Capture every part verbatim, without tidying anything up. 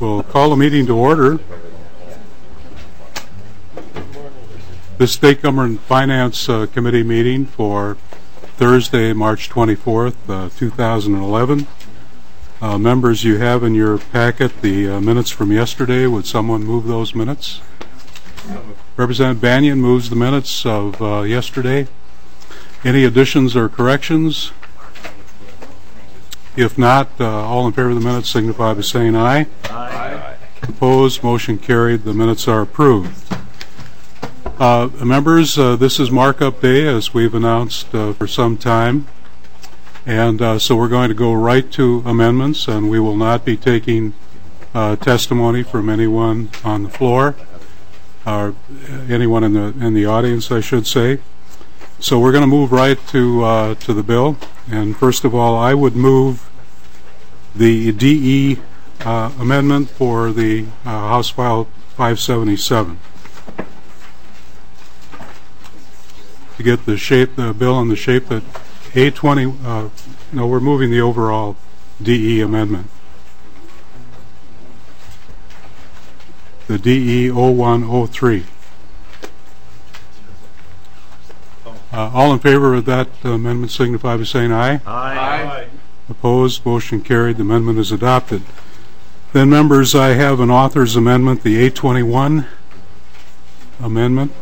We'll call the meeting to order. This State Government Finance uh, Committee meeting for Thursday, March twenty-fourth, uh, two thousand eleven. Uh, members, you have in your packet the uh, minutes from yesterday. Would someone move those minutes? Representative Banyan moves the minutes of uh, yesterday. Any additions or corrections? If not, uh, all in favor of the minutes signify by saying aye. Aye. Opposed, motion carried. The minutes are approved. Uh, members, uh, this is markup day, as we've announced uh, for some time. And uh, so we're going to go right to amendments, and we will not be taking uh, testimony from anyone on the floor, or anyone in the in the audience, I should say. So we're going to move right to uh, to the bill. And first of all, I would move the D E uh, amendment for the uh, House File five seventy-seven. To get the shape, the bill in the shape that A twenty, uh, no, we're moving the overall D E amendment. The D E zero one zero three. Uh, all in favor of that amendment signify by saying aye. Aye. Opposed, motion carried. The amendment is adopted. Then, members, I have an author's amendment, the A twenty-one amendment.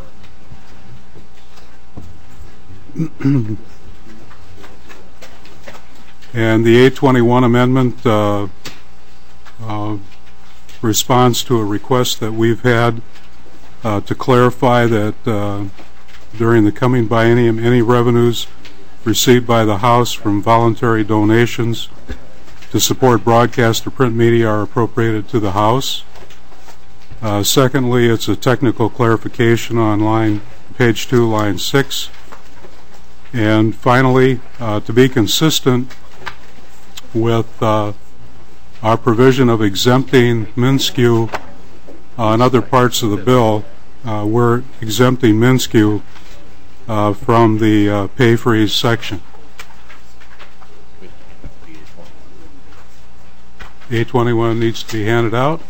And the A twenty-one amendment uh, uh, responds to a request that we've had uh, to clarify that uh, during the coming biennium, any revenues received by the House from voluntary donations to support broadcast or print media are appropriated to the House. Uh, secondly, it's a technical clarification on line page two, line six. And finally, uh, to be consistent with uh, our provision of exempting MnSCU uh, and other parts of the bill, uh, we're exempting MnSCU uh, from the uh, pay freeze section. A twenty-one needs to be handed out.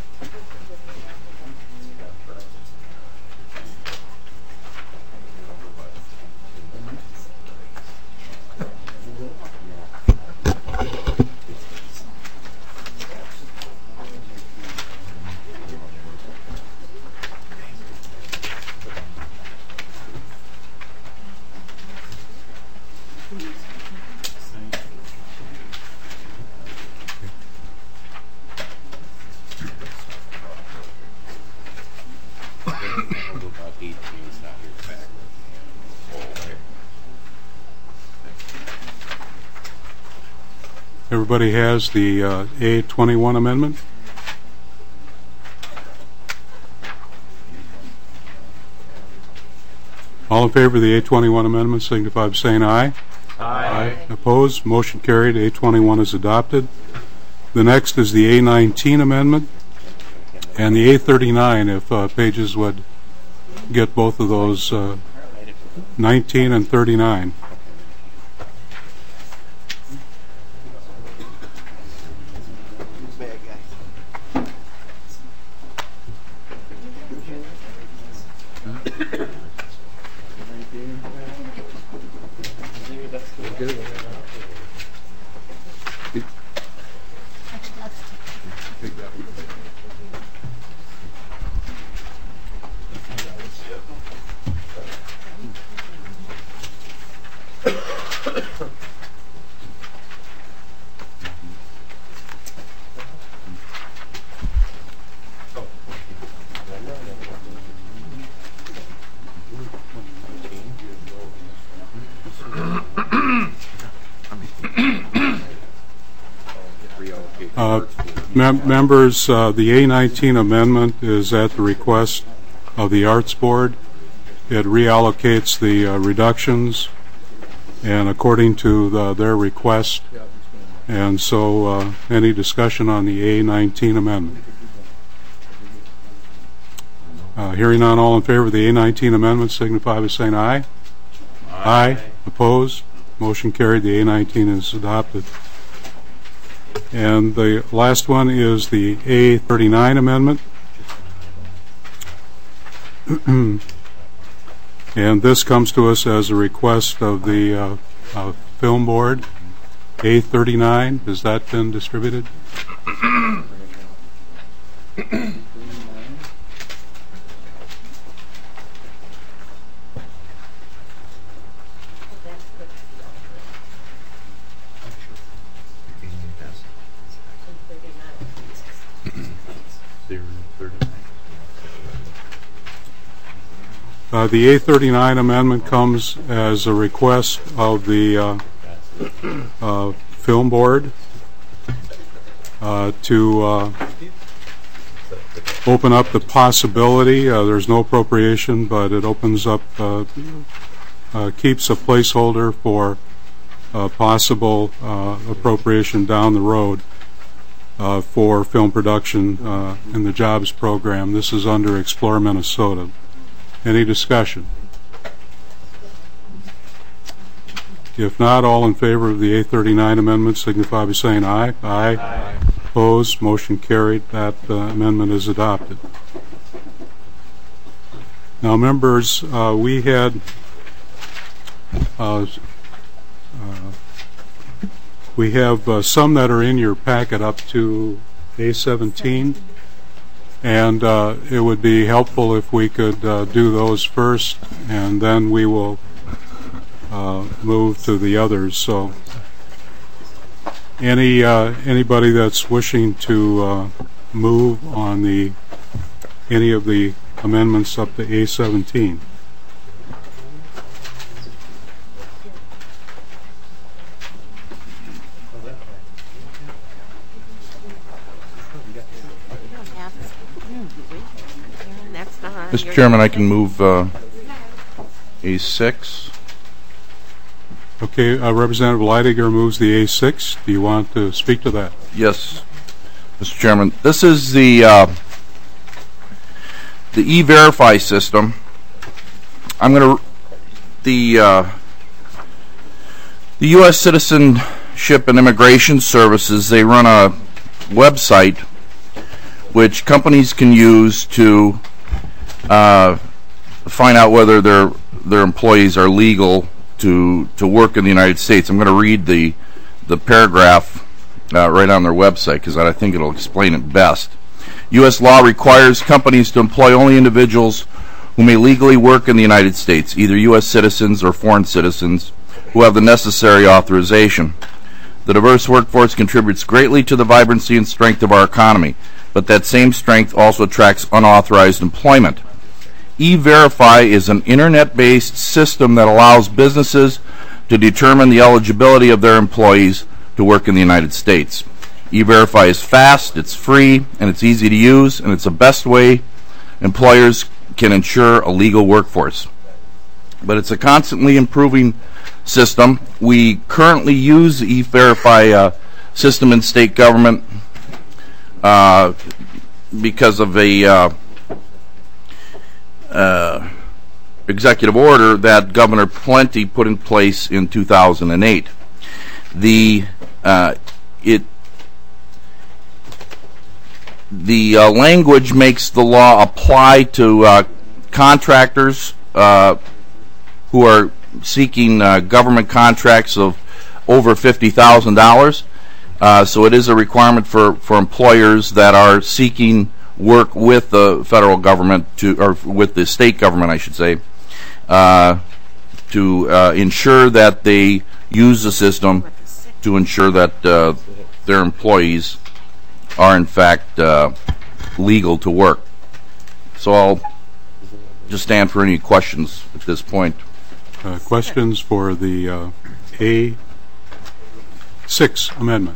Everybody has the uh, A twenty-one amendment? All in favor of the A twenty-one amendment signify by saying aye. Aye. Aye. Opposed? Motion carried. A twenty-one is adopted. The next is the A nineteen amendment and the A thirty-nine, if uh, pages would get both of those, uh, nineteen and thirty-nine. Uh, mem members, uh, the A nineteen amendment is at the request of the Arts Board. It reallocates the uh, reductions, and according to the, their request. And so, uh, any discussion on the A nineteen amendment? Uh, hearing none, all in favor of the A nineteen amendment signify by saying aye. Aye. Aye. Opposed? Motion carried. The A nineteen is adopted. And the last one is the A thirty-nine amendment. And this comes to us as a request of the uh, uh, Film Board. A thirty-nine, has that been distributed? Uh, the A thirty-nine amendment comes as a request of the uh, uh, Film Board uh, to uh, open up the possibility. Uh, there's no appropriation, but it opens up, uh, uh, keeps a placeholder for uh, possible uh, appropriation down the road uh, for film production uh, in the JOBS program. This is under Explore Minnesota. Any discussion? If not, all in favor of the A thirty-nine amendment signify by saying aye. Aye. Aye. Opposed? Motion carried. That uh, amendment is adopted. Now, members, uh, we had uh, uh, we have uh, some that are in your packet up to A seventeen. And uh, it would be helpful if we could uh, do those first, and then we will uh, move to the others. So, any uh, anybody that's wishing to uh, move on the any of the amendments up to A seventeen. Mister Chairman, I can move uh, A six. Okay, uh, Representative Leidiger moves the A six. Do you want to speak to that? Yes, Mister Chairman. This is the uh, the E-Verify system. I'm going to the uh, the U S Citizenship and Immigration Services. They run a website which companies can use to Uh, find out whether their their employees are legal to to work in the United States. I'm going to read the the paragraph uh, right on their website because I think it'll explain it best. U S law requires companies to employ only individuals who may legally work in the United States, either U S citizens or foreign citizens who have the necessary authorization. The diverse workforce contributes greatly to the vibrancy and strength of our economy, but that same strength also attracts unauthorized employment. E-Verify is an internet-based system that allows businesses to determine the eligibility of their employees to work in the United States. E-Verify is fast, it's free, and it's easy to use, and it's the best way employers can ensure a legal workforce. But it's a constantly improving system. We currently use the E-Verify uh, system in state government uh, because of a uh, Uh, executive order that Governor Plenty put in place in two thousand eight. The uh, it the uh, language makes the law apply to uh, contractors uh, who are seeking uh, government contracts of over fifty thousand dollars. Uh, so it is a requirement for, for employers that are seeking work with the federal government to, or with the state government, I should say, uh, to uh, ensure that they use the system to ensure that uh, their employees are in fact uh, legal to work. So I'll just stand for any questions at this point. Uh, questions for the uh, A six amendment?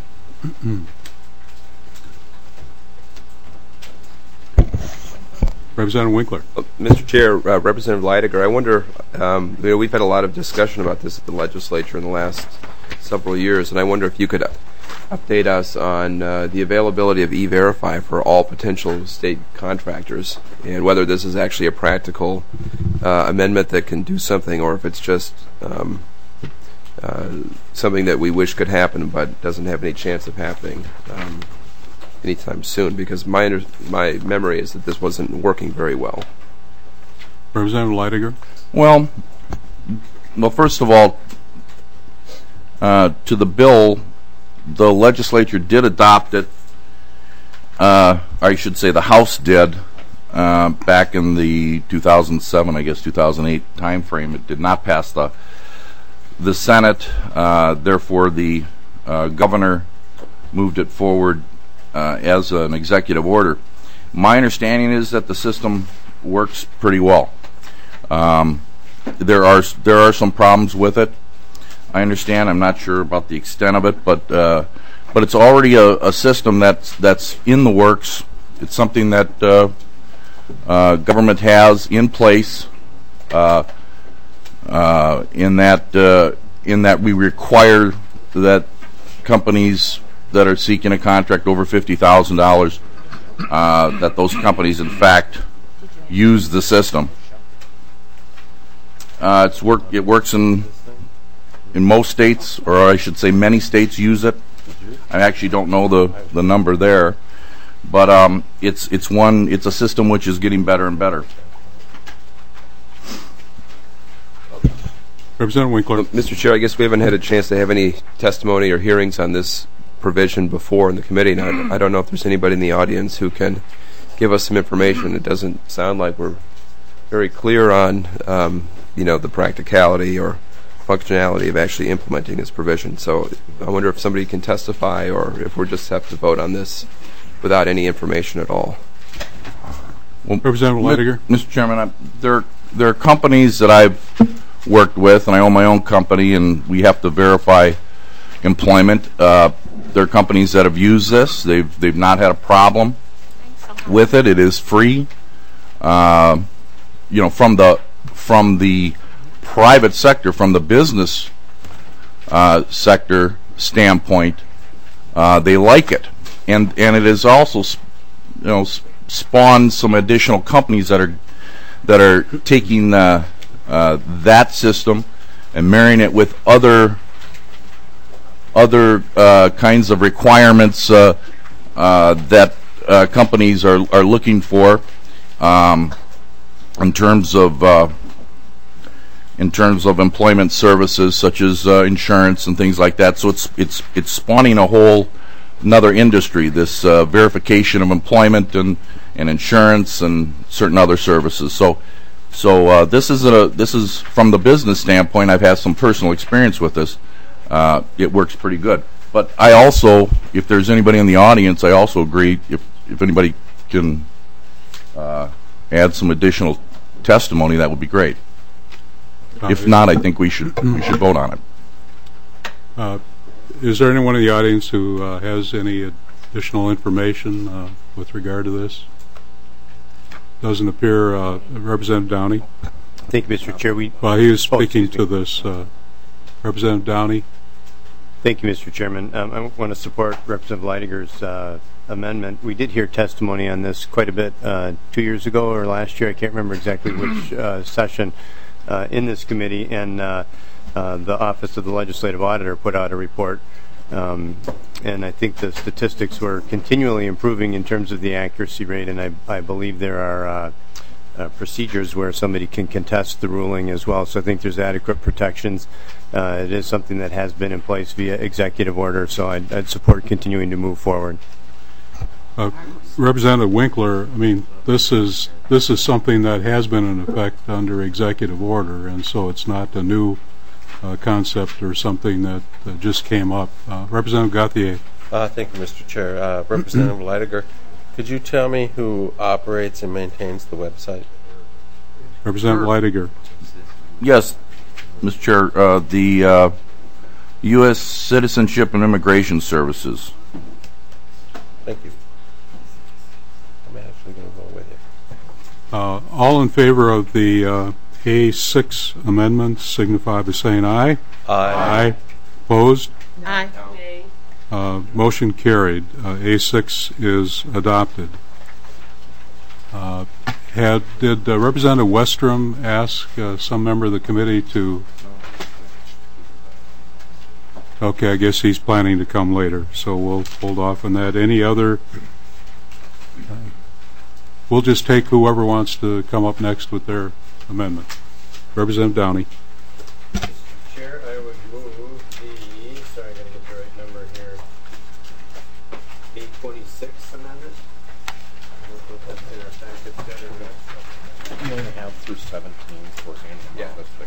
Representative Winkler. Uh, Mister Chair, uh, Representative Leidiger, I wonder, um, you know, we've had a lot of discussion about this at the legislature in the last several years, and I wonder if you could update us on uh, the availability of E-Verify for all potential state contractors, and whether this is actually a practical uh, amendment that can do something, or if it's just um, uh, something that we wish could happen, but doesn't have any chance of happening um, anytime soon. Because my under- my memory is that this wasn't working very well. Representative Leidiger? Well, well, first of all, uh, to the bill, the legislature did adopt it. Uh, I should say the House did uh, back in the two thousand seven, I guess two thousand eight time frame. It did not pass the the Senate. Uh, therefore, the uh, governor moved it forward uh, as an executive order. My understanding is that the system works pretty well. Um, there are there are some problems with it. I understand. I'm not sure about the extent of it, but uh, but it's already a, a system that's that's in the works. It's something that uh, uh, government has in place. Uh, uh, in that uh, in that we require that companies that are seeking a contract over fifty thousand dollars, uh, that those companies in fact use the system. Uh, it's work. It works in in most states, or I should say, many states use it. I actually don't know the, the number there, but um, it's it's one. It's a system which is getting better and better. Representative Winkler. Well, Mister Chair, I guess we haven't had a chance to have any testimony or hearings on this provision before in the committee. And I, I don't know if there's anybody in the audience who can give us some information. It doesn't sound like we're very clear on, um, you know, the practicality or functionality of actually implementing this provision. So I wonder if somebody can testify, or if we just have to vote on this without any information at all. Well, Representative Leidiger. Mister Chairman, I, there there are companies that I've worked with, and I own my own company, and we have to verify employment. Uh, there are companies that have used this. They've they've not had a problem with it. It is free. Uh, you know, from the from the private sector, from the business uh, sector standpoint, uh, they like it, and and it has also, you know, spawned some additional companies that are that are taking uh, uh, that system and marrying it with other other uh, kinds of requirements uh, uh, that uh, companies are are looking for um, in terms of. Uh, in terms of employment services such as uh, insurance and things like that. So it's it's it's spawning a whole another industry, this uh, verification of employment and, and insurance and certain other services. So so uh, this is a this is from the business standpoint. I've had some personal experience with this. Uh, it works pretty good. But I also, if there's anybody in the audience, I also agree if if anybody can uh, add some additional testimony, that would be great. If not, I think we should we should vote on it. Uh, is there anyone in the audience who uh, has any additional information uh, with regard to this? Doesn't appear. Uh, Representative Downey. Thank you, Mister Chair. We well, he is speaking oh, to this. Uh, Representative Downey. Thank you, Mister Chairman. Um, I want to support Representative Leidiger's uh, amendment. We did hear testimony on this quite a bit uh, two years ago or last year. I can't remember exactly which uh, session. Uh, in this committee, and uh, uh, the Office of the Legislative Auditor put out a report, um, and I think the statistics were continually improving in terms of the accuracy rate, and I, I believe there are uh, uh, procedures where somebody can contest the ruling as well, so I think there's adequate protections. Uh, it is something that has been in place via executive order, so I'd, I'd support continuing to move forward. Uh, Representative Winkler, I mean, this is this is something that has been in effect under executive order, and so it's not a new uh, concept or something that uh, just came up. Uh, Representative Gauthier. Uh, thank you, Mister Chair. Uh, Representative Leidiger, could you tell me who operates and maintains the website? Representative Leidiger. Yes, Mister Chair. Uh, the uh, U S Citizenship and Immigration Services. Thank you. I'm actually going to go with you. Uh, all in favor of the uh, A six amendment signify by saying aye. Aye. Aye. Opposed? Aye. Uh, motion carried. Uh, A six is adopted. Uh, had did uh, Representative Westrom ask uh, some member of the committee to Okay, I guess he's planning to come later, so we'll hold off on that. Any other? We'll just take whoever wants to come up next with their amendment. Representative Downey. Mister Chair, I would move the, sorry, I got to get the right number here, eight twenty-six amendment. We'll put that in our packets, got it right. You only have through seventeen for handing Yeah. out this thing.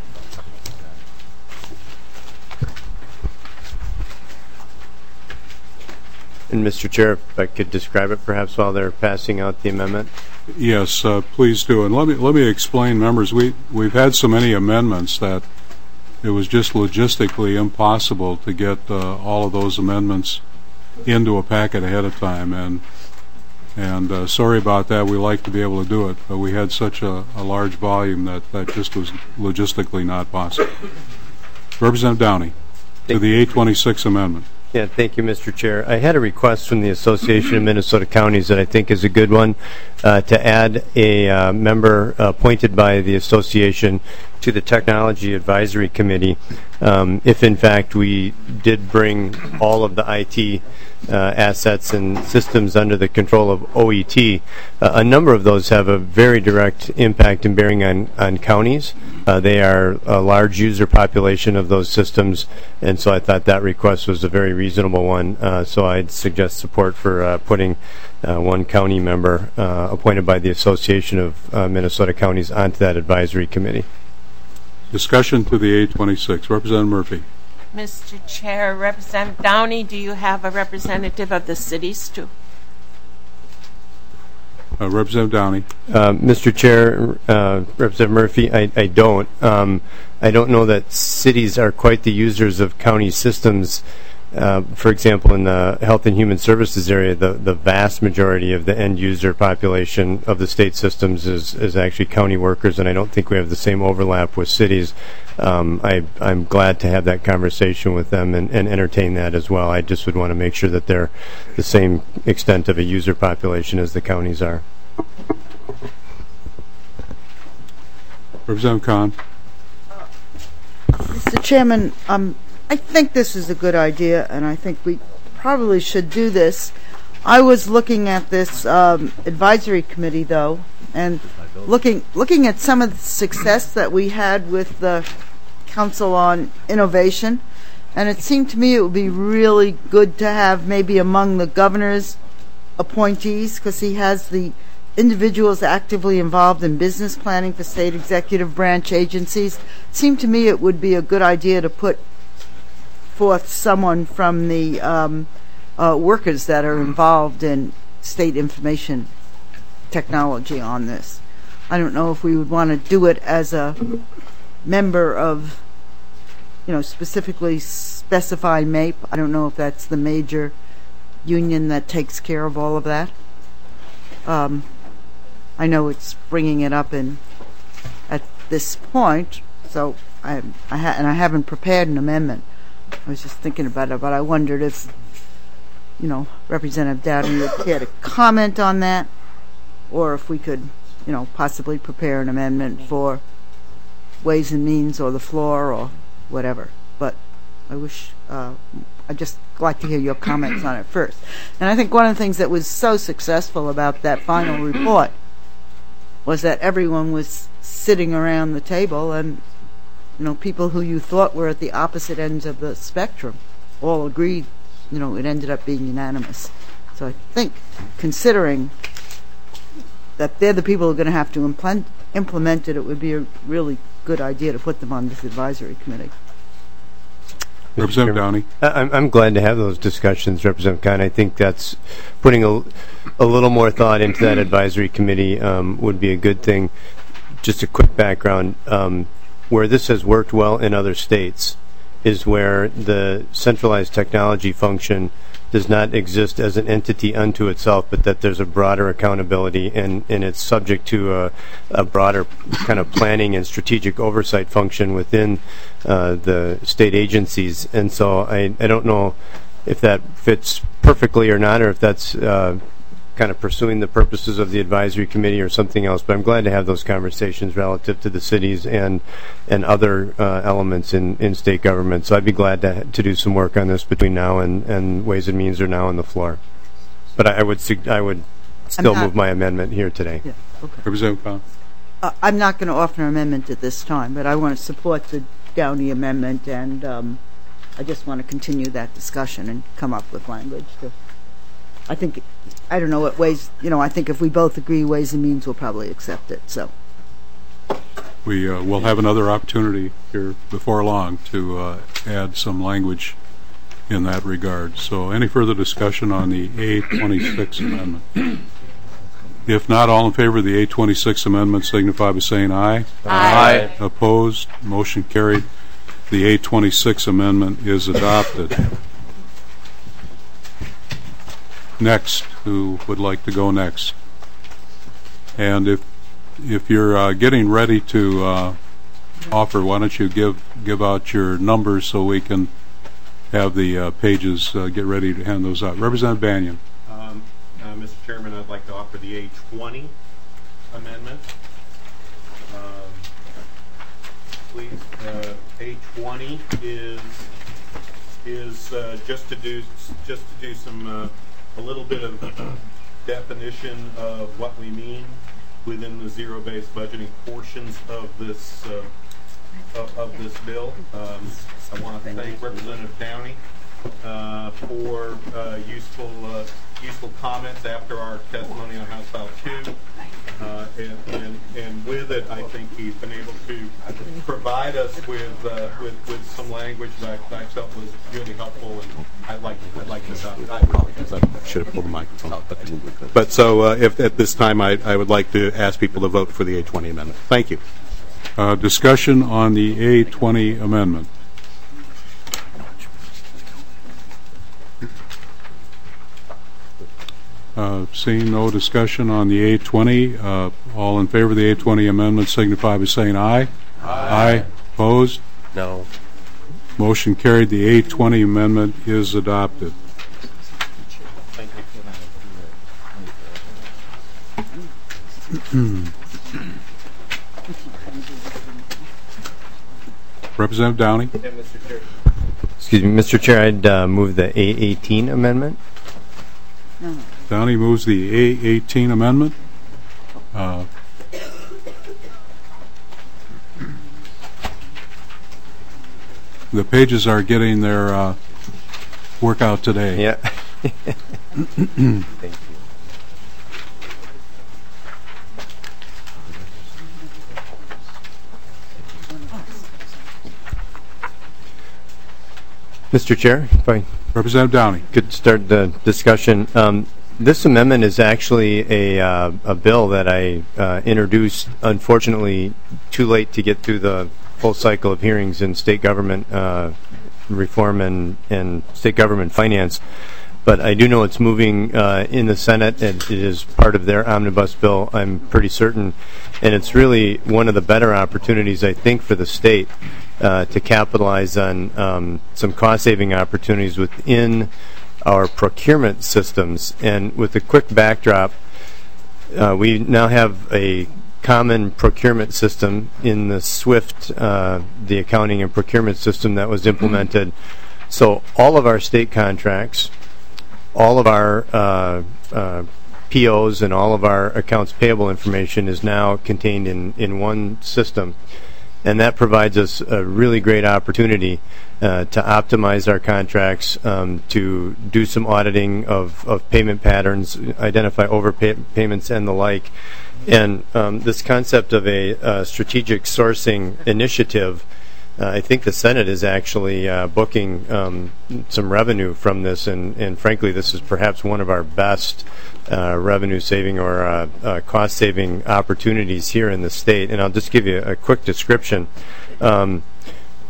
And Mister Chair, if I could describe it perhaps while they're passing out the amendment. Yes, uh, please do. And let me let me explain, members. We we've had so many amendments that it was just logistically impossible to get uh, all of those amendments into a packet ahead of time. And and uh, sorry about that. We like to be able to do it, but we had such a, a large volume that that just was logistically not possible. Representative Downey to the eight twenty-six amendment. Yeah, thank you, Mister Chair. I had a request from the Association of Minnesota Counties that I think is a good one, uh, to add a uh, member appointed by the association to the Technology Advisory Committee. Um, if, in fact, we did bring all of the I T uh, assets and systems under the control of O E T, uh, a number of those have a very direct impact and bearing on, on counties. Uh, they are a large user population of those systems, and so I thought that request was a very reasonable one. Uh, so I'd suggest support for uh, putting uh, one county member uh, appointed by the Association of uh, Minnesota Counties onto that advisory committee. Discussion to the eight twenty-six. Representative Murphy. Mister Chair, Representative Downey, do you have a representative of the cities too? Uh, Representative Downey. Uh, Mister Chair, uh, Representative Murphy, I, I don't. Um, I don't know that cities are quite the users of county systems. Uh, for example, in the Health and Human Services area, the, the vast majority of the end user population of the state systems is, is actually county workers, and I don't think we have the same overlap with cities. Um, I, I'm glad to have that conversation with them and, and entertain that as well. I just would want to make sure that they're the same extent of a user population as the counties are. Representative Khan. Mister Chairman, um, I think this is a good idea, and I think we probably should do this. I was looking at this um, advisory committee, though, and looking looking at some of the success that we had with the Council on Innovation, and it seemed to me it would be really good to have maybe among the governor's appointees, because he has the individuals actively involved in business planning for state executive branch agencies. It seemed to me it would be a good idea to put forth someone from the um, uh, workers that are involved in state information technology on this. I don't know if we would want to do it as a member of, you know, specifically specify M A P E. I don't know if that's the major union that takes care of all of that. Um, I know it's bringing it up in at this point, so I, I ha- and I haven't prepared an amendment. I was just thinking about it, but I wondered if, you know, Representative Downey would care to comment on that, or if we could, you know, possibly prepare an amendment for Ways and Means or the floor or whatever. But I wish, uh, I'd just like to hear your comments on it first. And I think one of the things that was so successful about that final report was that everyone was sitting around the table, and you know, people who you thought were at the opposite ends of the spectrum all agreed. You know, it ended up being unanimous. So I think, considering that they're the people who are going to have to implement, implement it, it would be a really good idea to put them on this advisory committee. Representative Downey. I'm, I'm glad to have those discussions, Representative Khan. I think that's putting a, a little more thought into that advisory committee um, would be a good thing. Just a quick background. Um, where this has worked well in other states is where the centralized technology function does not exist as an entity unto itself, but that there's a broader accountability, and, and it's subject to a, a broader kind of planning and strategic oversight function within uh, the state agencies. And so I, I don't know if that fits perfectly or not, or if that's uh, kind of pursuing the purposes of the advisory committee or something else, but I'm glad to have those conversations relative to the cities and and other uh, elements in, in state government. So I'd be glad to to do some work on this between now and, and Ways and Means are now on the floor. But I, I would sug- I would still not- move my amendment here today. Yeah, okay. Representative Powell. Uh, I'm not going to offer an amendment at this time, but I want to support the Downey amendment, and um, I just want to continue that discussion and come up with language. To, I think, I don't know what ways, you know, I think if we both agree Ways and Means will probably accept it, so. We uh, will have another opportunity here before long to uh, add some language in that regard. So any further discussion on the A twenty-six amendment? If not, all in favor of the A twenty-six amendment signify by saying aye. Aye. Opposed? Motion carried. The A twenty-six amendment is adopted. Next, who would like to go next? And if if you're uh, getting ready to uh, offer, why don't you give give out your numbers so we can have the uh, pages uh, get ready to hand those out. Representative Banyan. Um, uh, Mister Chairman, I'd like to offer the A twenty amendment. Um, please, uh, A twenty is is uh, just to do just to do some uh, a little bit of definition of what we mean within the zero-based budgeting portions of this uh, of, of this bill. Um, I want to thank Representative Downey uh, for uh, useful uh, useful comments after our testimony on House File two. Uh, and, and, and with it, I think he's been able to provide us with uh, with, with some language that I felt was really helpful, and I'd like I'd like to adopt it. I apologize. I should have pulled the microphone out. But, but so, uh, if at this time, I, I would like to ask people to vote for the A twenty amendment. Thank you. Uh, discussion on the A twenty amendment. Uh, seeing no discussion on the A twenty, uh, all in favor of the A twenty amendment signify by saying aye. Aye. Aye. Opposed? No. Motion carried. The A twenty amendment is adopted. Representative Downey. Excuse me, Mister Chair, I'd uh, move the A eighteen amendment. No, no. Downey moves the A eighteen amendment. Uh, the pages are getting their uh, workout today. Yeah. Thank you. Mister Chair, if I Representative Downey. could start the discussion. Um, this amendment is actually a, uh, a bill that I uh, introduced, unfortunately, too late to get through the full cycle of hearings in state government uh, reform and, and state government finance. But I do know it's moving uh, in the Senate, and it is part of their omnibus bill, I'm pretty certain. And it's really one of the better opportunities, I think, for the state uh, to capitalize on um, some cost-saving opportunities within our procurement systems. And with a quick backdrop, uh, we now have a common procurement system in the SWIFT, uh, the accounting and procurement system that was implemented. So all of our state contracts, all of our uh, uh, P Os and all of our accounts payable information is now contained in, in one system. And that provides us a really great opportunity uh, to optimize our contracts, um, to do some auditing of, of payment patterns, identify overpayments and the like. And um, this concept of a uh, strategic sourcing initiative, Uh, I think the Senate is actually uh, booking um, some revenue from this, and, and frankly, this is perhaps one of our best uh, revenue-saving or uh, uh, cost-saving opportunities here in the state. And I'll just give you a quick description. Um,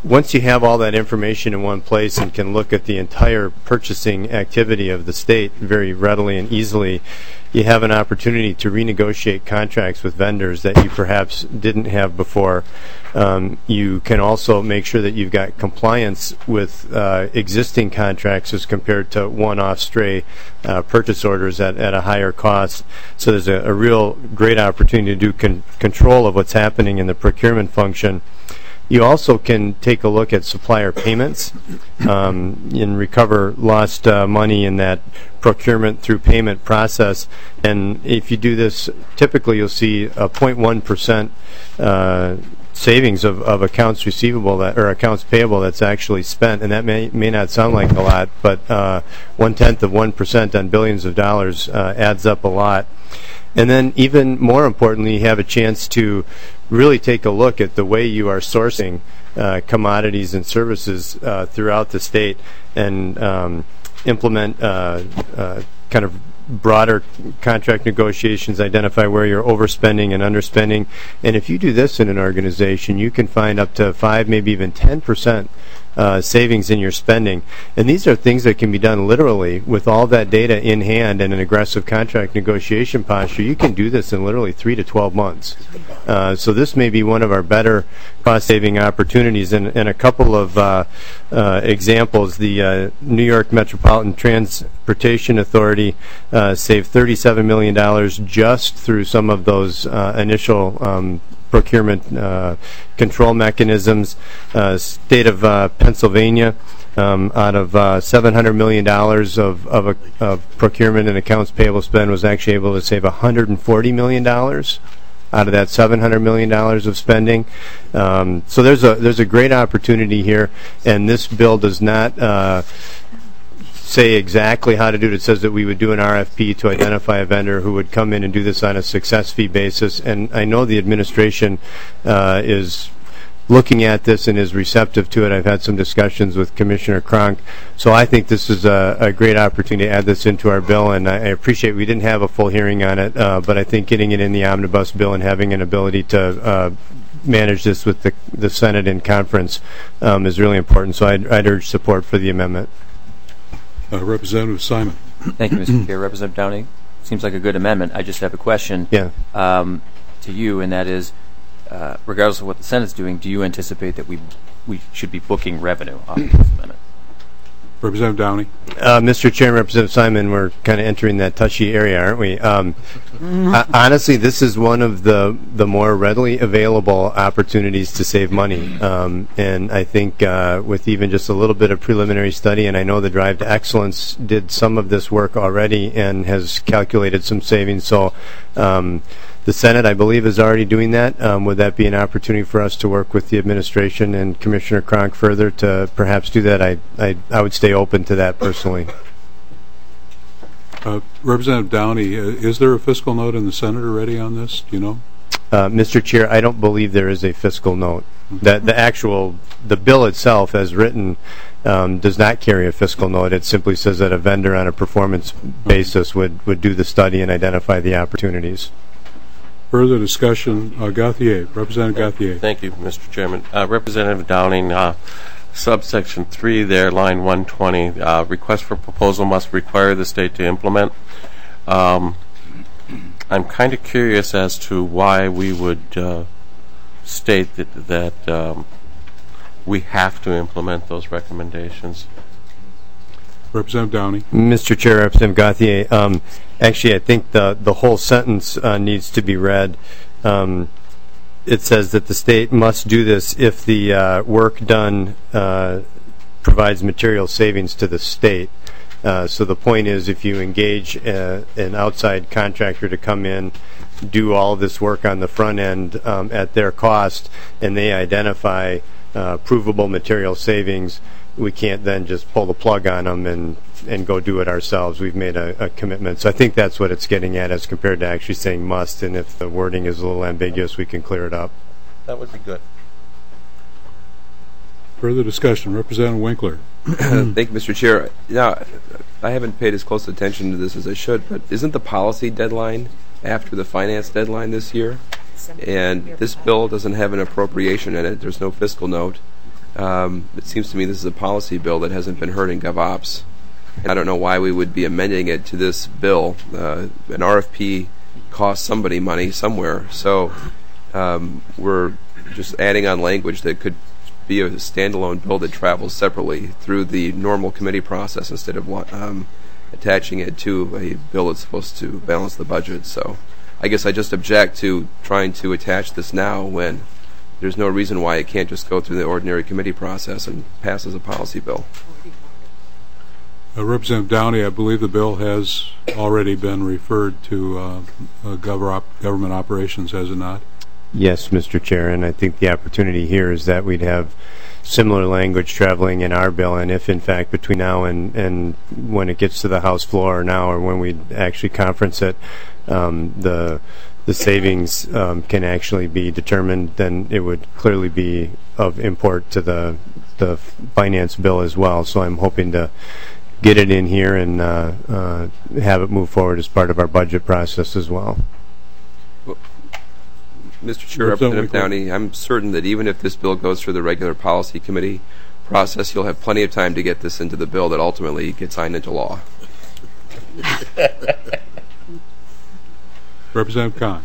once you have all that information in one place and can look at the entire purchasing activity of the state very readily and easily, you have an opportunity to renegotiate contracts with vendors that you perhaps didn't have before. Um, you can also make sure that you've got compliance with uh, existing contracts as compared to one-off stray uh, purchase orders at, at a higher cost. So there's a, a real great opportunity to do con- control of what's happening in the procurement function. You also can take a look at supplier payments um, and recover lost uh, money in that procurement through payment process. And if you do this, typically you'll see a zero point one percent uh, savings of, of accounts receivable that, or accounts payable that's actually spent. And that may may not sound like a lot, but uh, one-tenth of one percent on billions of dollars uh, adds up a lot. And then even more importantly, you have a chance to really take a look at the way you are sourcing uh, commodities and services uh, throughout the state and um, implement uh, uh, kind of broader contract negotiations, identify where you're overspending and underspending. And if you do this in an organization, you can find up to five, maybe even ten percent Uh, savings in your spending. And these are things that can be done literally with all that data in hand and an aggressive contract negotiation posture. You can do this in literally three to twelve months. Uh, so this may be one of our better cost-saving opportunities. And, and a couple of uh, uh, examples, the uh, New York Metropolitan Transportation Authority uh, saved thirty-seven million dollars just through some of those uh, initial um, procurement uh, control mechanisms. Uh, state of uh, Pennsylvania, um, out of uh, seven hundred million dollars of, of, a, of procurement and accounts payable spend, was actually able to save one hundred forty million dollars out of that seven hundred million dollars of spending. Um, so there's a there's a great opportunity here, and this bill does not uh, say exactly how to do it. It says that we would do an R F P to identify a vendor who would come in and do this on a success fee basis. And I know the administration uh, is looking at this and is receptive to it. I've had some discussions with Commissioner Cronk. So I think this is a, a great opportunity to add this into our bill, and I, I appreciate we didn't have a full hearing on it, uh, but I think getting it in the omnibus bill and having an ability to uh, manage this with the, the Senate in conference um, is really important. So I'd, I'd urge support for the amendment. Uh, Representative Simon. Thank you, Mister Chair. Representative Downey, seems like a good amendment. I just have a question yeah. um, to you, and that is, uh, regardless of what the Senate's doing, do you anticipate that we we should be booking revenue off of this amendment? Representative Downey. Uh, Mister Chair, Representative Simon, we're kind of entering that touchy area, aren't we? Um, uh, honestly, this is one of the, the more readily available opportunities to save money. Um, and I think uh, with even just a little bit of preliminary study, and I know the Drive to Excellence did some of this work already and has calculated some savings. So um, the Senate, I believe, is already doing that. Um, would that be an opportunity for us to work with the administration and Commissioner Cronk further to perhaps do that? I, I, I would stay open to that personally. Uh, Representative Downey, uh, is there a fiscal note in the Senate already on this? Do you know? Uh, Mister Chair, I don't believe there is a fiscal note. That the actual the bill itself, as written, um, does not carry a fiscal note. It simply says that a vendor on a performance basis would, would do the study and identify the opportunities. Further discussion, uh, Gauthier, Representative Gauthier. Thank you, Mister Chairman. Uh, Representative Downing, uh, subsection three there, line one twenty, uh, request for proposal must require the state to implement. Um, I'm kind of curious as to why we would uh, state that, that um, we have to implement those recommendations. Representative Downey. Mister Chair, Representative Gauthier, um, actually I think the, the whole sentence uh, needs to be read. Um, it says that the state must do this if the uh, work done uh, provides material savings to the state. Uh, so the point is, if you engage uh, an outside contractor to come in, do all of this work on the front end um, at their cost, and they identify uh, provable material savings, we can't then just pull the plug on them and, and go do it ourselves. We've made a, a commitment. So I think that's what it's getting at as compared to actually saying must, and if the wording is a little ambiguous, we can clear it up. That would be good. Further discussion, Representative Winkler. Thank you, Mister Chair. Now, I haven't paid as close attention to this as I should, but isn't the policy deadline after the finance deadline this year? And this bill doesn't have an appropriation in it. There's no fiscal note. um, it seems to me this is a policy bill that hasn't been heard in GovOps. And I don't know why we would be amending it to this bill. Uh, an R F P costs somebody money somewhere, so um, we're just adding on language that could be a standalone bill that travels separately through the normal committee process instead of um, attaching it to a bill that's supposed to balance the budget. So I guess I just object to trying to attach this now when there's no reason why it can't just go through the ordinary committee process and pass as a policy bill. Uh, Representative Downey, I believe the bill has already been referred to uh, uh, gov- government operations, has it not? Yes, Mister Chair, and I think the opportunity here is that we'd have similar language traveling in our bill, and if in fact between now and, and when it gets to the House floor or now or when we actually conference it, um, the the savings um, can actually be determined, then it would clearly be of import to the the finance bill as well. So I'm hoping to get it in here and uh, uh, have it move forward as part of our budget process as well. well Mister Chair, Representative Downey, I'm certain that even if this bill goes through the regular policy committee process, you'll have plenty of time to get this into the bill that ultimately gets signed into law. Representative Kahn.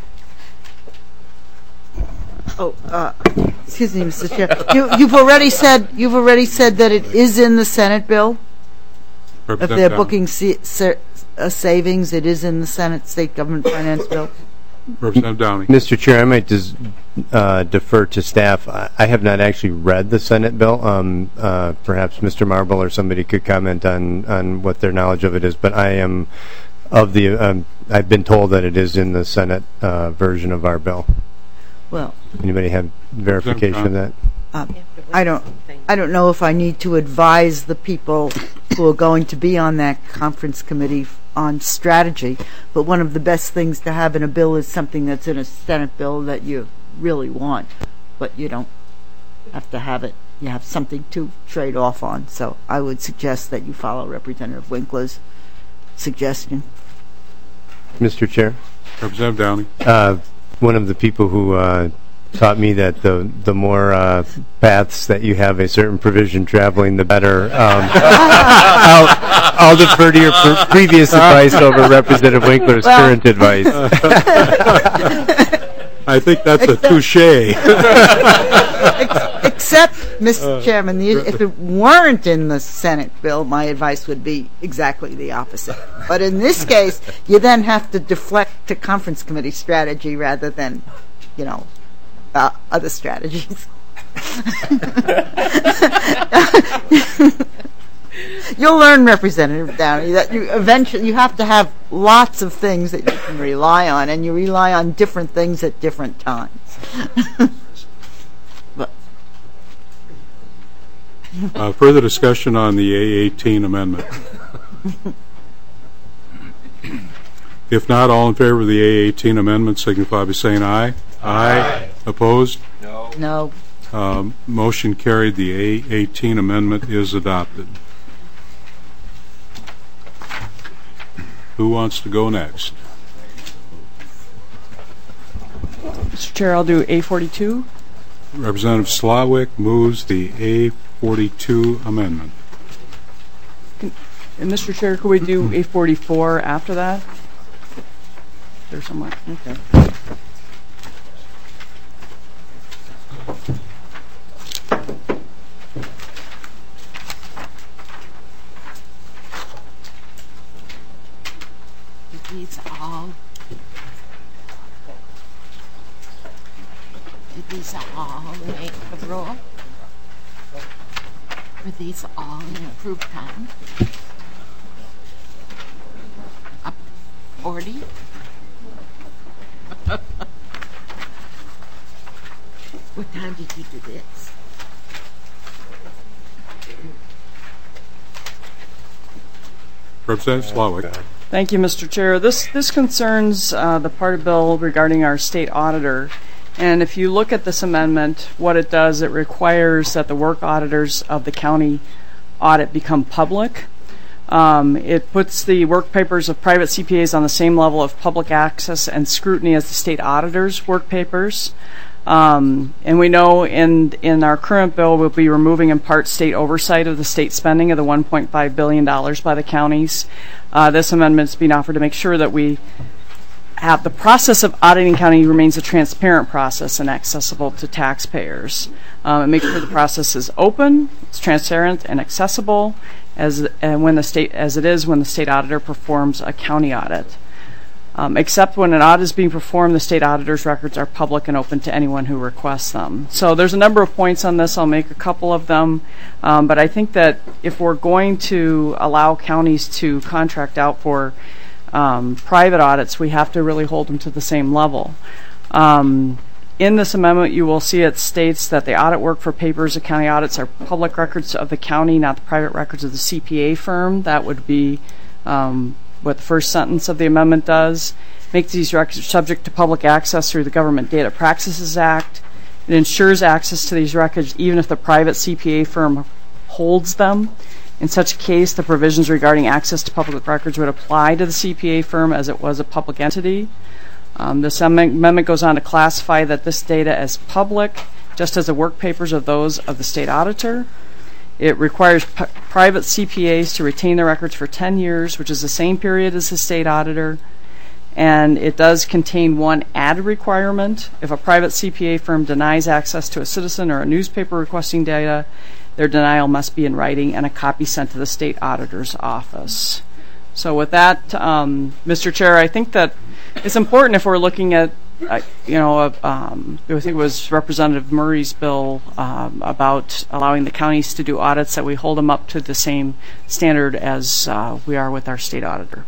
Oh, uh, excuse me, Mister Chair. You, you've already said you've already said that it is in the Senate bill. If they're booking sa- sa- uh, savings, it is in the Senate State Government Finance Bill. Representative Downey. Mister Chair, I might just uh, defer to staff. I, I have not actually read the Senate bill. Um, uh, perhaps Mister Marble or somebody could comment on, on what their knowledge of it is. But I am of the. Um, I've been told that it is in the Senate uh, version of our bill. Well, anybody have verification of that? Um, I don't. I don't know if I need to advise the people who are going to be on that conference committee on strategy, but one of the best things to have in a bill is something that's in a Senate bill that you really want, but you don't have to have it. You have something to trade off on. So I would suggest that you follow Representative Winkler's suggestion. Mister Chair? Representative Downey. Uh, one of the people who uh, taught me that the the more uh, paths that you have a certain provision traveling, the better. Um, I'll, I'll defer to your pre- previous advice over Representative Winkler's well, current advice. I think that's a touche. Except, Mister Uh, Chairman, the, if it weren't in the Senate bill, my advice would be exactly the opposite. But in this case, you then have to deflect to conference committee strategy rather than, you know, uh, other strategies. You'll learn, Representative Downey, that you eventually you have to have lots of things that you can rely on, and you rely on different things at different times. But. Uh, further discussion on the A eighteen amendment. If not, all in favor of the A eighteen amendment signify by saying aye. Aye. Aye. Opposed? No. No. Um, motion carried. The A eighteen amendment is adopted. Who wants to go next? Mister Chair, I'll do A forty-two. Representative Slawick moves the A forty-two amendment. Can, and Mister Chair, could we do A forty-four after that? There's somewhere. Okay. These all did these all make the rule? Were these all in approved time? Up forty? What time did you do this? Representative Slawick. Thank you, Mister Chair. This this concerns uh, the part of bill regarding our state auditor. And if you look at this amendment, what it does, it requires that the work auditors of the county audit become public. Um, it puts the work papers of private C P As on the same level of public access and scrutiny as the state auditor's work papers. Um, and we know in in our current bill, we'll be removing in part state oversight of the state spending of the one point five billion dollars by the counties. Uh, this amendment is being offered to make sure that we have the process of auditing county remains a transparent process and accessible to taxpayers. Um, and make sure the process is open, it's transparent and accessible as and when the state as it is when the state auditor performs a county audit. Um, except when an audit is being performed, the state auditor's records are public and open to anyone who requests them. So there's a number of points on this. I'll make a couple of them. Um, but I think that if we're going to allow counties to contract out for um, private audits, we have to really hold them to the same level. Um, in this amendment, you will see it states that the audit work for papers of county audits are public records of the county, not the private records of the C P A firm. That would be um, what the first sentence of the amendment does. Make these records subject to public access through the Government Data Practices Act. It ensures access to these records even if the private C P A firm holds them. In such a case, the provisions regarding access to public records would apply to the C P A firm as it was a public entity. Um, this amendment goes on to classify that this data as public, just as the work papers of those of the state auditor. It requires p- private C P As to retain the records for ten years, which is the same period as the state auditor. And it does contain one added requirement. If a private C P A firm denies access to a citizen or a newspaper requesting data, their denial must be in writing and a copy sent to the state auditor's office. So with that, um, Mister Chair, I think that it's important if we're looking at Uh, you know, uh, um, I think it was Representative Murray's bill um, about allowing the counties to do audits, that we hold them up to the same standard as uh, we are with our state auditor.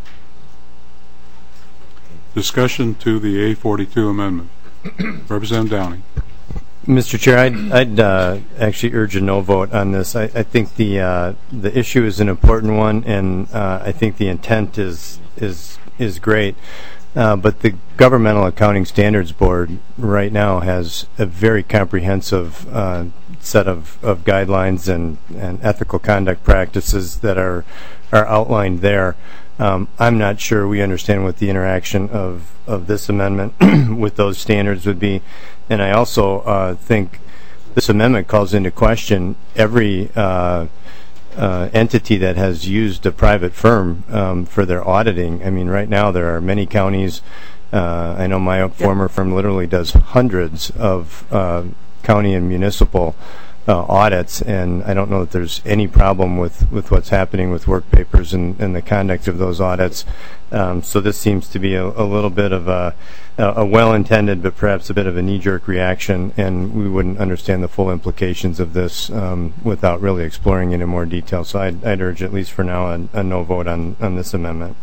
Discussion to the A forty-two amendment. Representative Downey. Mister Chair, I'd, I'd uh, actually urge a no vote on this. I, I think the uh, the issue is an important one, and uh, I think the intent is is is great. Uh, but the Governmental Accounting Standards Board right now has a very comprehensive uh, set of, of guidelines and, and ethical conduct practices that are are outlined there. Um, I'm not sure we understand what the interaction of, of this amendment with those standards would be. And I also uh, think this amendment calls into question every uh, Uh, entity that has used a private firm um, for their auditing. I mean, right now there are many counties. Uh, I know my yep. former firm literally does hundreds of uh, county and municipal uh, audits, and I don't know that there's any problem with, with what's happening with work papers and, and the conduct of those audits. Um, so this seems to be a, a little bit of a, a well-intended but perhaps a bit of a knee-jerk reaction, and we wouldn't understand the full implications of this um, without really exploring it in more detail. So I'd, I'd urge, at least for now, a, a no vote on, on this amendment.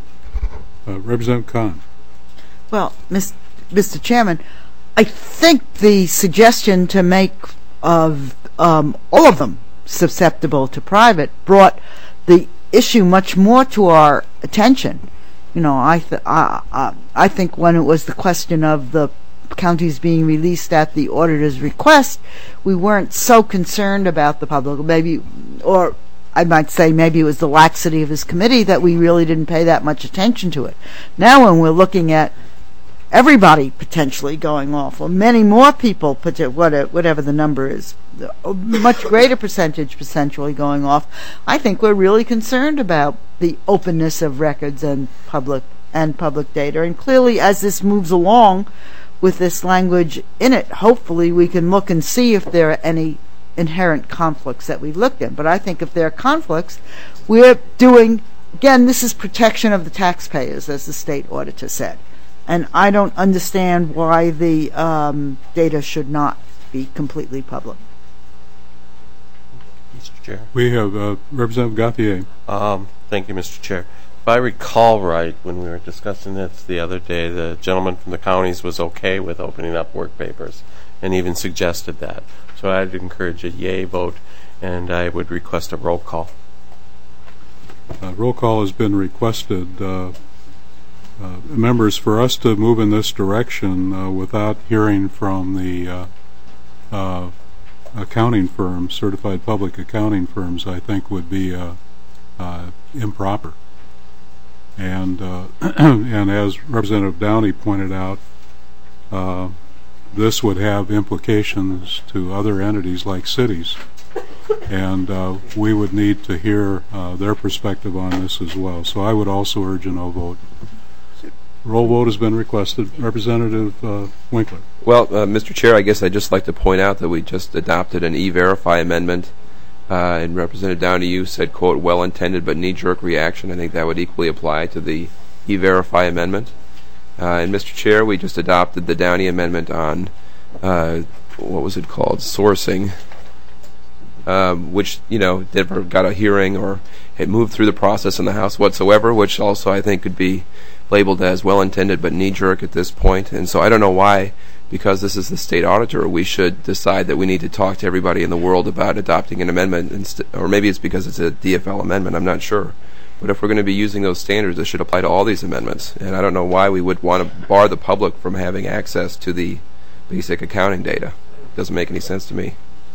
Uh, Representative Khan. Well, Mister Chairman, I think the suggestion to make of um, all of them susceptible to private brought the issue much more to our attention. You know, I, th- I, I, I think when it was the question of the counties being released at the auditor's request, we weren't so concerned about the public. Maybe, or I might say maybe it was the laxity of his committee that we really didn't pay that much attention to it. Now when we're looking at everybody potentially going off, or many more people, whatever the number is, a much greater percentage potentially going off, I think we're really concerned about the openness of records and public and public data. And clearly, as this moves along with this language in it, hopefully we can look and see if there are any inherent conflicts that we've looked at. But I think if there are conflicts, we're doing, again, this is protection of the taxpayers, as the state auditor said. And I don't understand why the um, data should not be completely public. Mister Chair. We have uh, Representative Gauthier. Um, thank you, Mister Chair. If I recall right, when we were discussing this the other day, the gentleman from the counties was okay with opening up work papers and even suggested that. So I'd encourage a yay vote, and I would request a roll call. Uh, roll call has been requested. Uh, uh, members, for us to move in this direction uh, without hearing from the uh, uh, accounting firms, certified public accounting firms, I think would be uh, uh, improper. And uh, and as Representative Downey pointed out, uh, this would have implications to other entities like cities, and uh, we would need to hear uh, their perspective on this as well. So I would also urge a no vote. Roll vote has been requested. Representative uh, Winkler. Well, uh, Mister Chair, I guess I'd just like to point out that we just adopted an E-Verify amendment, uh, and Representative Downey, you said, quote, well-intended but knee-jerk reaction. I think that would equally apply to the E-Verify amendment. Uh, and Mister Chair, we just adopted the Downey amendment on, uh, what was it called, sourcing, um, which, you know, never got a hearing or had moved through the process in the House whatsoever, which also I think could be labeled as well-intended but knee-jerk at this point. And so I don't know why, because this is the state auditor, we should decide that we need to talk to everybody in the world about adopting an amendment, inst- or maybe it's because it's a D F L amendment, I'm not sure. But if we're going to be using those standards, it should apply to all these amendments. And I don't know why we would want to bar the public from having access to the basic accounting data. It doesn't make any sense to me.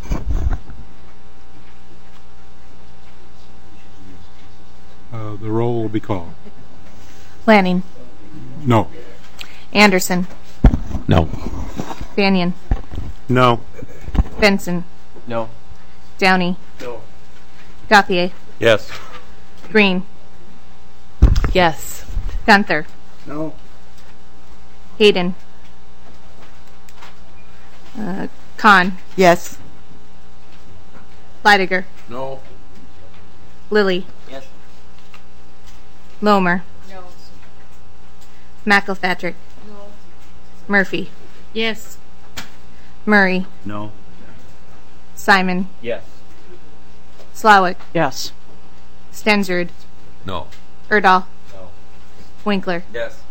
Uh, the roll will be called. Lanning. No. Anderson. No. Banyan. No. Benson. No. Downey. No. Gauthier. Yes. Green. Yes. Gunther. No. Hayden. Uh, Khan. Yes. Leidiger. No. Lilly. Yes. Lomer. No. McElpatrick. No. Murphy. Yes. Murray. No. Simon. Yes. Slowick. Yes. Stensrud. No. Erdahl. No. Winkler. Yes.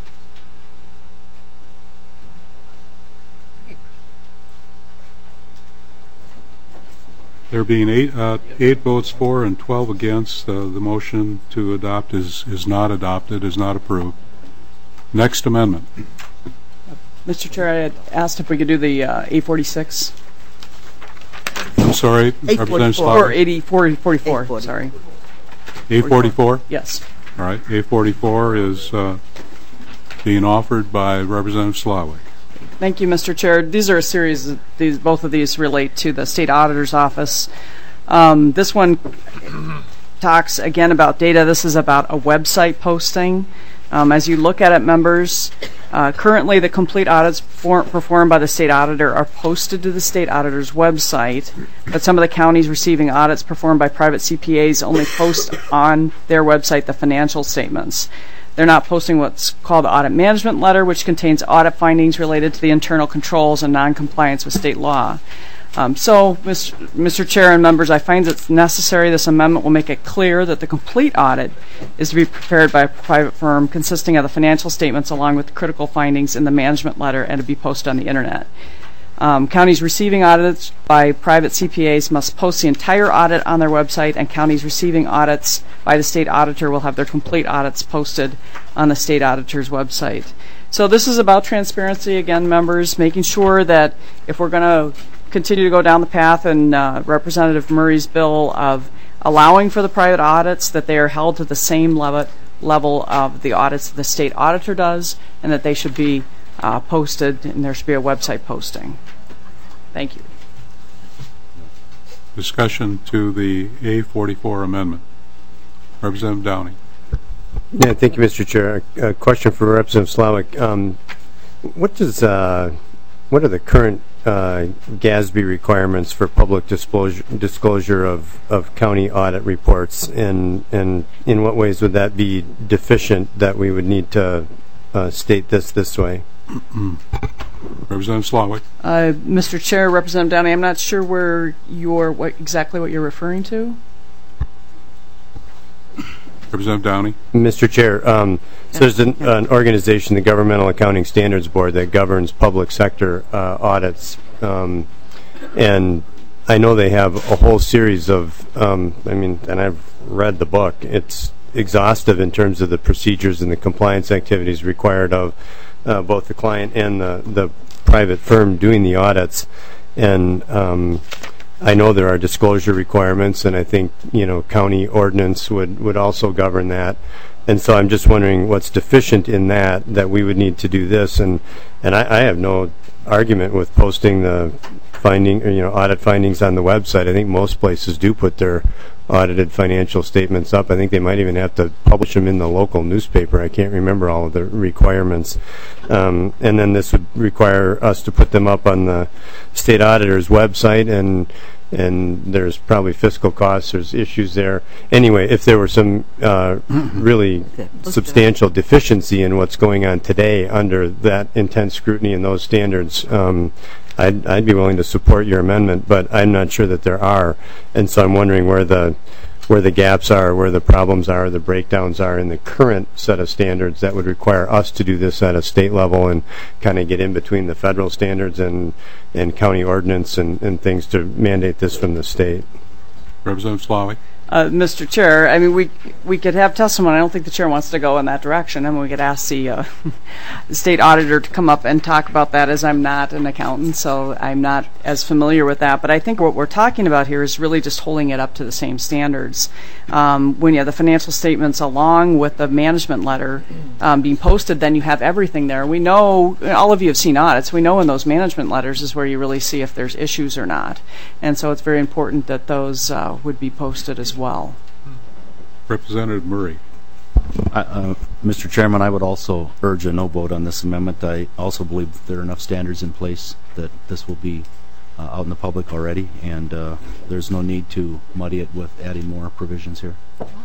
There being eight, uh, eight votes for and twelve against, uh, the motion to adopt is, is not adopted, is not approved. Next amendment. Mister Chair, I had asked if we could do the uh, A forty-six. I'm sorry, Representative Or Slaughter. eighty-four forty-four, sorry. A forty-four? Yes. All right, A forty-four is uh, being offered by Representative Slawik. Thank you, Mister Chair. These are a series, of these, both of these relate to the State Auditor's Office. Um, this one talks, again, about data. This is about a website posting. Um, as you look at it, members, uh, currently the complete audits for, performed by the State Auditor are posted to the State Auditor's website, but some of the counties receiving audits performed by private C P As only post on their website the financial statements. They're not posting what's called the audit management letter, which contains audit findings related to the internal controls and noncompliance with state law. Um, so, Mister Chair and members, I find it's necessary this amendment will make it clear that the complete audit is to be prepared by a private firm consisting of the financial statements along with the critical findings in the management letter and to be posted on the Internet. Um, counties receiving audits by private C P As must post the entire audit on their website, and counties receiving audits by the state auditor will have their complete audits posted on the state auditor's website. So this is about transparency, again, members, making sure that if we're going to continue to go down the path and uh, Representative Murray's bill of allowing for the private audits, that they are held to the same level, level of the audits that the state auditor does, and that they should be uh, posted, and there should be a website posting. Thank you. Discussion to the A forty-four amendment. Representative Downey. Yeah, thank you, Mister Chair. A question for Representative Slawik. Um, what does uh, what are the current uh, GASB requirements for public disclosure disclosure of, of county audit reports, and and in what ways would that be deficient that we would need to uh, state this this way? Representative Slawik. Uh, Mister Chair, Representative Downey, I'm not sure where you're what, exactly what you're referring to. Representative Downey. Mister Chair, um, so there's an, an organization, the Governmental Accounting Standards Board, that governs public sector uh, audits, um, and I know they have a whole series of, um, I mean, and I've read the book. It's exhaustive in terms of the procedures and the compliance activities required of uh, both the client and the, the private firm doing the audits, and um, I know there are disclosure requirements, and I think, you know, county ordinance would, would also govern that. and so I'm just wondering what's deficient in that, that we would need to do this. And, and I, I have no argument with posting the finding, or, you know, audit findings on the website. I think most places do put their audited financial statements up. I think they might even have to publish them in the local newspaper. I can't remember all of the requirements. Um, and then this would require us to put them up on the state auditor's website, and and there's probably fiscal costs, there's issues there. Anyway, if there were some uh, really substantial deficiency in what's going on today under that intense scrutiny and those standards, um, I'd, I'd be willing to support your amendment, but I'm not sure that there are. And so I'm wondering where the where the gaps are, where the problems are, the breakdowns are in the current set of standards that would require us to do this at a state level and kind of get in between the federal standards and, and county ordinance and, and things to mandate this from the state. Representative Slawi. Uh, Mister Chair, I mean, we we could have testimony. I don't think the chair wants to go in that direction. I mean, we could ask the, uh, the state auditor to come up and talk about that, as I'm not an accountant, so I'm not as familiar with that. But I think what we're talking about here is really just holding it up to the same standards. Um, when you have the financial statements along with the management letter um, being posted, then you have everything there. We know, all of you have seen audits, we know in those management letters is where you really see if there's issues or not. And so it's very important that those uh, would be posted as well. well. Representative Murray. Uh, uh, Mister Chairman, I would also urge a no vote on this amendment. I also believe that there are enough standards in place that this will be uh, out in the public already, and uh, there's no need to muddy it with adding more provisions here.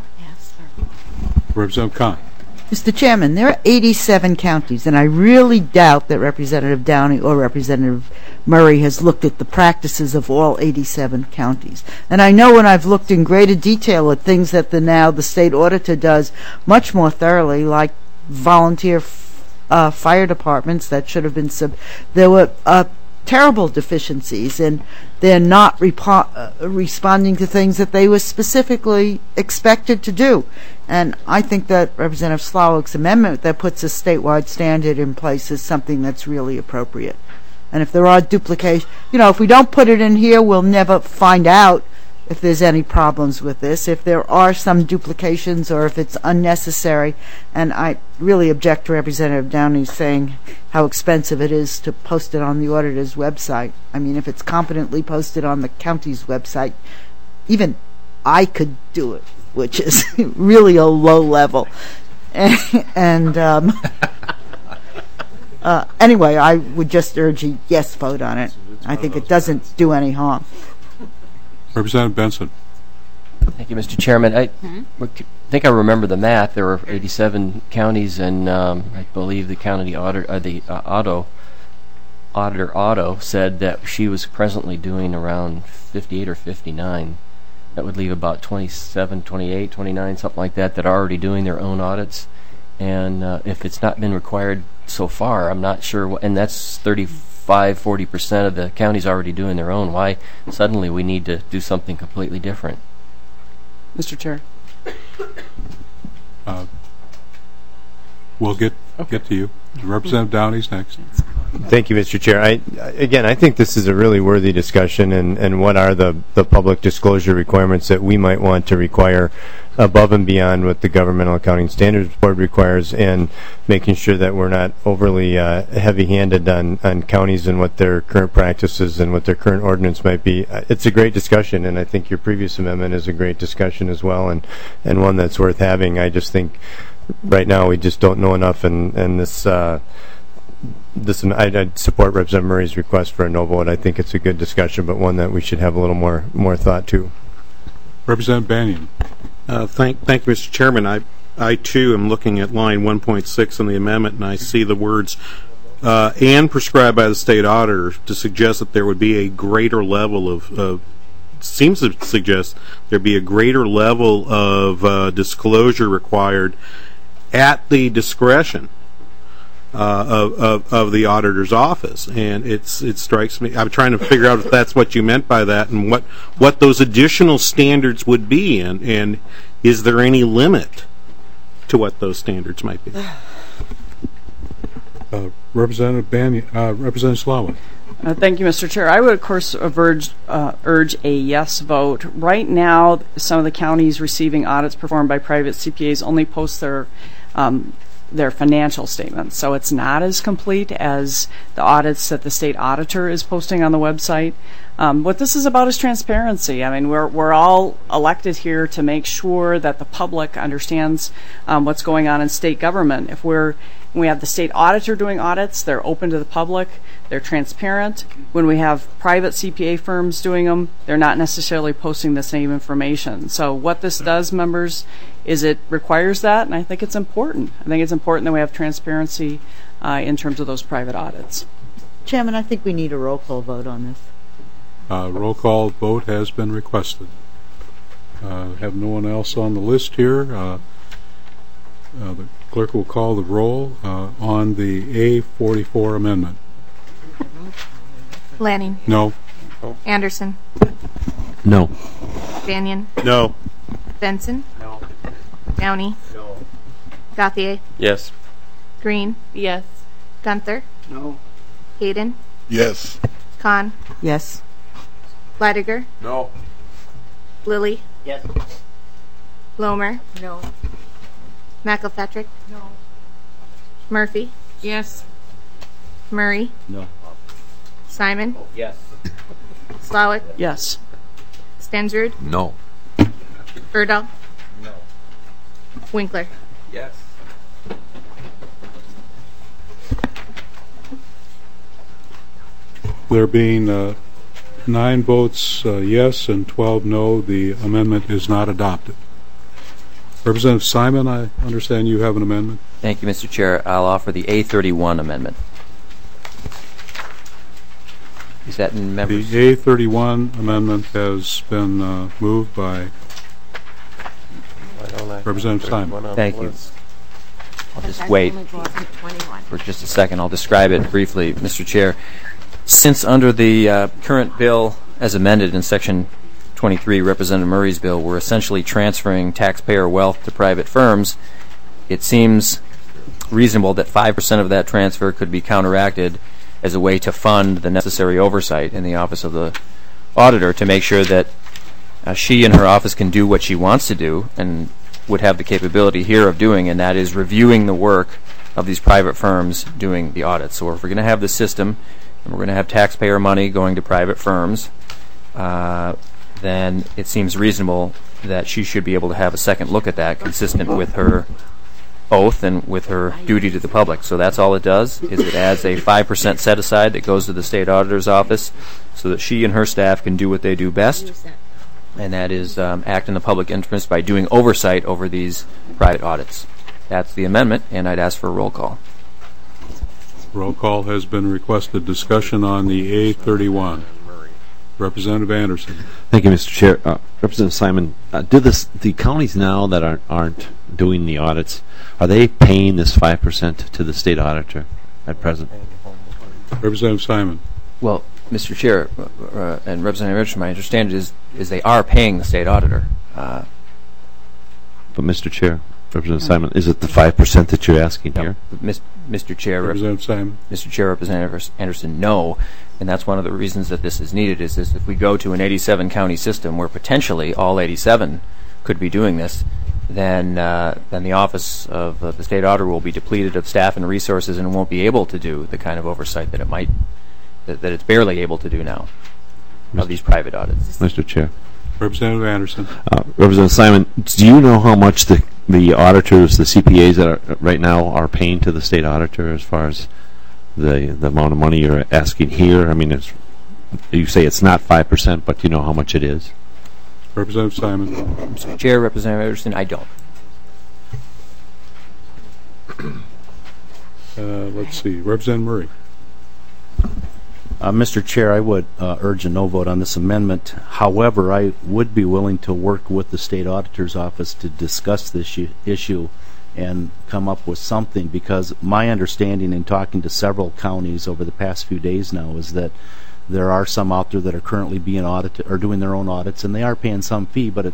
Representative Kahn. Mister Chairman, there are eighty-seven counties, and I really doubt that Representative Downey or Representative Murray has looked at the practices of all eighty-seven counties. And I know when I've looked in greater detail at things that the now the state auditor does much more thoroughly, like volunteer f uh, fire departments that should have been sub. There were uh, terrible deficiencies, and they're not repo uh, responding to things that they were specifically expected to do. And I think that Representative Slawik's amendment that puts a statewide standard in place is something that's really appropriate. And if there are duplications, you know, if we don't put it in here, we'll never find out if there's any problems with this, if there are some duplications or if it's unnecessary. And I really object to Representative Downey saying how expensive it is to post it on the auditor's website. I mean, if it's competently posted on the county's website, even I could do it, which is really a low level. And, and um, uh, anyway, I would just urge a yes vote on it. I think it doesn't do any harm. Representative Benson. Thank you, Mister Chairman. I mm-hmm. think I remember the math. There were eighty-seven counties, and um, I believe the county auditor, uh, the uh, auto auditor Otto said that she was presently doing around fifty-eight or fifty-nine. That would leave about twenty-seven, twenty-eight, twenty-nine, something like that, that are already doing their own audits. And uh, if it's not been required so far, I'm not sure. What, and that's thirty-five, forty percent of the counties already doing their own. Why suddenly we need to do something completely different? Mister Chair. Uh, we'll get okay. get to you. Representative Downey's next. Thank you, Mister Chair. I, again, I think this is a really worthy discussion, and, and what are the, the public disclosure requirements that we might want to require above and beyond what the Governmental Accounting Standards Board requires, and making sure that we're not overly uh, heavy-handed on, on counties and what their current practices and what their current ordinance might be. It's a great discussion, and I think your previous amendment is a great discussion as well, and, and one that's worth having. I just think right now we just don't know enough, and, and this uh, this I'd, I'd support Representative Murray's request for a no vote. I think it's a good discussion, but one that we should have a little more more thought to. Representative Bannion. Uh, thank, thank you, Mister Chairman. I, I too am looking at line one point six in the amendment, and I see the words uh, "and prescribed by the state auditor" to suggest that there would be a greater level of. of seems to suggest there be a greater level of uh, disclosure required at the discretion uh, of, of, of the auditor's office, and it's it strikes me. I'm trying to figure out if that's what you meant by that, and what what those additional standards would be, and and is there any limit to what those standards might be? Uh, Representative Bannion, uh, Representative Slawik. Uh, thank you, Mister Chair. I would, of course, urge, uh, urge a yes vote. Right now, some of the counties receiving audits performed by private C P As only post their um, their financial statements, so it's not as complete as the audits that the state auditor is posting on the website. Um, what this is about is transparency. I mean, we're we're all elected here to make sure that the public understands um, what's going on in state government. If we're when we have the state auditor doing audits, they're open to the public, they're transparent. When we have private C P A firms doing them, they're not necessarily posting the same information. So what this does, members, is it requires that, and I think it's important. I think it's important that we have transparency uh, in terms of those private audits. Chairman, I think we need a roll call vote on this. Uh, roll call vote has been requested. Uh, have no one else on the list here. Uh, uh, the clerk will call the roll uh, on the A forty-four amendment. Lanning. No. Anderson. No. Banyan. No. Benson. No. Downey. No. Gauthier. Yes. Green. Yes. Gunther. No. Hayden. Yes. Kahn. Yes. Leidiger. No. Lilly. Yes. Lomer. No. McElpatrick. No. Murphy. Yes. Murray. No. Simon. Yes. Slowick. Yes. Stensrud. No. Erdahl. No. Winkler. Yes. There being uh, nine votes uh, yes and twelve no, the amendment is not adopted. Representative Simon, I understand you have an amendment. Thank you, Mister Chair. I'll offer the A thirty-one amendment. Is that in members? The A thirty-one amendment has been uh, moved by Representative Simon. Thank you. I'll just wait for just a second. I'll describe it briefly, Mister Chair. Since under the uh, current bill as amended in Section twenty-three, Representative Murray's bill, we're essentially transferring taxpayer wealth to private firms, it seems reasonable that five percent of that transfer could be counteracted as a way to fund the necessary oversight in the Office of the Auditor to make sure that uh, she and her office can do what she wants to do and would have the capability here of doing, and that is reviewing the work of these private firms doing the audits. So if we're going to have the system and we're going to have taxpayer money going to private firms, uh, then it seems reasonable that she should be able to have a second look at that consistent with her oath and with her duty to the public. So that's all it does, is it adds a five percent set aside that goes to the state auditor's office so that she and her staff can do what they do best, and that is um, act in the public interest by doing oversight over these private audits. That's the amendment, and I'd ask for a roll call. Roll call has been requested. Discussion on the A thirty-one. Representative Anderson. Thank you, Mister Chair. Uh, Representative Simon, uh, do this, the counties now that aren't, aren't doing the audits, are they paying this five percent to the state auditor at present? Representative Simon. Well, Mister Chair uh, and Representative Richardson, my understanding is is they are paying the state auditor. Uh, but, Mister Chair, Representative Simon, is it the five percent that you're asking no, here? Mis- Mister Chair, Representative Simon. Mister Chair, Representative Anderson, no. And that's one of the reasons that this is needed, is this, if we go to an eighty-seven county system where potentially all eighty-seven could be doing this, then uh, then the office of uh, the state auditor will be depleted of staff and resources and won't be able to do the kind of oversight that it might, that, that it's barely able to do now Mister of these private audits. Mister Chair. Representative Anderson. Uh, Representative Simon, do you know how much the the auditors, the C P As that are right now are paying to the state auditor as far as the the amount of money you're asking here? I mean, it's, you say it's not five percent, but do you know how much it is? Representative Simon. Mister Chair, Representative Anderson, I don't. Uh, let's see. Representative Murray. Uh, Mister Chair, I would uh, urge a no vote on this amendment. However, I would be willing to work with the State Auditor's Office to discuss this issue and come up with something, because my understanding in talking to several counties over the past few days now is that there are some out there that are currently being audited or doing their own audits, and they are paying some fee, but it's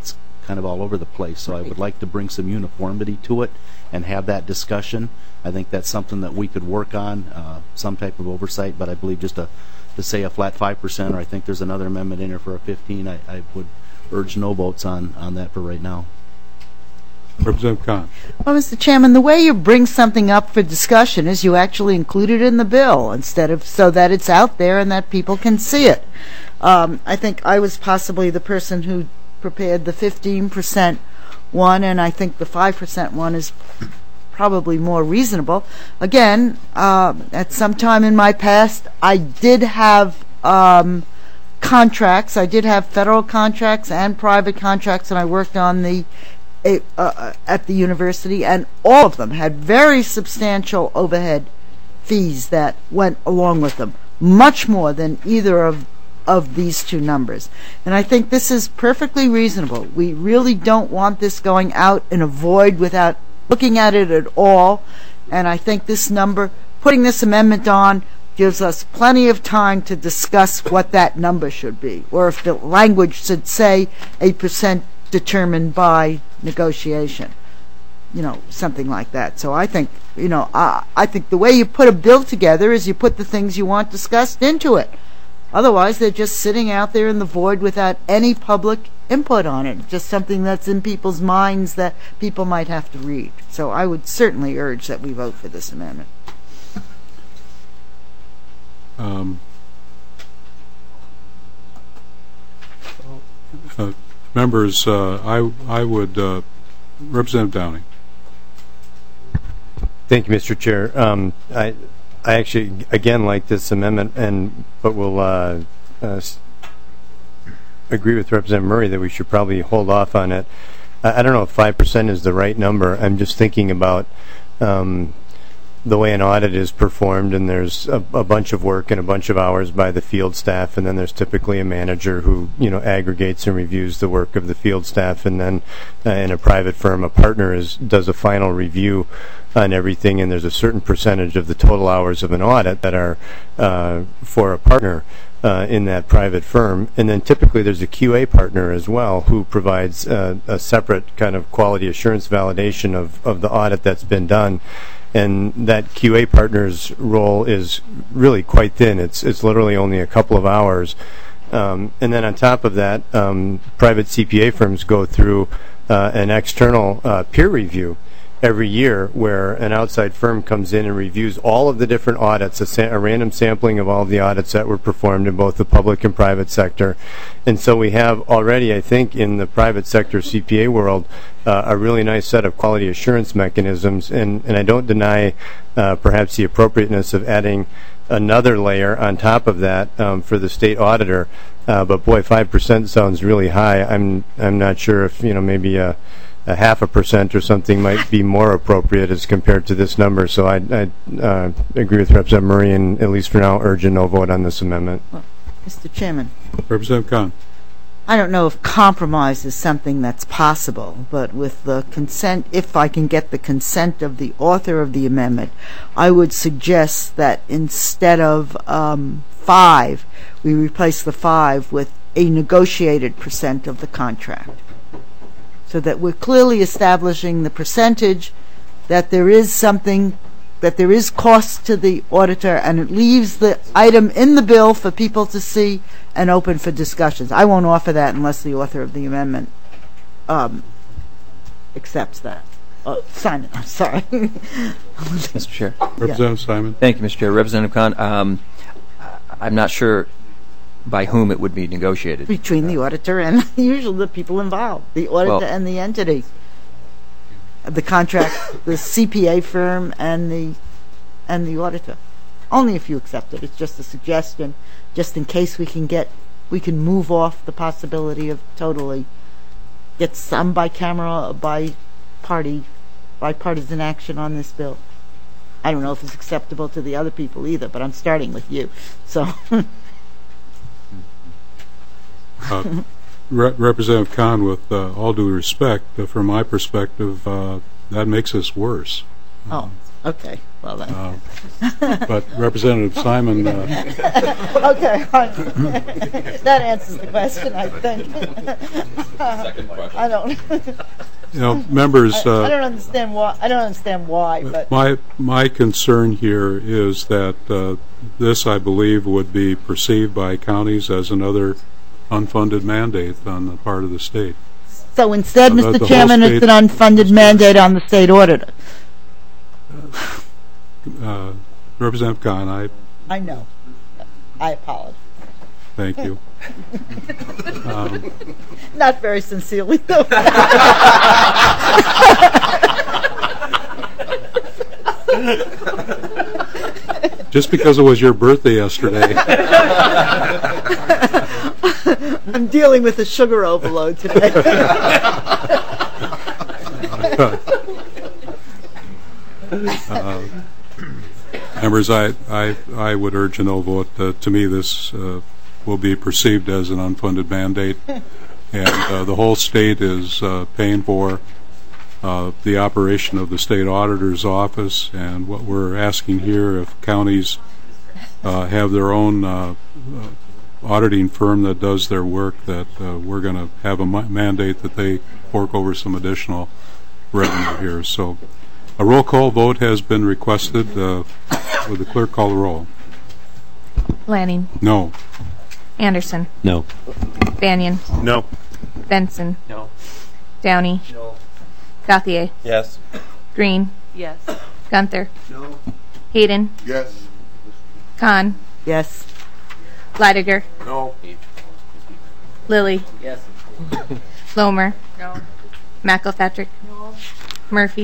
kind of all over the place. So I would like to bring some uniformity to it and have that discussion. I think that's something that we could work on, uh, some type of oversight, but I believe just a, to say a flat five percent, or I think there's another amendment in there for a fifteen, I, I would urge no votes on, on that for right now. Representative Khan. Well, Mister Chairman, the way you bring something up for discussion is you actually include it in the bill instead of so that it's out there and that people can see it. Um, I think I was possibly the person who prepared the fifteen percent one, and I think the five percent one is probably more reasonable. Again, uh, at some time in my past, I did have um, contracts. I did have federal contracts and private contracts, and I worked on the A, uh, at the university, and all of them had very substantial overhead fees that went along with them, much more than either of of these two numbers. And I think this is perfectly reasonable. We really don't want this going out in a void without looking at it at all, and I think this number, putting this amendment on, gives us plenty of time to discuss what that number should be, or if the language should say a percent determined by negotiation, you know, something like that. So I think, you know, I, I think the way you put a bill together is you put the things you want discussed into it. Otherwise, they're just sitting out there in the void without any public input on it, just something that's in people's minds that people might have to read. So I would certainly urge that we vote for this amendment. Um, uh, Members, uh, I I would uh, Representative Downing. Thank you, Mister Chair. Um, I I actually again like this amendment, and but will uh, uh, agree with Representative Murray that we should probably hold off on it. I, I don't know if five percent is the right number. I'm just thinking about um, the way an audit is performed, and there's a, a bunch of work and a bunch of hours by the field staff, and then there's typically a manager who, you know, aggregates and reviews the work of the field staff, and then uh, in a private firm, a partner is does a final review on everything, and there's a certain percentage of the total hours of an audit that are uh, for a partner uh, in that private firm, and then typically there's a Q A partner as well who provides uh, a separate kind of quality assurance validation of, of the audit that's been done. And that Q A partner's role is really quite thin. It's it's literally only a couple of hours. Um, and then on top of that, um, private C P A firms go through uh, an external uh, peer review every year where an outside firm comes in and reviews all of the different audits, a, sa- a random sampling of all of the audits that were performed in both the public and private sector. And so we have already, I think, in the private sector C P A world, uh, a really nice set of quality assurance mechanisms. And, and I don't deny uh, perhaps the appropriateness of adding another layer on top of that um, for the state auditor. Uh, but boy, five percent sounds really high. I'm I'm not sure if, you know, maybe a a half a percent or something might be more appropriate as compared to this number. So I, I uh, agree with Representative Murray, and at least for now, urge a no vote on this amendment. Well, Mister Chairman. Representative Khan. I don't know if compromise is something that's possible, but with the consent, if I can get the consent of the author of the amendment, I would suggest that instead of um, five, we replace the five with a negotiated percent of the contract, so that we're clearly establishing the percentage, that there is something, that there is cost to the auditor, and it leaves the item in the bill for people to see and open for discussions. I won't offer that unless the author of the amendment um, accepts that. Oh, Simon, I'm sorry. Mister Chair. Representative Yeah. Simon. Thank you, Mister Chair. Representative Khan, um, I'm not sure by whom it would be negotiated. Between the auditor and usually the people involved, the auditor Well, and the entity. The contract, the C P A firm and the and the auditor. Only if you accept it. It's just a suggestion, just in case we can get, we can move off the possibility of totally get some bicameral, by party, bipartisan action on this bill. I don't know if it's acceptable to the other people either, but I'm starting with you. So. Uh, Re- Representative Khan, with uh, all due respect, uh, from my perspective, uh, that makes us worse. Oh. Okay, well then. Uh, But Representative Simon, uh, Okay, fine. That answers the question, I think. Second question. I don't, you know, members, I I don't uh, understand why, I don't understand why, but, my my concern here is that uh, this, I believe, would be perceived by counties as another unfunded mandate on the part of the state. so instead, Uh, the- the Mister whole Chairman, it's state- an unfunded mandate on the state auditor. Uh, Representative Khan, I I know. I apologize. thank you. Um, Not very sincerely, though. Just because it was your birthday yesterday. I'm dealing with a sugar overload today. Uh, Members, I, I, I would urge a no vote. Uh, to me, this uh, will be perceived as an unfunded mandate, and uh, the whole state is uh, paying for uh, the operation of the state auditor's office, and what we're asking here, if counties uh, have their own uh, uh, auditing firm that does their work, that uh, we're going to have a ma- mandate that they fork over some additional revenue here. So a roll call vote has been requested. Uh, would the clerk call the roll? Lanning. No. Anderson. No. Banyan. No. Benson. No. Downey. No. Gauthier. Yes. Green. Yes. Gunther. No. Hayden. Yes. Kahn. Yes. Leidiger. No. Lilly. Yes. Lomer. No. McElpatrick. No. Murphy.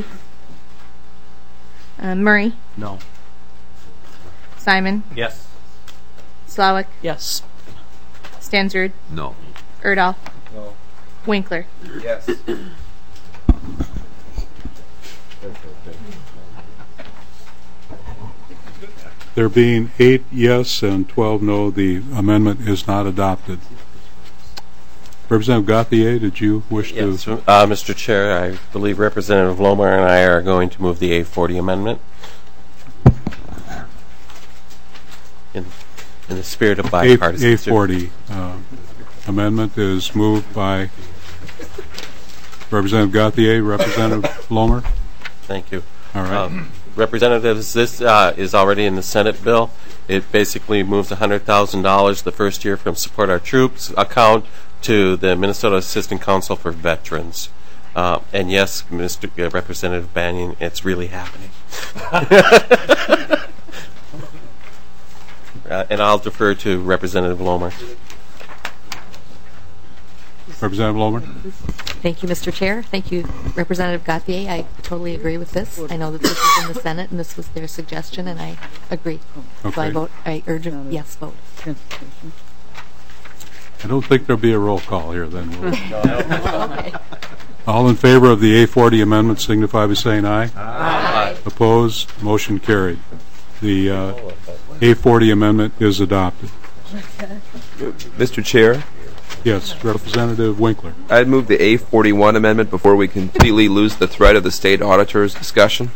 Uh, Murray. No. Simon. Yes. Slawik. Yes. Stansrud. No. Erdahl. No. Winkler. Yes. There being eight yes and twelve no, the amendment is not adopted. Representative Gauthier, did you wish Yes, to? uh, Mister Chair, I believe Representative Lomer and I are going to move the A forty amendment in, in the spirit of bipartisanship. A forty uh, amendment is moved by Representative Gauthier. Representative Lomer? Thank you. All right. Um, Representatives, this uh, is already in the Senate bill. It basically moves one hundred thousand dollars the first year from Support Our Troops account to the Minnesota Assistant Council for Veterans. Uh, and yes, Mister Uh, Representative Banyan, it's really happening. uh, and I'll defer to Representative Lomer. Representative Lomer? Thank you, Mister Chair. Thank you, Representative Gauthier. I totally agree with this. I know that this is in the Senate, and this was their suggestion, and I agree. So I Okay. vote. I urge a yes vote. I don't think there'll be a roll call here then. We'll- Okay. All in favor of the A forty amendment signify by saying aye. Aye. Opposed? Motion carried. The uh, A forty amendment is adopted. Mister Chair, Yes, Representative Winkler. I'd move the A forty-one amendment before we completely lose the thread of the state auditor's discussion.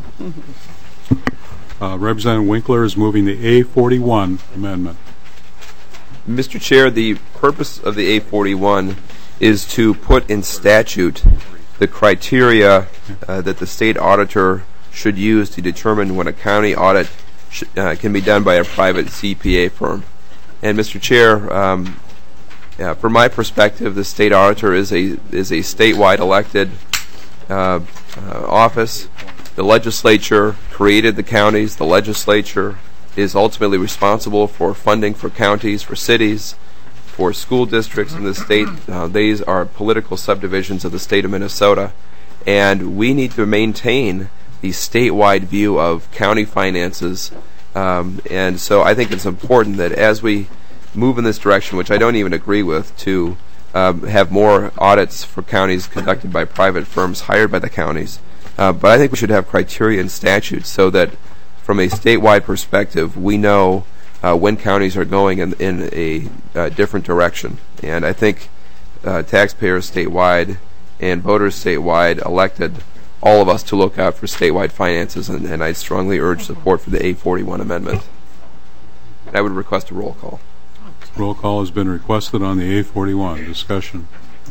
Uh, Representative Winkler is moving the A forty-one amendment. Mister Chair, the purpose of the A forty-one is to put in statute the criteria uh, that the state auditor should use to determine when a county audit sh- uh, can be done by a private C P A firm. And Mister Chair, um, yeah, from my perspective, the state auditor is a is a statewide elected uh, uh, office. The legislature created the counties. The legislature is ultimately responsible for funding for counties, for cities, for school districts in the state. Uh, these are political subdivisions of the state of Minnesota, and we need to maintain the statewide view of county finances. Um, and so I think it's important that as we move in this direction, which I don't even agree with, to um, have more audits for counties conducted by private firms hired by the counties. Uh, but I think we should have criteria and statutes so that from a statewide perspective, we know uh, when counties are going in, in a uh, different direction. And I think uh, taxpayers statewide and voters statewide elected all of us to look out for statewide finances, and, and I strongly urge support for the A forty-one amendment. I would request a roll call. Roll call has been requested on the A forty-one. Discussion.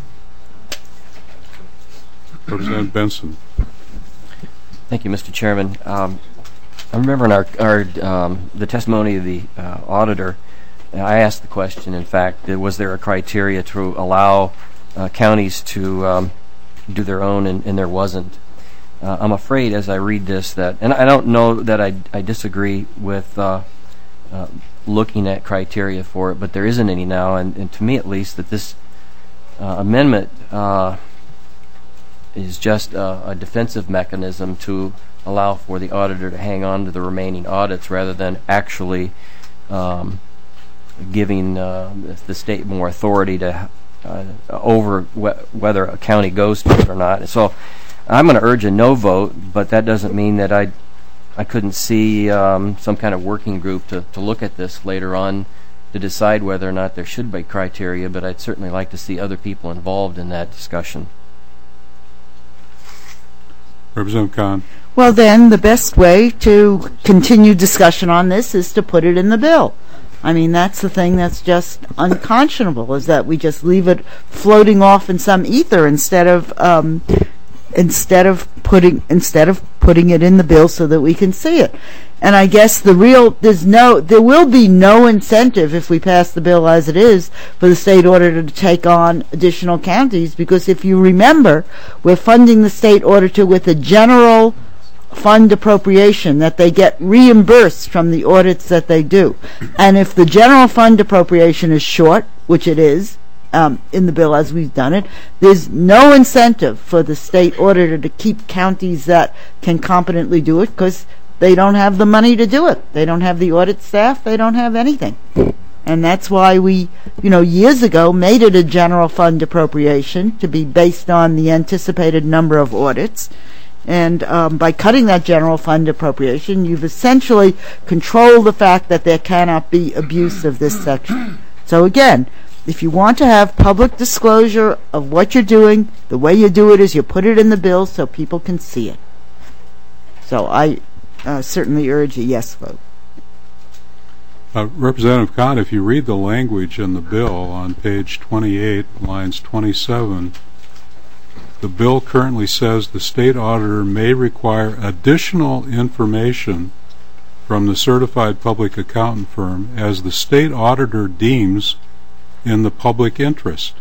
Representative Benson. Thank you, Mister Chairman. Um, I remember in our, our um, the testimony of the uh, auditor, I asked the question, in fact, that was there a criteria to allow uh, counties to um, do their own, and, and there wasn't. Uh, I'm afraid as I read this that, and I don't know that I, I disagree with uh, uh, looking at criteria for it, but there isn't any now, and, and to me at least, that this uh, amendment uh, is just a, a defensive mechanism to allow for the auditor to hang on to the remaining audits rather than actually um, giving uh, the state more authority to uh, over wh- whether a county goes to it or not. So I'm going to urge a no vote, but that doesn't mean that I I couldn't see um, some kind of working group to, to look at this later on to decide whether or not there should be criteria, but I'd certainly like to see other people involved in that discussion. Representative Khan. Well, then, the best way to continue discussion on this is to put it in the bill. I mean, that's the thing that's just unconscionable, is that we just leave it floating off in some ether instead of um, instead of putting instead of putting it in the bill so that we can see it. And I guess the real there's no there will be no incentive if we pass the bill as it is for the state auditor to take on additional counties, because if you remember, we're funding the state auditor with a general fund appropriation that they get reimbursed from the audits that they do. And if the general fund appropriation is short, which it is um, in the bill as we've done it, there's no incentive for the state auditor to keep counties that can competently do it, because they don't have the money to do it. They don't have the audit staff. They don't have anything. And that's why we, you know, years ago made it a general fund appropriation to be based on the anticipated number of audits. And um, by cutting that general fund appropriation, you've essentially controlled the fact that there cannot be abuse of this section. So again, if you want to have public disclosure of what you're doing, the way you do it is you put it in the bill so people can see it. So I uh, certainly urge a yes vote. Uh, Representative Khan, if you read the language in the bill on page twenty-eight, lines twenty-seven, the bill currently says the state auditor may require additional information from the certified public accountant firm as the state auditor deems in the public interest.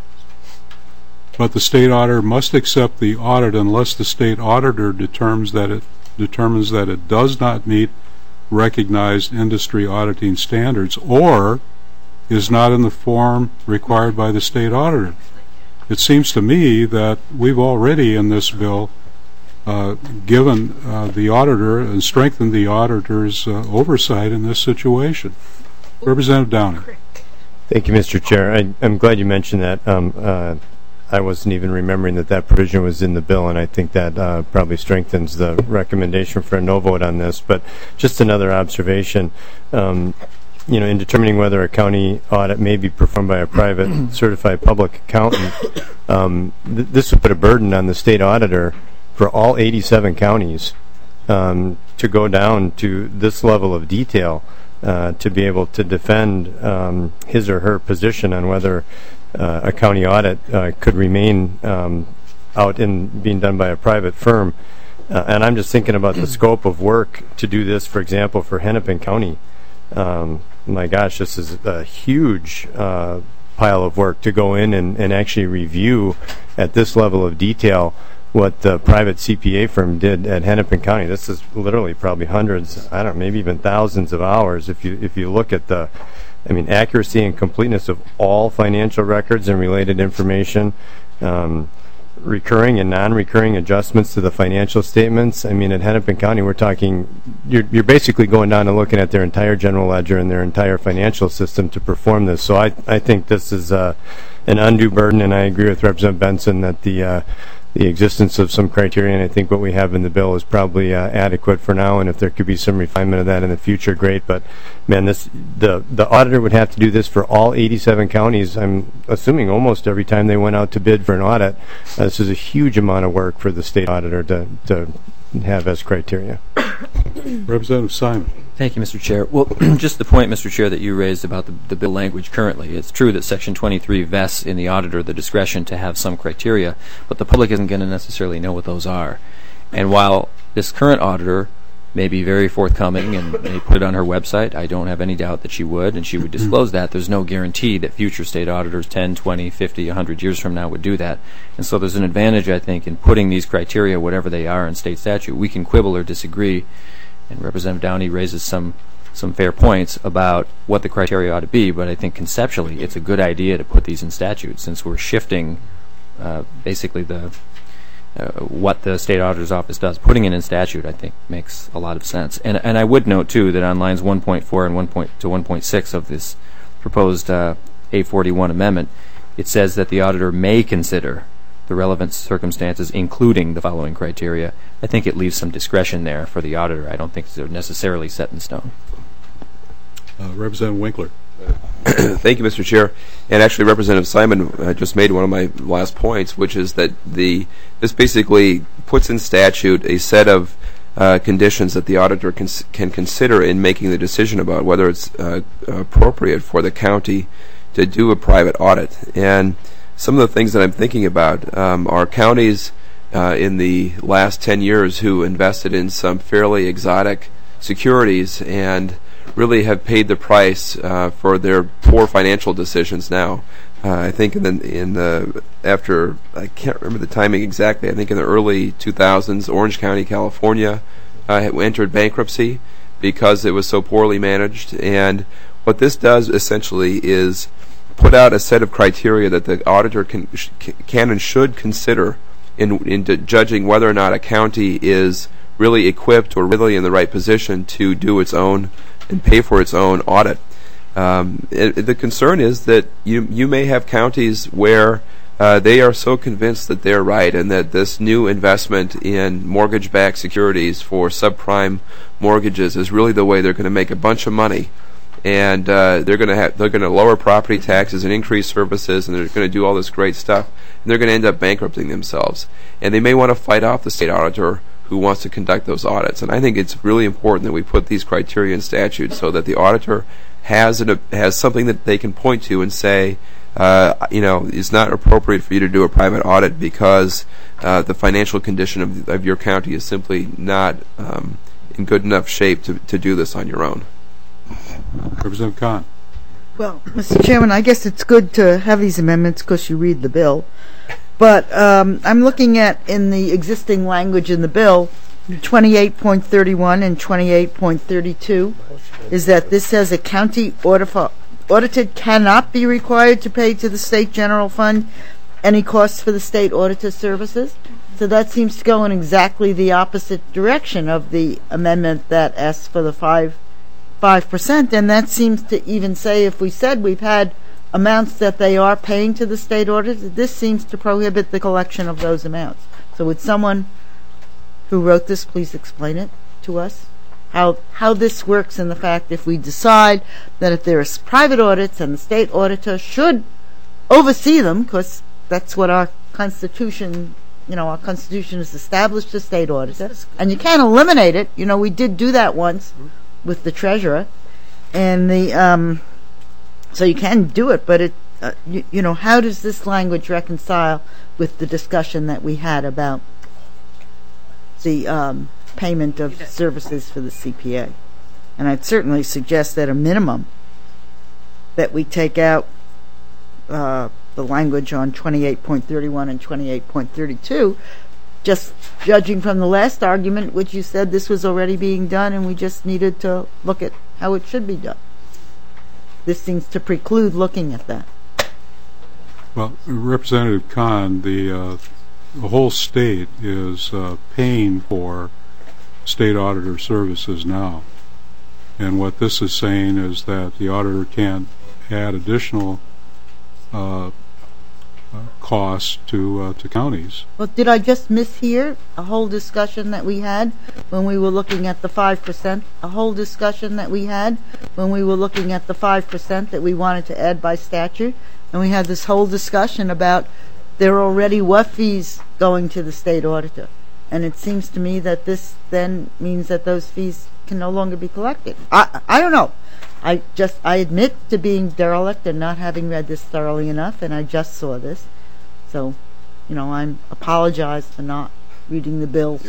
But the state auditor must accept the audit unless the state auditor determines that it determines that it does not meet recognized industry auditing standards or is not in the form required by the state auditor. It seems to me that we've already in this bill uh, given uh, the auditor and strengthened the auditor's uh, oversight in this situation. Representative Downing. Thank you, Mister Chair. I, I'm glad you mentioned that. Um, uh, I wasn't even remembering that that provision was in the bill, and I think that uh, probably strengthens the recommendation for a no vote on this. But just another observation. Um, you know, in determining whether a county audit may be performed by a private certified public accountant, um, th- this would put a burden on the state auditor for all eighty-seven counties um, to go down to this level of detail uh, to be able to defend um, his or her position on whether uh, a county audit uh, could remain um, out in being done by a private firm. Uh, and I'm just thinking about the scope of work to do this, for example, for Hennepin County. Um, my gosh, this is a huge uh, pile of work to go in and, and actually review at this level of detail what the private C P A firm did at Hennepin County. This is literally probably hundreds, I don't know, maybe even thousands of hours. If you if you look at the, I mean, accuracy and completeness of all financial records and related information, um, recurring and non-recurring adjustments to the financial statements. I mean, at Hennepin County, we're talking, you're, you're basically going down and looking at their entire general ledger and their entire financial system to perform this. So I, I think this is uh, an undue burden, and I agree with Representative Benson that the uh, the existence of some criteria, and I think what we have in the bill is probably uh, adequate for now, and if there could be some refinement of that in the future, great. But, man, this the, the auditor would have to do this for all eighty-seven counties, I'm assuming almost every time they went out to bid for an audit. Uh, this is a huge amount of work for the state auditor to, to have as criteria. Representative Simon. Thank you, Mister Chair. Well, just the point, Mister Chair, that you raised about the, the bill language currently. It's true that Section twenty-three vests in the auditor the discretion to have some criteria, but the public isn't going to necessarily know what those are. And while this current auditor may be very forthcoming and may put it on her website, I don't have any doubt that she would, and she would disclose that. There's no guarantee that future state auditors ten, twenty, fifty, one hundred years from now would do that. And so there's an advantage, I think, in putting these criteria, whatever they are in state statute. We can quibble or disagree, and Representative Downey raises some some fair points about what the criteria ought to be, but I think conceptually it's a good idea to put these in statute, since we're shifting uh, basically the uh, what the state auditor's office does. Putting it in statute, I think, makes a lot of sense. And and I would note too that on lines one point four and one point to one point six of this proposed uh, A forty-one amendment, it says that the auditor may consider the relevant circumstances, including the following criteria. I think it leaves some discretion there for the auditor. I don't think they're necessarily set in stone. Uh, Representative Winkler. Thank you, Mister Chair. And actually, Representative Simon uh, just made one of my last points, which is that the this basically puts in statute a set of uh, conditions that the auditor can, can consider in making the decision about whether it's uh, appropriate for the county to do a private audit. And some of the things that I'm thinking about um, are counties uh, in the last ten years who invested in some fairly exotic securities and really have paid the price uh, for their poor financial decisions now. Uh, I think in the, in the after I can't remember the timing exactly. I think in the early two thousands, Orange County, California, uh, entered bankruptcy because it was so poorly managed. And what this does essentially is put out a set of criteria that the auditor can, can and should consider in, in judging whether or not a county is really equipped or really in the right position to do its own and pay for its own audit. Um, it, the concern is that you you may have counties where uh, they are so convinced that they're right and that this new investment in mortgage-backed securities for subprime mortgages is really the way they're going to make a bunch of money. And uh, they're going to have they're going to lower property taxes and increase services, and they're going to do all this great stuff. And they're going to end up bankrupting themselves. And they may want to fight off the state auditor who wants to conduct those audits. And I think it's really important that we put these criteria in statute so that the auditor has an, has something that they can point to and say, uh, you know, it's not appropriate for you to do a private audit because uh, the financial condition of, of your county is simply not um, in good enough shape to, to do this on your own. Representative Khan. Well, Mister Chairman, I guess it's good to have these amendments because you read the bill. But um, I'm looking at, in the existing language in the bill, twenty-eight point thirty-one and twenty-eight point thirty-two, is that this says a county auditor, audited cannot be required to pay to the state general fund any costs for the state auditor services. So that seems to go in exactly the opposite direction of the amendment that asks for the five five percent, and that seems to even say, if we said we've had amounts that they are paying to the state auditor, this seems to prohibit the collection of those amounts. So would someone who wrote this please explain it to us? How how this works in the fact if we decide that if there is private audits and the state auditor should oversee them, because that's what our Constitution, you know, our Constitution has established a state auditor, and you can't eliminate it. You know, we did do that once with the treasurer, and the um, so you can do it, but it, uh, you, you know, how does this language reconcile with the discussion that we had about the um, payment of services for the C P A? And I'd certainly suggest that a minimum that we take out uh, the language on twenty-eight point thirty-one and twenty-eight point thirty-two, just judging from the last argument, which you said this was already being done and we just needed to look at how it should be done. This seems to preclude looking at that. Well, Representative Khan, the, uh, the whole state is uh, paying for state auditor services now. And what this is saying is that the auditor can't add additional uh, uh, cost to uh, to counties. Well, did I just mishear a whole discussion that we had when we were looking at the five percent? A whole discussion that we had when we were looking at the five percent that we wanted to add by statute? And we had this whole discussion about there already were fees going to the state auditor. And it seems to me that this then means that those fees can no longer be collected. I I don't know. I just, I admit to being derelict and not having read this thoroughly enough, and I just saw this. So, you know, I'm apologize for not reading the bill.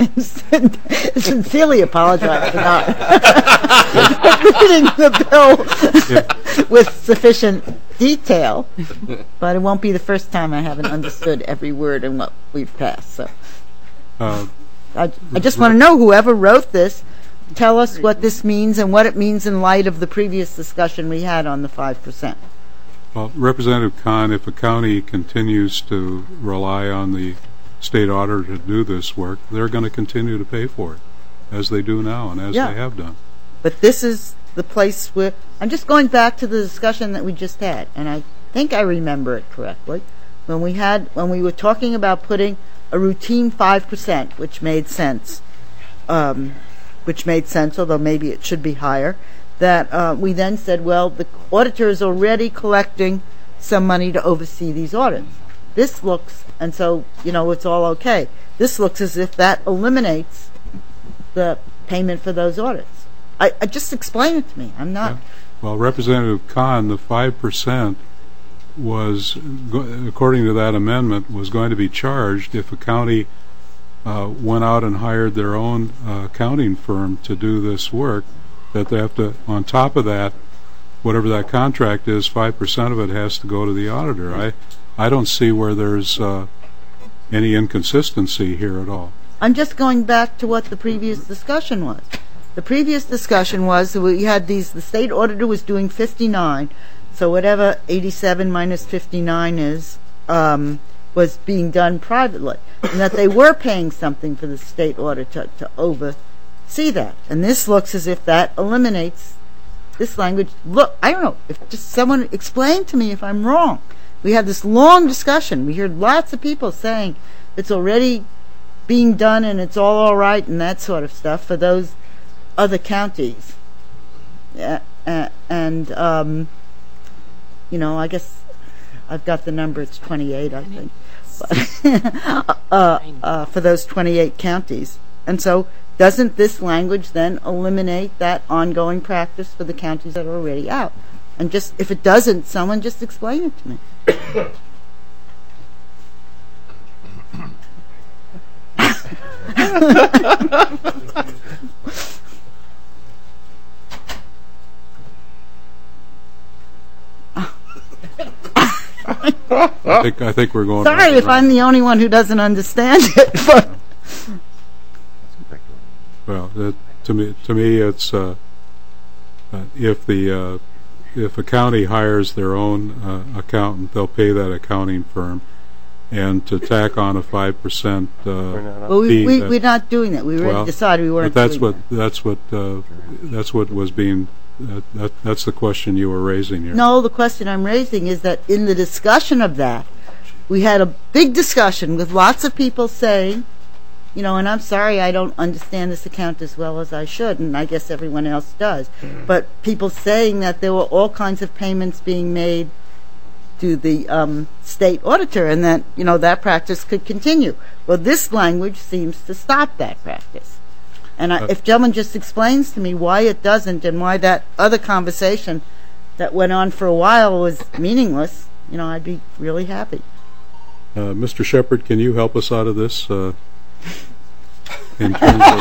Sincerely apologize for not reading the bill yeah. with sufficient detail. But it won't be the first time I haven't understood every word in what we've passed. So, uh, I, I just want to know, whoever wrote this, tell us what this means and what it means in light of the previous discussion we had on the five percent. Well, Representative Kahn, if a county continues to rely on the state auditor to do this work, they're going to continue to pay for it, as they do now and as yeah. they have done. But this is the place where, I'm just going back to the discussion that we just had, and I think I remember it correctly, when we had, when we were talking about putting a routine five percent, which made sense, um, which made sense, although maybe it should be higher, that uh, we then said, well, the auditor is already collecting some money to oversee these audits. This looks, and so, you know, it's all okay. This looks as if that eliminates the payment for those audits. I, I just explain it to me. I'm not. Yeah. Well, Representative Kahn, the five percent was, according to that amendment, was going to be charged if a county Uh, went out and hired their own uh, accounting firm to do this work, that they have to, on top of that, whatever that contract is, five percent of it has to go to the auditor. I, I don't see where there's uh, any inconsistency here at all. I'm just going back to what the previous discussion was. The previous discussion was that we had these, the state auditor was doing fifty-nine, so whatever eighty-seven minus fifty-nine is, um, was being done privately, and that they were paying something for the state auditor to oversee that. And this looks as if that eliminates this language. Look, I don't know, if just someone explain to me if I'm wrong. We had this long discussion. We heard lots of people saying it's already being done and it's all all right and that sort of stuff for those other counties. Yeah, uh, and, um, you know, I guess I've got the number, it's twenty-eight, I think. But, uh, uh, for those twenty-eight counties. And so doesn't this language then eliminate that ongoing practice for the counties that are already out? And just, if it doesn't, someone just explain it to me. I think I think we're going. Sorry if I'm the only one who doesn't understand it. But well, uh, to me, to me, it's uh, uh, if the uh, if a county hires their own uh, accountant, they'll pay that accounting firm, and to tack on a five percent. Uh, well, we, we uh, we're not doing that. We already well, decided we weren't. But that's doing what that. that's what uh, that's what was being. Uh, that, that's the question you were raising here. No, the question I'm raising is that in the discussion of that, we had a big discussion with lots of people saying, you know, and I'm sorry I don't understand this account as well as I should, and I guess everyone else does, but people saying that there were all kinds of payments being made to the um, state auditor and that, you know, that practice could continue. Well, this language seems to stop that practice. And I, if gentleman just explains to me why it doesn't and why that other conversation that went on for a while was meaningless, you know, I'd be really happy. Uh, Mister Shepard, can you help us out of this? Uh, in terms of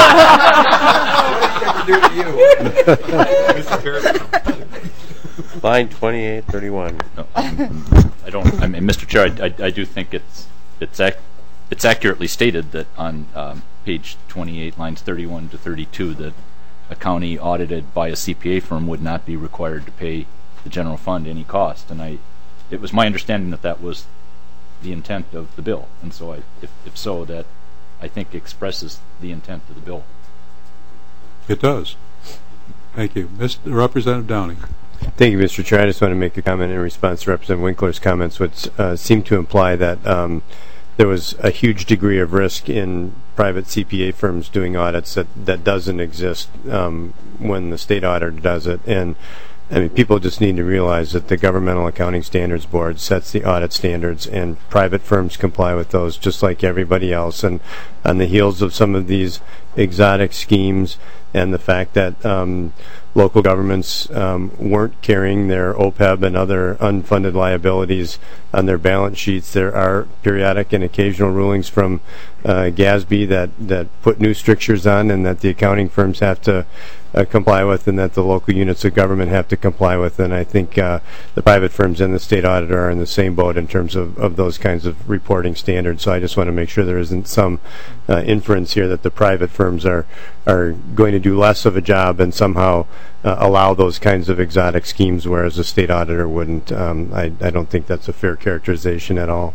Line twenty-eight thirty-one. No, I don't. I mean, Mister Chair, I, I, I do think it's it's ac- it's accurately stated that on um, page twenty-eight, lines thirty-one to thirty-two, that a county audited by a C P A firm would not be required to pay the general fund any cost. And I, it was my understanding that that was the intent of the bill. And so, I, if, if so, that I think expresses the intent of the bill. It does. Thank you, Mister Representative Downing. Thank you, Mister Chair. I just want to make a comment in response to Representative Winkler's comments, which uh, seem to imply that um, there was a huge degree of risk in private C P A firms doing audits that, that doesn't exist um, when the state auditor does it. And I mean, people just need to realize that the Governmental Accounting Standards Board sets the audit standards, and private firms comply with those just like everybody else. And on the heels of some of these exotic schemes and the fact that um, local governments um, weren't carrying their O P E B and other unfunded liabilities on their balance sheets, there are periodic and occasional rulings from uh, G A S B that, that put new strictures on and that the accounting firms have to uh, comply with, and that the local units of government have to comply with. And I think uh, the private firms and the state auditor are in the same boat in terms of, of those kinds of reporting standards. So I just want to make sure there isn't some uh, inference here that the private firms are, are going to do less of a job and somehow uh, allow those kinds of exotic schemes, whereas the state auditor wouldn't. Um, I, I don't think that's a fair characterization at all.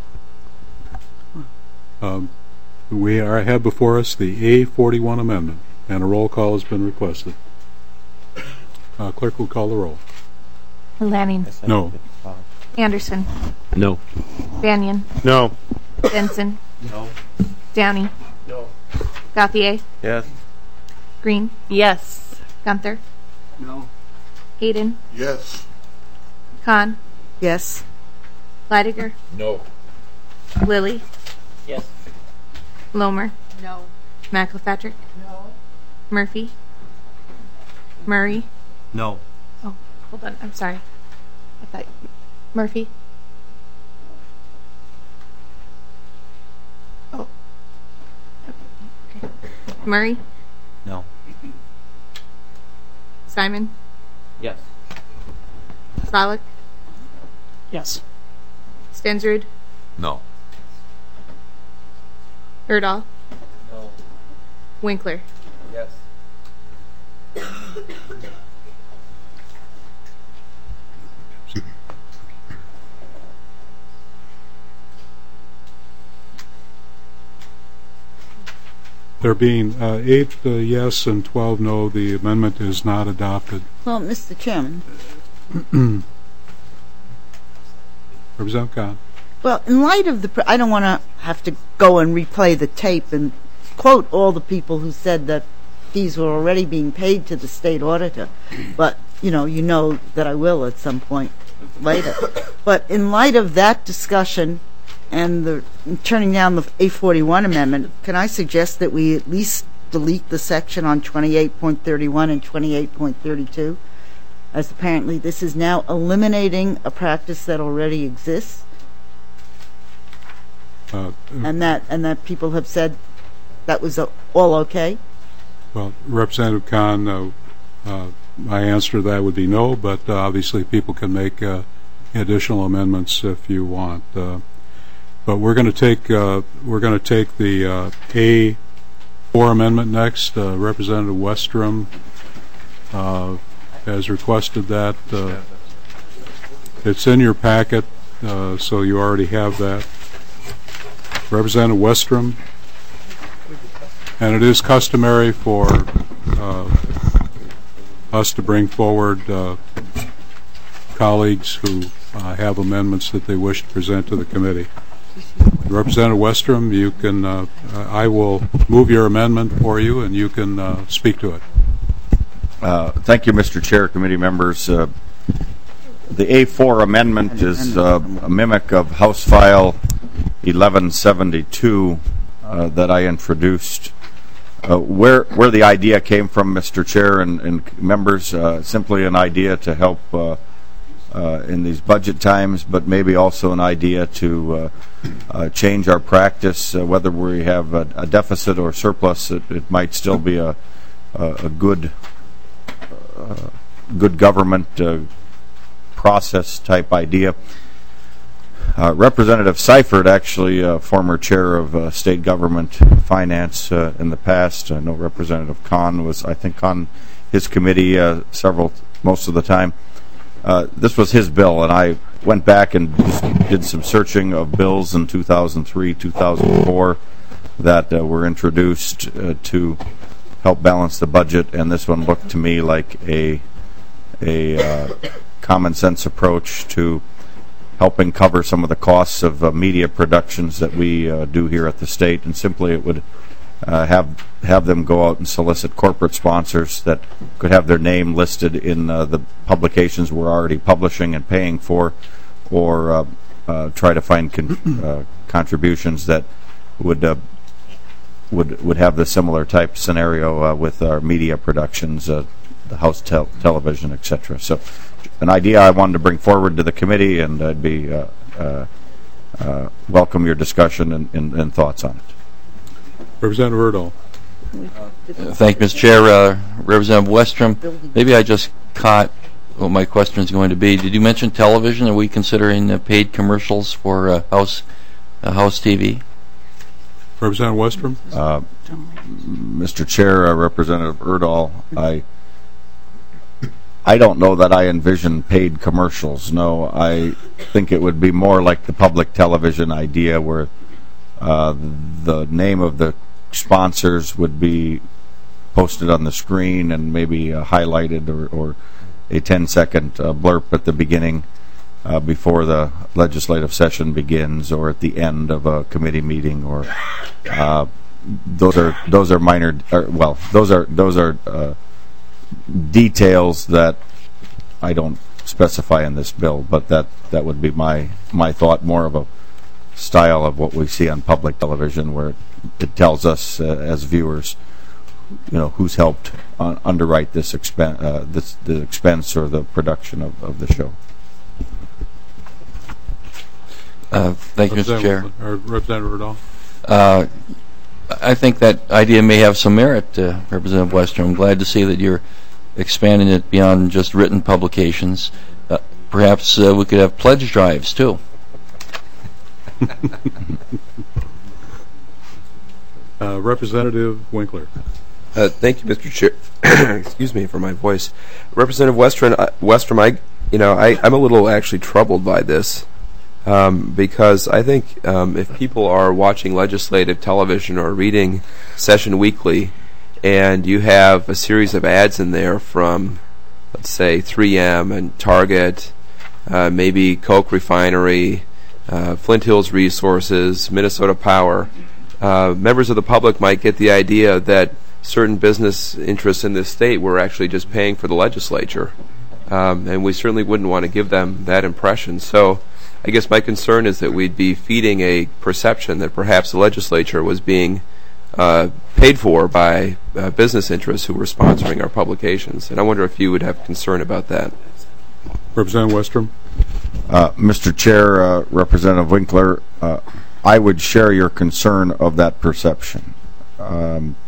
Um, we are have before us the A forty-one amendment, and a roll call has been requested. Uh, clerk will call the roll. Lanning. No. Anderson. No. Banyan. No. Benson. No. Downey. No. Gauthier. Yes. Green. Yes. Gunther. No. Hayden. Yes. Kahn. Yes. Leidiger. No. Lilly. Yes. Lomer. No. McElpatrick. No. Murphy. Murray. No. Oh, hold on. I'm sorry. I thought Murphy. Oh. Okay. Murray. No. Simon. Yes. Slalik. Yes. Stensrud. No. Erdahl. No. Winkler. Yes. There being uh, eight uh, yes and twelve no, the amendment is not adopted. Well, Mister Chairman. Representative Kahn. Well, in light of the, pr- I don't want to have to go and replay the tape and quote all the people who said that fees were already being paid to the state auditor, but you know, you know that I will at some point later. But in light of that discussion and the turning down the A forty-one amendment, can I suggest that we at least delete the section on twenty-eight point thirty-one and twenty-eight point thirty-two, as apparently this is now eliminating a practice that already exists? Uh, and that and that people have said that was uh, all okay? Well, Representative Kahn, uh, uh, my answer to that would be no, but uh, obviously people can make uh, additional amendments if you want. Uh, but we're going to take uh, we're going to take the uh, A four amendment next. Uh, Representative Westrom uh, has requested that. Uh, it's in your packet, uh, so you already have that. Representative Westrom, and it is customary for uh, us to bring forward uh, colleagues who uh, have amendments that they wish to present to the committee. Representative Westrom, you can. Uh, I will move your amendment for you, and you can uh, speak to it. Uh, thank you, Mister Chair, committee members. Uh, the A four amendment is uh, a mimic of House File eleven seventy-two uh, that I introduced. Uh, where where the idea came from, Mister Chair and, and members, uh, simply an idea to help uh, uh, in these budget times, but maybe also an idea to uh, uh, change our practice. Uh, whether we have a, a deficit or surplus, it, it might still be a a, a good uh, good government uh, process type idea. Uh, Representative Seifert, actually uh, former chair of uh, state government finance uh, in the past. I know Representative Kahn was, I think, on his committee uh, several, most of the time. Uh, this was his bill, and I went back and did some searching of bills in two thousand three, two thousand four that uh, were introduced uh, to help balance the budget, and this one looked to me like a a uh, common sense approach to helping cover some of the costs of uh, media productions that we uh, do here at the state, and simply it would uh, have have them go out and solicit corporate sponsors that could have their name listed in uh, the publications we're already publishing and paying for, or uh, uh, try to find con uh, contributions that would uh, would would have the similar type scenario uh, with our media productions, uh, the House tel television, et cetera. So, an idea I wanted to bring forward to the committee, and I'd be uh, uh, uh, welcome your discussion and, and, and thoughts on it. Representative Erdahl. Thank you, Mister Chair. Uh, Representative Westrom, maybe I just caught what my question is going to be. Did you mention television? Are we considering uh, paid commercials for uh, House uh, House T V? Representative Westrom. Uh, Mister Chair, uh, Representative Erdahl, I I don't know that I envision paid commercials. No, I think it would be more like the public television idea, where uh, the name of the sponsors would be posted on the screen and maybe uh, highlighted, or, or a ten second uh, blurb at the beginning uh, before the legislative session begins, or at the end of a committee meeting, or uh, those are those are minor. Or, well, those are those are uh, details that I don't specify in this bill, but that that would be my my thought. More of a style of what we see on public television, where it tells us uh, as viewers, you know, who's helped uh, underwrite this expense, uh, this the expense or the production of, of the show. Uh, thank you, Mister Chair. Or Representative Erdahl. Uh, I think that idea may have some merit, uh, Representative Westrom. I'm glad to see that you're expanding it beyond just written publications. Uh, perhaps uh, we could have pledge drives too. uh, Representative Winkler. Uh, thank you, Mister Chair. Excuse me for my voice, Representative Westrom. Uh, Westrom, I, you know, I, I'm a little actually troubled by this. Um, because I think um, if people are watching legislative television or reading Session Weekly, and you have a series of ads in there from, let's say, three M and Target, uh, maybe Coke Refinery, uh, Flint Hills Resources, Minnesota Power, uh, members of the public might get the idea that certain business interests in this state were actually just paying for the legislature. Um, and we certainly wouldn't want to give them that impression. So I guess my concern is that we'd be feeding a perception that perhaps the legislature was being uh, paid for by uh, business interests who were sponsoring our publications. And I wonder if you would have concern about that. Representative Westrom. Uh, Mister Chair, uh, Representative Winkler, uh, I would share your concern of that perception. Um,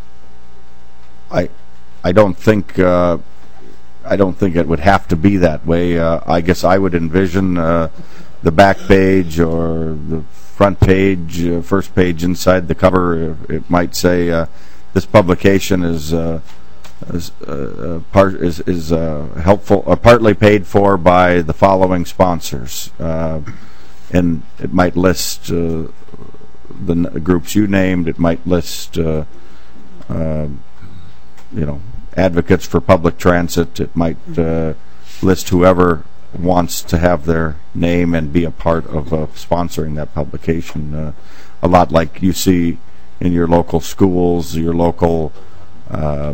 I, I don't think uh, I don't think it would have to be that way. Uh, I guess I would envision uh, the back page or the front page, uh, first page inside the cover. It might say uh, this publication is uh, is uh, part is is uh, helpful, uh, partly paid for by the following sponsors, uh, and it might list uh, the n groups you named. It might list uh, uh, you know, advocates for public transit. It might uh, list whoever wants to have their name and be a part of uh, sponsoring that publication. Uh, a lot like you see in your local schools, your local uh,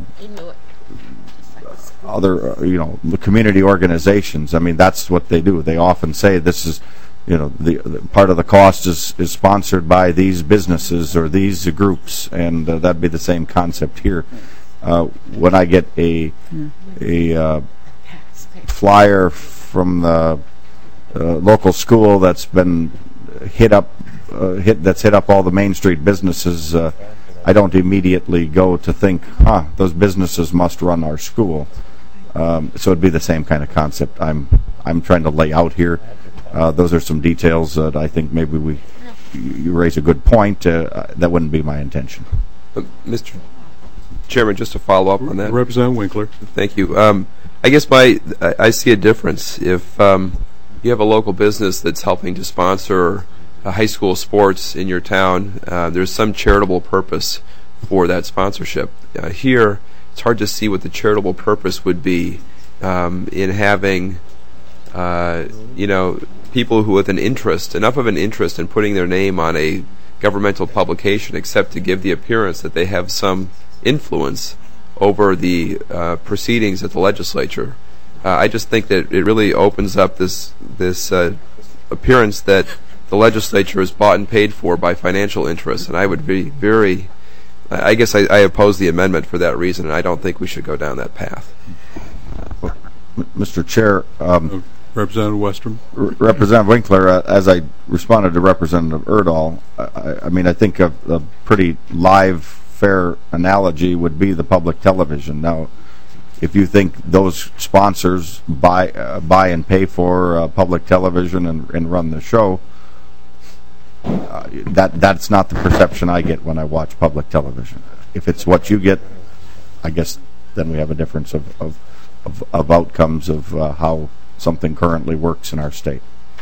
other, uh, you know, the community organizations. I mean, that's what they do. They often say this is, you know, the, the part of the cost is is sponsored by these businesses or these groups, and uh, that'd be the same concept here. Uh, when I get a a uh, flyer from the uh, local school that's been hit up, uh, hit that's hit up all the Main Street businesses, uh, I don't immediately go to think, huh, those businesses must run our school. Um, so it'd be the same kind of concept I'm I'm trying to lay out here. Uh, those are some details that I think maybe we you raise a good point. Uh, that wouldn't be my intention. Uh, Mister Chairman, just to follow up on that. Representative Winkler. Thank you. Um, I guess my I, I see a difference if um, you have a local business that's helping to sponsor uh, high school sports in your town. Uh, there's some charitable purpose for that sponsorship. Uh, here, it's hard to see what the charitable purpose would be um, in having uh, you know, people who with an interest, enough of an interest in putting their name on a governmental publication, except to give the appearance that they have some influence over the uh, proceedings at the legislature. Uh, I just think that it really opens up this this uh, appearance that the legislature is bought and paid for by financial interests, and I would be very, I guess I, I oppose the amendment for that reason, and I don't think we should go down that path. Mister Chair, um, Representative Westrom. Representative Winkler, uh, as I responded to Representative Erdahl, I, I mean, I think a, a pretty live, fair analogy would be the public television. Now, if you think those sponsors buy uh, buy and pay for uh, public television and, and run the show, uh, that that's not the perception I get when I watch public television. If it's what you get, I guess then we have a difference of of, of, of outcomes of uh, how something currently works in our state.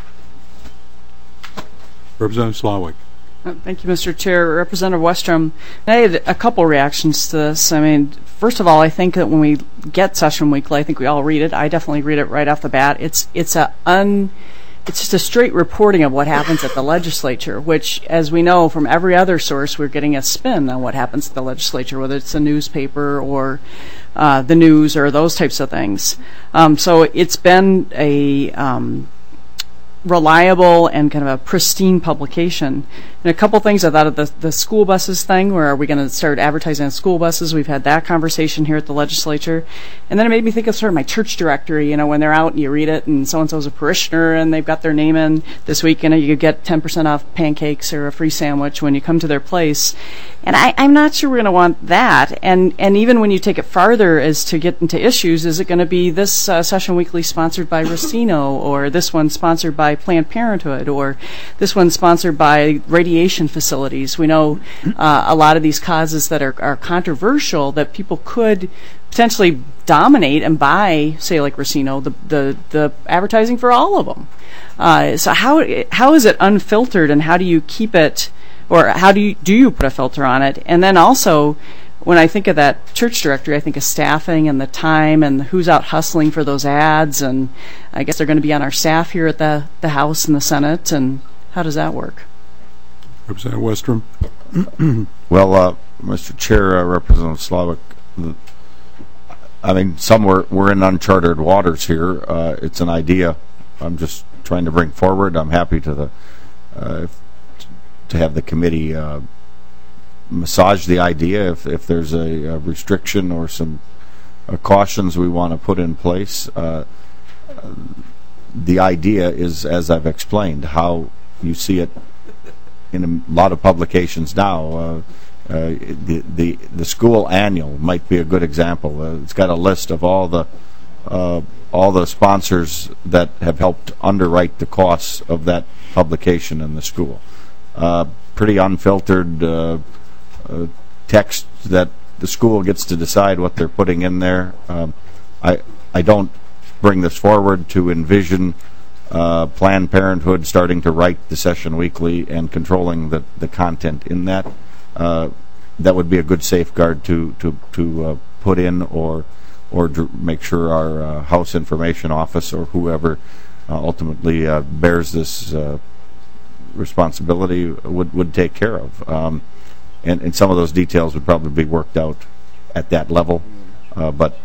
Representative Slawick. Uh, Thank you, Mister Chair. Representative Westrom, I had a couple reactions to this. I mean, first of all, I think that when we get Session Weekly, I think we all read it. I definitely read it right off the bat. It's it's a un, it's just a straight reporting of what happens at the legislature, which, as we know from every other source, we're getting a spin on what happens at the legislature, whether it's a newspaper or uh, the news or those types of things. Um, so it's been a um, reliable and kind of a pristine publication. And a couple things I thought of the, the school buses thing, where are we going to start advertising on school buses? We've had that conversation here at the legislature. And then it made me think of sort of my church directory, you know, when they're out and you read it and so-and-so's a parishioner and they've got their name in this week, you know, you get ten percent off pancakes or a free sandwich when you come to their place. And I, I'm not sure we're going to want that. And, and even when you take it farther as to get into issues, is it going to be this uh, Session Weekly sponsored by Racino, or this one sponsored by Planned Parenthood, or this one sponsored by radiation facilities? We know uh, a lot of these causes that are, are controversial that people could potentially dominate and buy, say like Racino, the the, the advertising for all of them. Uh, so how how is it unfiltered, and how do you keep it, or how do you do you put a filter on it? And then also, when I think of that church directory, I think of staffing and the time and who's out hustling for those ads, and I guess they're going to be on our staff here at the, the House and the Senate, and how does that work? Representative Westrom. Well, uh, Mister Chair, uh, Representative Slawick, the, I mean, some we're, we're in uncharted waters here. Uh, it's an idea I'm just trying to bring forward. I'm happy to the uh, to have the committee uh, massage the idea if, if there's a, a restriction or some uh, cautions we want to put in place. Uh, the idea is, as I've explained, how you see it in a lot of publications now. Uh, uh, the, the the school annual might be a good example. Uh, it's got a list of all the uh, all the sponsors that have helped underwrite the costs of that publication in the school. Uh, pretty unfiltered uh, uh, text that the school gets to decide what they're putting in there. Um, I I don't bring this forward to envision uh, Planned Parenthood starting to write the Session Weekly and controlling the, the content in that. Uh, that would be a good safeguard to to to uh, put in, or or dr- make sure our uh, House Information Office or whoever uh, ultimately uh, bears this uh, responsibility would would take care of. Um, and, and some of those details would probably be worked out at that level. Uh, but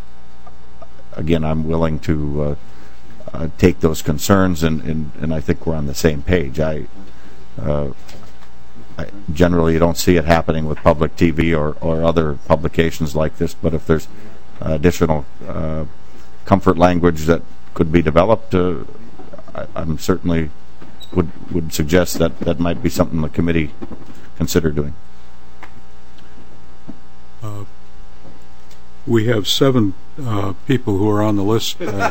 again, I'm willing to uh, uh, take those concerns, and, and, and I think we're on the same page. I, uh, I generally you don't see it happening with public T V or, or other publications like this, but if there's additional uh, comfort language that could be developed, uh, I, I'm certainly would would suggest that that might be something the committee consider doing. Uh, we have seven uh, people who are on the list. Uh,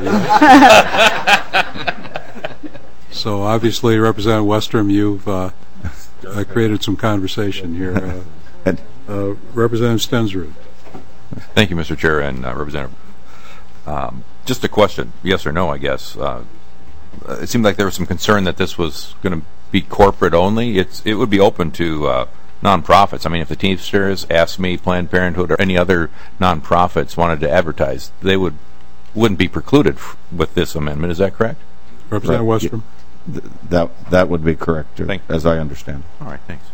so obviously, Representative Westrom, you've uh, uh, created some conversation here. Uh, uh, Representative Stensrud. Thank you, Mister Chair, and uh, Representative. Um, just a question, yes or no, I guess. Uh, it seemed like there was some concern that this was going to be corporate only. It's it would be open to uh, nonprofits. I mean, if the Teamsters, Ask Me, Planned Parenthood, or any other nonprofits wanted to advertise, they would wouldn't be precluded f- with this amendment. Is that correct? Representative Right. Westrom? Th- That, that would be correct, uh, Thank you. as I understand. All right, thanks.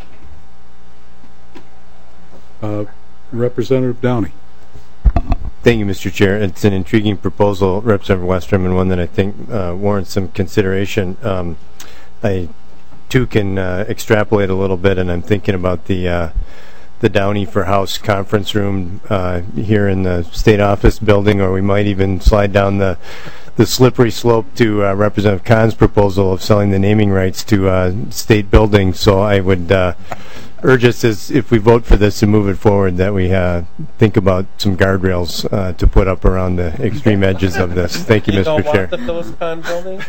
Uh, Representative Downey. Thank you, Mister Chair. It's an intriguing proposal, Representative Westrom, and one that I think uh, warrants some consideration. Um, I, too, can uh, extrapolate a little bit, and I'm thinking about the uh, the Downey for House conference room uh, here in the State Office building, or we might even slide down the the slippery slope to uh, Representative Kahn's proposal of selling the naming rights to uh, state buildings. So I would uh, urge us, as if we vote for this and move it forward, that we uh, think about some guardrails uh, to put up around the extreme edges of this. Thank you, You Mister don't Chair. want the Phyllis Kahn building?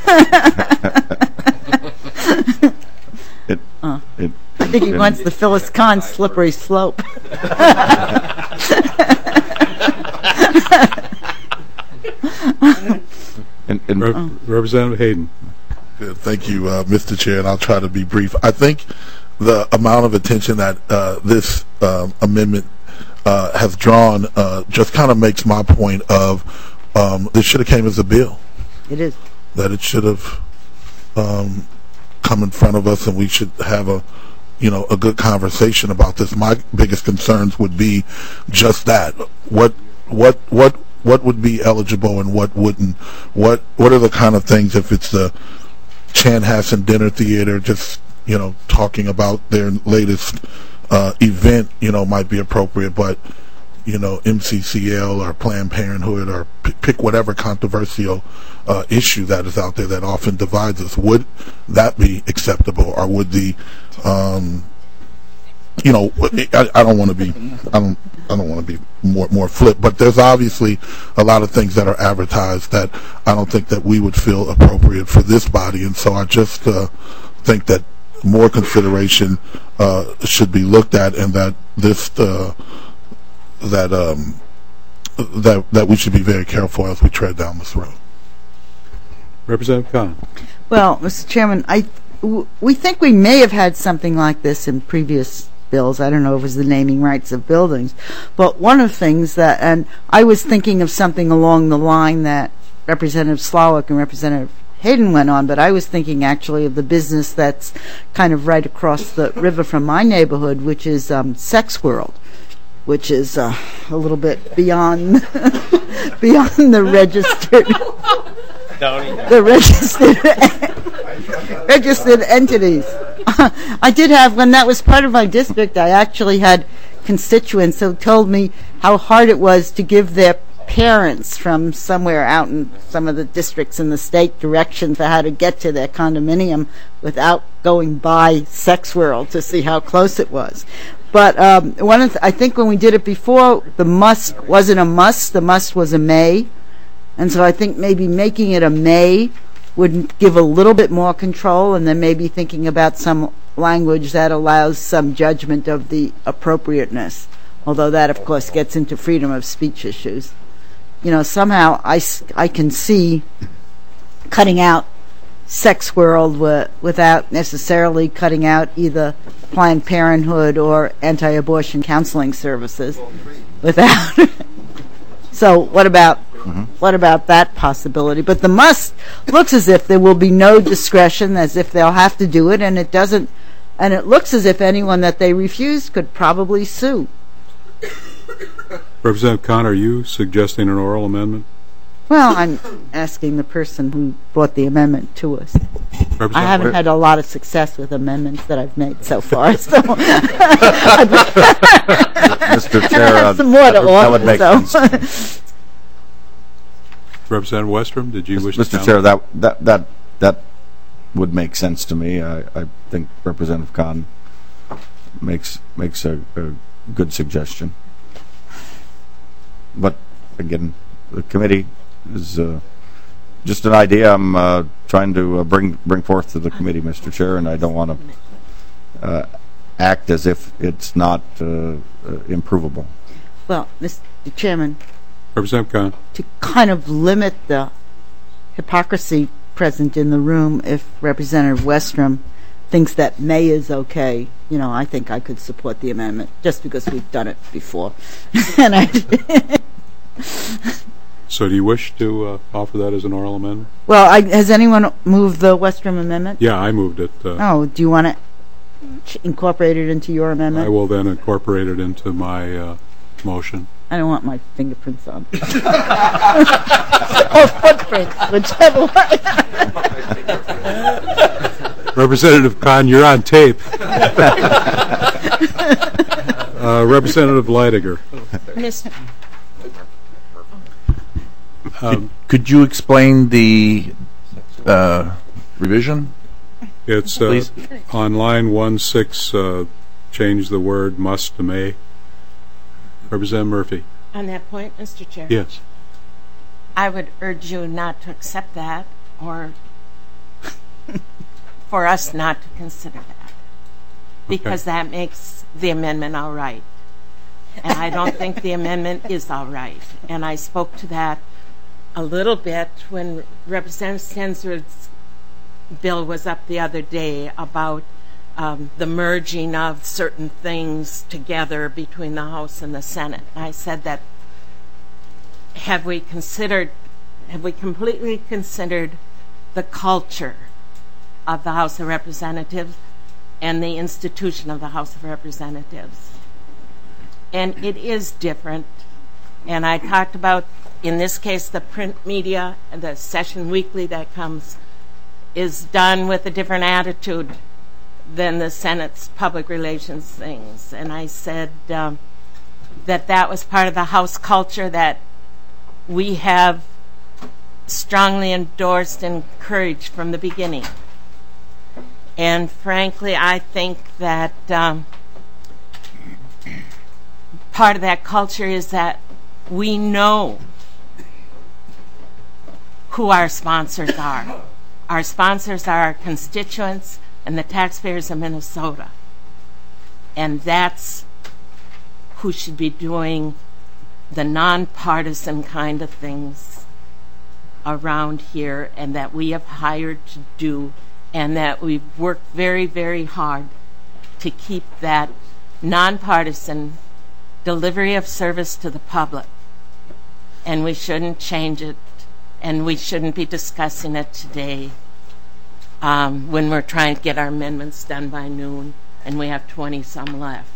It, Uh, it, I think he wants the Phyllis Kahn slippery slope. and, and Rep- Representative Hayden. Good. Thank you, uh, Mister Chair, and I'll try to be brief. I think the amount of attention that uh, this um, amendment uh, has drawn uh, just kind of makes my point of um, this should have came as a bill. It is. That it should have um, come in front of us, and we should have a, you know, a good conversation about this. My biggest concerns would be just that. What, what, what, what would be eligible and what wouldn't? What, what are the kind of things, if it's the Chanhassen Dinner Theater, just, you know, talking about their latest uh, event, you know, might be appropriate, but, you know, M C C L or Planned Parenthood or p- pick whatever controversial uh, issue that is out there that often divides us. Would that be acceptable, or would the, um, you know, I, I don't want to be, I don't, I don't want to be more more flip, but there's obviously a lot of things that are advertised that I don't think that we would feel appropriate for this body, and so I just uh, think that more consideration uh, should be looked at, and that this. Uh, that um, that that we should be very careful as we tread down this road. Representative Kahn. Well, Mister Chairman, I w- we think we may have had something like this in previous bills. I don't know if it was the naming rights of buildings, but one of the things that, and I was thinking of something along the line that Representative Slawik and Representative Hayden went on, but I was thinking actually of the business that's kind of right across the river from my neighborhood, which is um, Sex World, which is uh, a little bit beyond beyond the registered the registered registered entities. I did have, when that was part of my district, I actually had constituents who told me how hard it was to give their parents from somewhere out in some of the districts in the state direction for how to get to their condominium without going by Sex World to see how close it was. But um, one of the, I think when we did it before, the must wasn't a must, the must was a may. And so I think maybe making it a may would give a little bit more control, and then maybe thinking about some language that allows some judgment of the appropriateness, although that, of course, gets into freedom of speech issues. You know, somehow I, I can see cutting out Sex World wi- without necessarily cutting out either Planned Parenthood or anti-abortion counseling services. Without, so what about mm-hmm. what about that possibility? But the must looks as if there will be no discretion, as if they'll have to do it, and it doesn't. And it looks as if anyone that they refuse could probably sue. Representative Kahn, are you suggesting an oral amendment? Well, I'm asking the person who brought the amendment to us. I haven't had a lot of success with amendments that I've made so far. So Mister Chair, I have some more to that offer, would make so. sense. Representative Westrom, did you wish Mister to Chair, that that that that would make sense to me. I, I think Representative Kahn makes makes a, a good suggestion. But again, the committee is uh, just an idea I'm uh, trying to uh, bring bring forth to the committee, Mister Chair, and I don't want to uh, act as if it's not uh, uh, improvable. Well, Mister Chairman, Representative Kahn, to kind of limit the hypocrisy present in the room, if Representative Westrom thinks that may is okay, you know, I think I could support the amendment just because we've done it before. And I So do you wish to uh, offer that as an oral amendment? Well, I, has anyone moved the Westrom amendment? Yeah, I moved it. Uh, Oh, do you want to ch- incorporate it into your amendment? I will then incorporate it into my uh, motion. I don't want my fingerprints on. Or footprints, whichever way. Representative Kahn, you're on tape. uh, Representative Leidiger. Mister Um, could you explain the uh, revision? It's uh, Please. on line one six. Uh, change the word must to may. Representative Murphy. On that point, Mister Chair? Yes. I would urge you not to accept that, or for us not to consider that, because Okay. that makes the amendment all right. And I don't think the amendment is all right. And I spoke to that a little bit when Representative Stensrud's bill was up the other day about um, the merging of certain things together between the House and the Senate. And I said that have we considered, have we completely considered the culture of the House of Representatives and the institution of the House of Representatives? And it is different. And I talked about, in this case, the print media, and the session weekly that comes, is done with a different attitude than the Senate's public relations things. And I said um, that that was part of the House culture that we have strongly endorsed and encouraged from the beginning. And frankly, I think that um, part of that culture is that we know who our sponsors are. Our sponsors are our constituents and the taxpayers of Minnesota. And that's who should be doing the nonpartisan kind of things around here, and that we have hired to do, and that we've worked very, very hard to keep that nonpartisan delivery of service to the public. And we shouldn't change it, and we shouldn't be discussing it today um, when we're trying to get our amendments done by noon and we have twenty some left.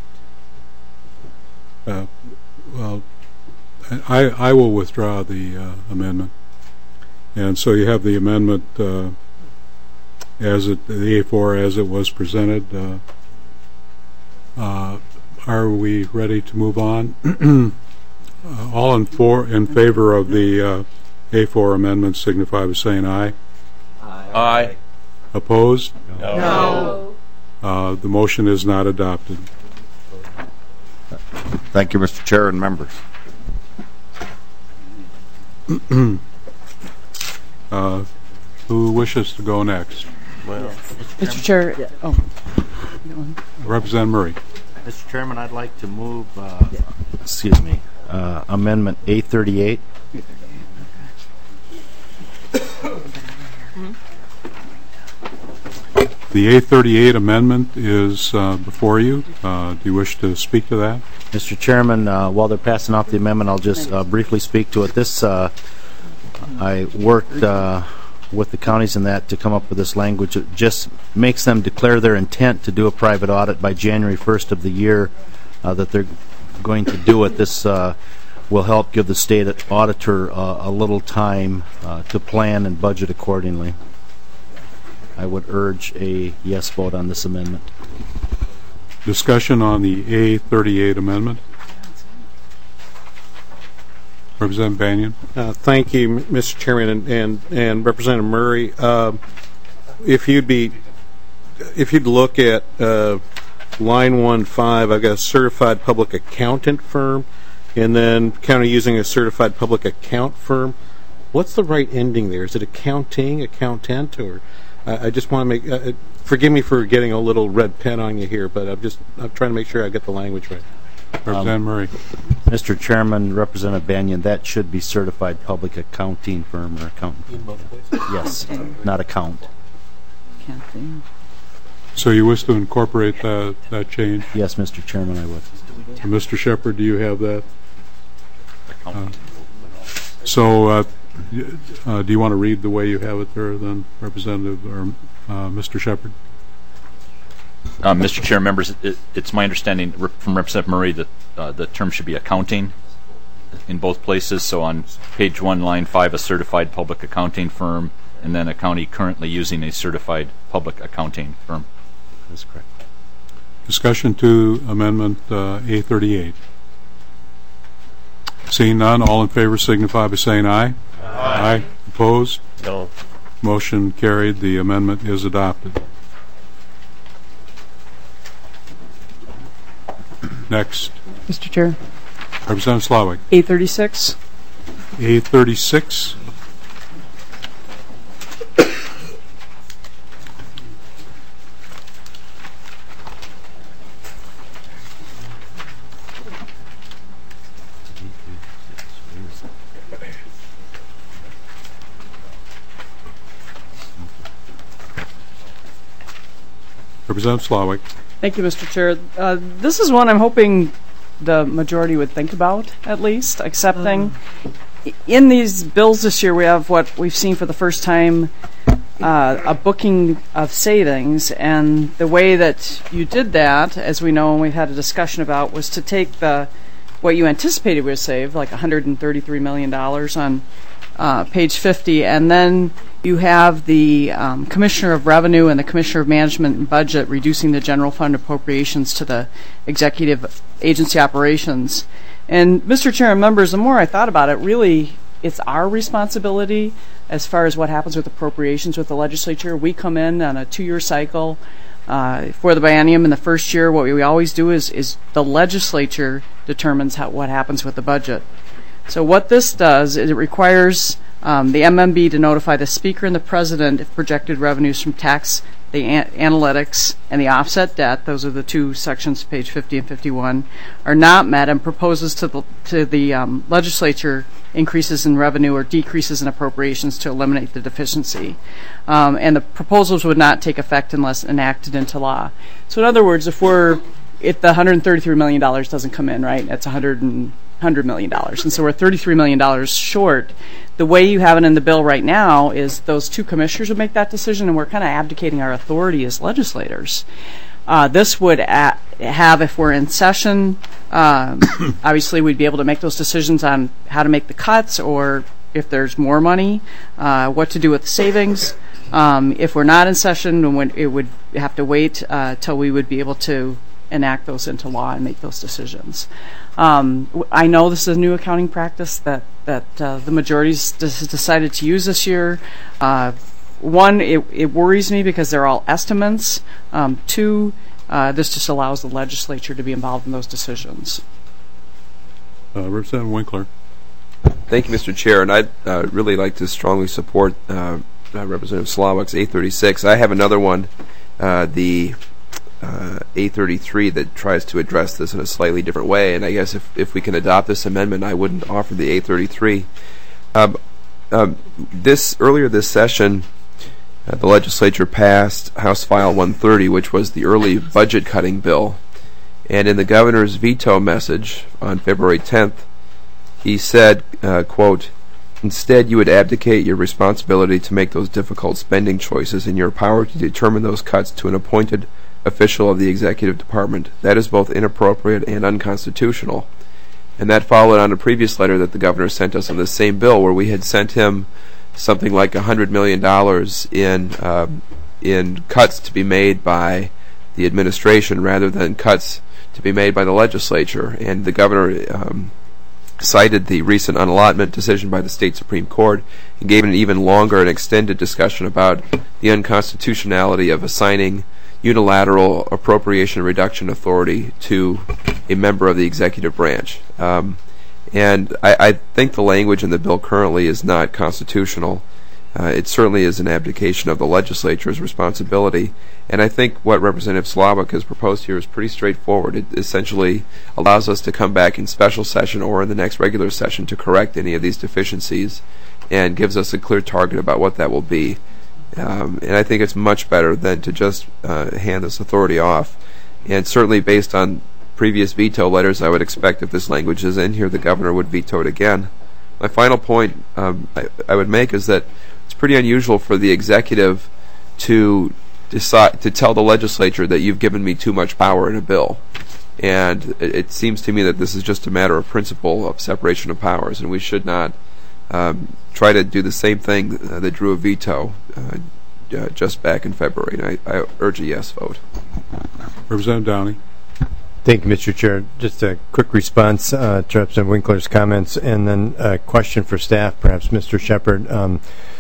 Uh, well, I, I will withdraw the uh, amendment. And so you have the amendment uh, as it, the A four as it was presented. Uh, uh, are we ready to move on? uh, all in, for, in favor of the uh, A four amendment signify by saying aye. Aye. Aye. Opposed? No. No. Uh, the motion is not adopted. Thank you, Mister Chair and members. uh, who wishes to go next? Well, Mister Chair, yeah. oh, Representative Murray. Mister Chairman, I'd like to move, uh, excuse me, uh, Amendment A thirty-eight. The A thirty-eight amendment is uh, before you. Uh, do you wish to speak to that? Mister Chairman, uh, while they're passing out the amendment, I'll just uh, briefly speak to it. This, uh, I worked uh, with the counties in that to come up with this language. It just makes them declare their intent to do a private audit by January first of the year uh, that they're going to do it. This uh, will help give the state auditor uh, a little time uh, to plan and budget accordingly. I would urge a yes vote on this amendment. Discussion on the A thirty-eight amendment. Representative Banyan. Uh, thank you, Mister Chairman, and and, and Representative Murray. Uh, if you'd be, if you'd look at uh, line one five, I've got a certified public accountant firm, and then county using a certified public account firm. What's the right ending there? Is it accounting, accountant, or? I just want to make, uh, forgive me for getting a little red pen on you here, but I'm just, I'm trying to make sure I get the language right. Representative um, Murray. Mister Chairman, Representative Banyan, that should be certified public accounting firm or accountant. In both places? Yes, not account. Accounting. So you wish to incorporate that, that change? Yes, Mister Chairman, I would. Uh, Mister Shepard, do you have that? Uh, So, uh, uh, do you want to read the way you have it there, then, Representative or uh, Mister Shepard? Um, Mister Chair, members, it, it's my understanding from Representative Murray that uh, the term should be accounting in both places. So on page one, line five, a certified public accounting firm, and then a county currently using a certified public accounting firm. That's correct. Discussion to Amendment uh, A thirty-eight. Seeing none, all in favor signify by saying aye. Aye. Aye. Opposed? No. Motion carried. The amendment is adopted. Next. Mister Chair. Representative Slavik. A thirty-six. A thirty-six. Representative Slavik. Thank you, Mister Chair. Uh, this is one I'm hoping the majority would think about, at least, accepting. Mm. In these bills this year, we have what we've seen for the first time, uh, a booking of savings. And the way that you did that, as we know and we've had a discussion about, was to take the what you anticipated we would save, like one hundred thirty-three million dollars on uh, page fifty, and then you have the um, Commissioner of Revenue and the Commissioner of Management and Budget reducing the general fund appropriations to the executive agency operations. And Mister Chair and members, the more I thought about it, really it's our responsibility as far as what happens with appropriations with the legislature. We come in on a two-year cycle uh, for the biennium. In the first year, what we always do is, is the legislature determines how, what happens with the budget. So what this does is it requires Um, the M M B to notify the Speaker and the President if projected revenues from tax, the an- analytics, and the offset debt, those are the two sections, page fifty and fifty-one, are not met, and proposes to the, to the um, legislature increases in revenue or decreases in appropriations to eliminate the deficiency. Um, and the proposals would not take effect unless enacted into law. So in other words, if we're, if the one hundred thirty-three million dollars doesn't come in, right, that's one hundred and one hundred million dollars. And so we're thirty-three million dollars short. The way you have it in the bill right now is those two commissioners would make that decision, and we're kind of abdicating our authority as legislators. Uh, this would a- have, if we're in session, um, obviously we'd be able to make those decisions on how to make the cuts, or if there's more money, uh, what to do with the savings. Um, if we're not in session, it would have to wait uh, till we would be able to enact those into law and make those decisions. Um, I know this is a new accounting practice that that uh, the majority's has decided to use this year. Uh, one, it, it worries me because they're all estimates. Um, two, uh, this just allows the legislature to be involved in those decisions. Uh, Representative Winkler. Thank you, Mister Chair, and I'd uh, really like to strongly support uh, uh, Representative Slavik's A thirty-six. I have another one, uh, the Uh, A thirty-three, that tries to address this in a slightly different way, and I guess if, if we can adopt this amendment, I wouldn't offer the A thirty-three. Um, um, this earlier this session, uh, the legislature passed House File one thirty, which was the early budget cutting bill, and in the governor's veto message on February tenth, he said, uh, quote, "Instead, you would abdicate your responsibility to make those difficult spending choices and your power to determine those cuts to an appointed official of the executive department. That is both inappropriate and unconstitutional." And that followed on a previous letter that the governor sent us on the same bill, where we had sent him something like one hundred million dollars in uh, in cuts to be made by the administration rather than cuts to be made by the legislature. And the governor um, cited the recent unallotment decision by the state Supreme Court and gave an even longer and extended discussion about the unconstitutionality of assigning unilateral appropriation reduction authority to a member of the executive branch. Um, and I, I think the language in the bill currently is not constitutional. Uh, it certainly is an abdication of the legislature's responsibility. And I think what Representative Slavik has proposed here is pretty straightforward. It essentially allows us to come back in special session or in the next regular session to correct any of these deficiencies, and gives us a clear target about what that will be. Um, and I think it's much better than to just uh, hand this authority off. And certainly based on previous veto letters, I would expect if this language is in here, the governor would veto it again my final point um, I, I would make is that it's pretty unusual for the executive to decide to tell the legislature that you've given me too much power in a bill. And it, it seems to me that this is just a matter of principle of separation of powers, and we should not um, try to do the same thing uh, that drew a veto uh, uh, just back in February. And I, I urge a yes vote. Representative Downey. Thank you, Mister Chair. Just a quick response uh, to Representative Winkler's comments, and then a question for staff, perhaps Mister Shepard. Um,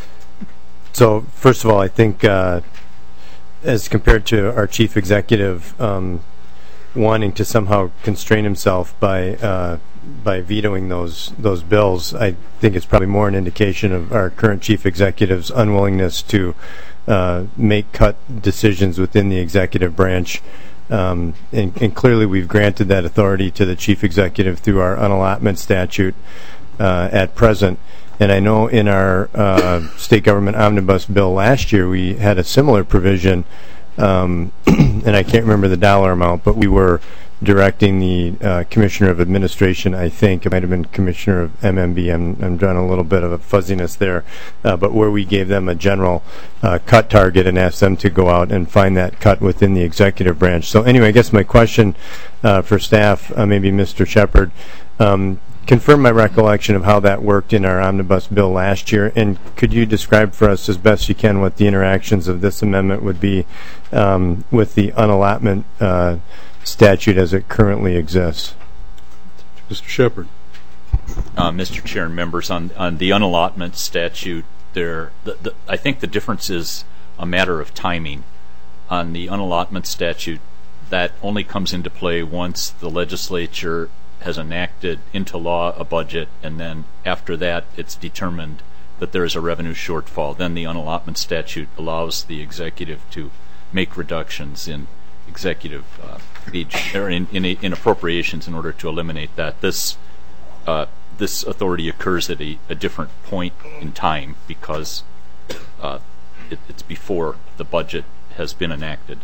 so, first of all, I think uh, as compared to our chief executive um, wanting to somehow constrain himself by uh, by vetoing those those bills, I think it's probably more an indication of our current chief executive's unwillingness to uh, make cut decisions within the executive branch. Um, and, and clearly we've granted that authority to the chief executive through our unallotment statute uh, at present. And I know in our uh, state government omnibus bill last year we had a similar provision, um, and I can't remember the dollar amount, but we were directing the uh, Commissioner of Administration, I think, it might have been Commissioner of M M B, I'm, I'm drawing a little bit of a fuzziness there, uh, but where we gave them a general uh, cut target and asked them to go out and find that cut within the executive branch. So anyway, I guess my question uh, for staff, uh, maybe Mister Shepard, um, confirm my recollection of how that worked in our omnibus bill last year, and could you describe for us as best you can what the interactions of this amendment would be um, with the unallotment uh, statute as it currently exists? Mister Shepard. Uh, Mister Chair and members, on, on the unallotment statute, there, the, the, I think the difference is a matter of timing. On the unallotment statute, that only comes into play once the legislature has enacted into law a budget, and then after that it's determined that there is a revenue shortfall. Then the unallotment statute allows the executive to make reductions in executive uh, each, or in, in, in appropriations in order to eliminate that. This uh, this authority occurs at a, a different point in time because uh, it, it's before the budget has been enacted.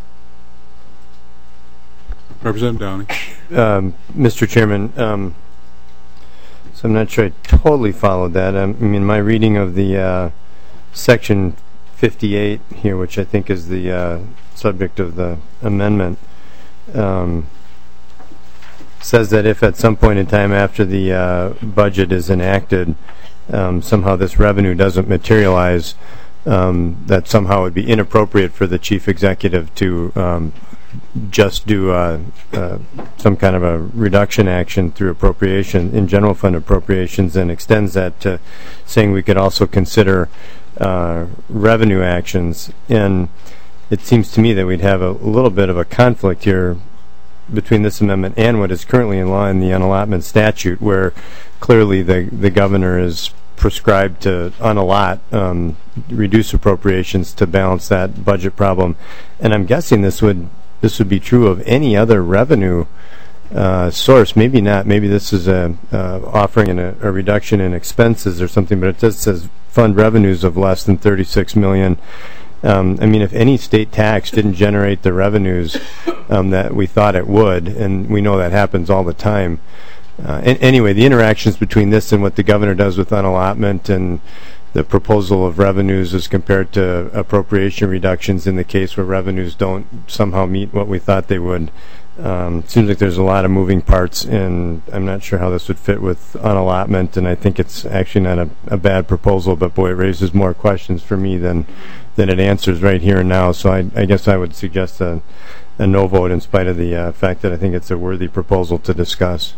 Representative Downey. Um, Mister Chairman, um, so I'm not sure I totally followed that. Um, I mean, my reading of the uh, section fifty-eight here, which I think is the uh, subject of the amendment, um, says that if at some point in time after the uh, budget is enacted, um, somehow this revenue doesn't materialize, um, that somehow it would be inappropriate for the chief executive to um, just do uh, uh, some kind of a reduction action through appropriation in general fund appropriations, and extends that to saying we could also consider uh, revenue actions. And it seems to me that we'd have a little bit of a conflict here between this amendment and what is currently in law in the unallotment statute, where clearly the the governor is prescribed to unallot, um, reduce appropriations to balance that budget problem. And I'm guessing this would this would be true of any other revenue uh, source. Maybe not. Maybe this is a uh, offering in a, a reduction in expenses or something, but it just says fund revenues of less than thirty-six million dollars. Um, I mean, if any state tax didn't generate the revenues um, that we thought it would, and we know that happens all the time. Uh, and anyway, the interactions between this and what the governor does with unallotment and the proposal of revenues as compared to appropriation reductions in the case where revenues don't somehow meet what we thought they would. Um, seems like there's a lot of moving parts, and I'm not sure how this would fit with unallotment, and I think it's actually not a, a bad proposal, but boy, it raises more questions for me than than it answers right here and now. So I, I guess I would suggest a, a no vote in spite of the uh, fact that I think it's a worthy proposal to discuss.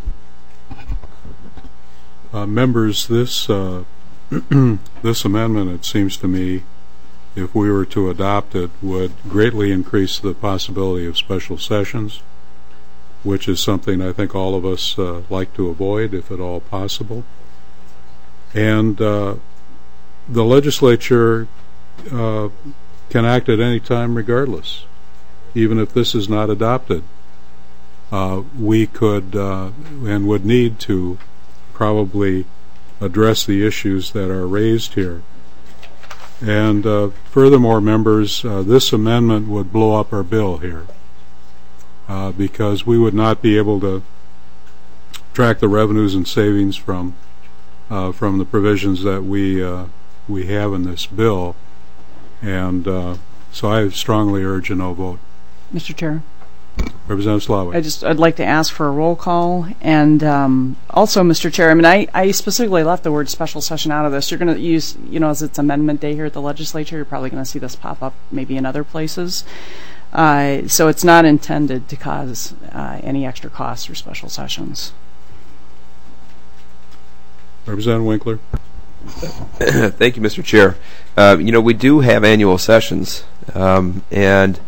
Uh, members, this uh, this amendment, it seems to me, if we were to adopt it, would greatly increase the possibility of special sessions, which is something I think all of us uh, like to avoid, if at all possible. And uh, the legislature uh, can act at any time regardless, even if this is not adopted. Uh, we could uh, and would need to probably address the issues that are raised here. And uh, furthermore, members, uh, this amendment would blow up our bill here uh, because we would not be able to track the revenues and savings from uh, from the provisions that we uh, we have in this bill, and uh, so I strongly urge a no vote. Mister Chair. Representative Slawick. I just, I'd like to ask for a roll call, and um, also, Mister Chair, I mean, I, I specifically left the word special session out of this. You're going to use, you know, as it's amendment day here at the legislature, you're probably going to see this pop up maybe in other places. Uh, so it's not intended to cause uh, any extra costs for special sessions. Representative Winkler. Thank you, Mister Chair. Uh, you know, we do have annual sessions, um, and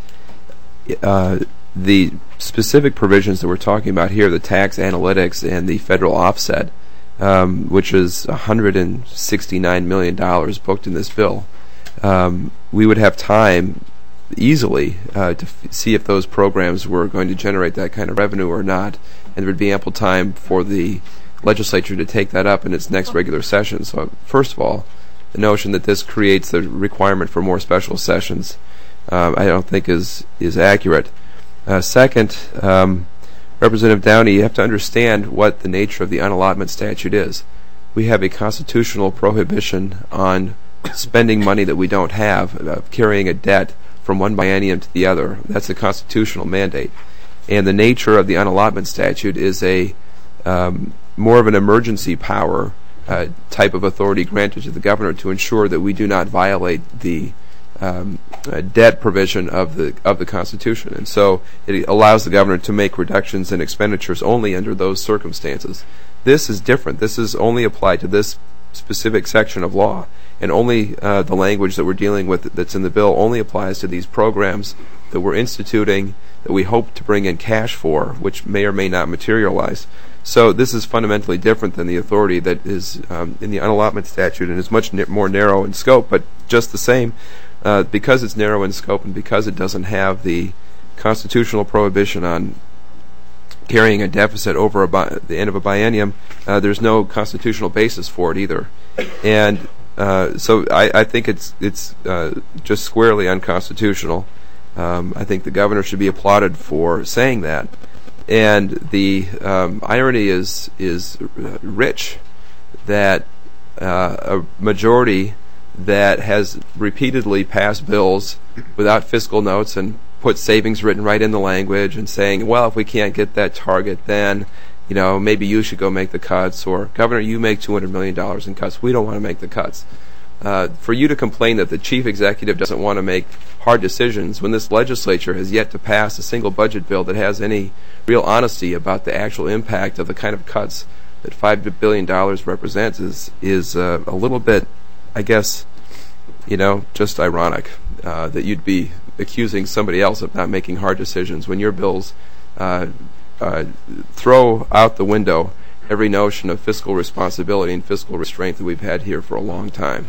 uh, the specific provisions that we're talking about here, the tax analytics and the federal offset, um, which is one hundred sixty-nine million dollars booked in this bill, um, we would have time easily uh, to f- see if those programs were going to generate that kind of revenue or not, and there would be ample time for the legislature to take that up in its next regular session. So, first of all, the notion that this creates the requirement for more special sessions, um, I don't think is is accurate. Uh, second, um, Representative Downey, you have to understand what the nature of the unallotment statute is. We have a constitutional prohibition on spending money that we don't have, uh, carrying a debt from one biennium to the other. That's a constitutional mandate. And the nature of the unallotment statute is a um, more of an emergency power uh, type of authority granted to the governor to ensure that we do not violate the Um, uh, debt provision of the of the Constitution, and so it allows the governor to make reductions in expenditures only under those circumstances. This is different. This is only applied to this specific section of law, and only uh, the language that we're dealing with that's in the bill only applies to these programs that we're instituting that we hope to bring in cash for, which may or may not materialize. So this is fundamentally different than the authority that is um, in the unallotment statute, and is much n- more narrow in scope, but just the same. Uh, because it's narrow in scope and because it doesn't have the constitutional prohibition on carrying a deficit over a bi- the end of a biennium, uh, there's no constitutional basis for it either. And uh, so I, I think it's it's uh, just squarely unconstitutional. Um, I think the governor should be applauded for saying that. And the um, irony is is rich that uh, a majority that has repeatedly passed bills without fiscal notes and put savings written right in the language and saying, well, if we can't get that target, then, you know, maybe you should go make the cuts, or, Governor, you make two hundred million dollars in cuts. We don't want to make the cuts. Uh, for you to complain that the chief executive doesn't want to make hard decisions when this legislature has yet to pass a single budget bill that has any real honesty about the actual impact of the kind of cuts that five billion dollars represents is, is uh, a little bit, I guess, you know, just ironic uh, that you'd be accusing somebody else of not making hard decisions when your bills uh, uh, throw out the window every notion of fiscal responsibility and fiscal restraint that we've had here for a long time.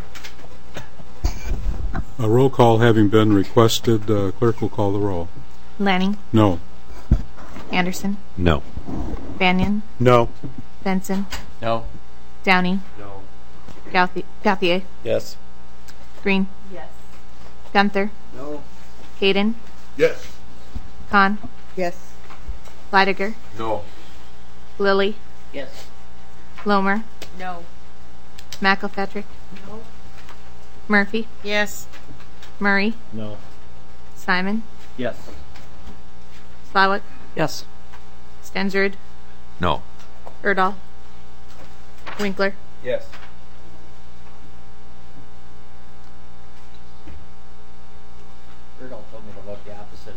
A roll call having been requested, uh, clerk will call the roll. Lanning? No. Anderson? No. Banyan? No. Benson? No. Downey? No. Gauthier? Gauthier? Yes. Green? Yes. Gunther? No. Hayden? Yes. Kahn? Yes. Leidiger? No. Lilly? Yes. Lomer? No. McElfetrick? No. Murphy? Yes. Murray? No. Simon? Yes. Slawick? Yes. Stensrud? No. Erdahl? Winkler? Yes. Erdahl told me to vote the opposite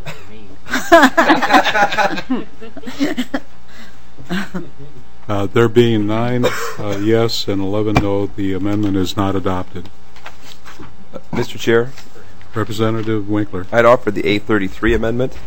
of me. Uh, there being nine uh, yes and eleven no, the amendment is not adopted. Uh, Mister Chair? Representative Winkler. I'd offer the A thirty-three amendment.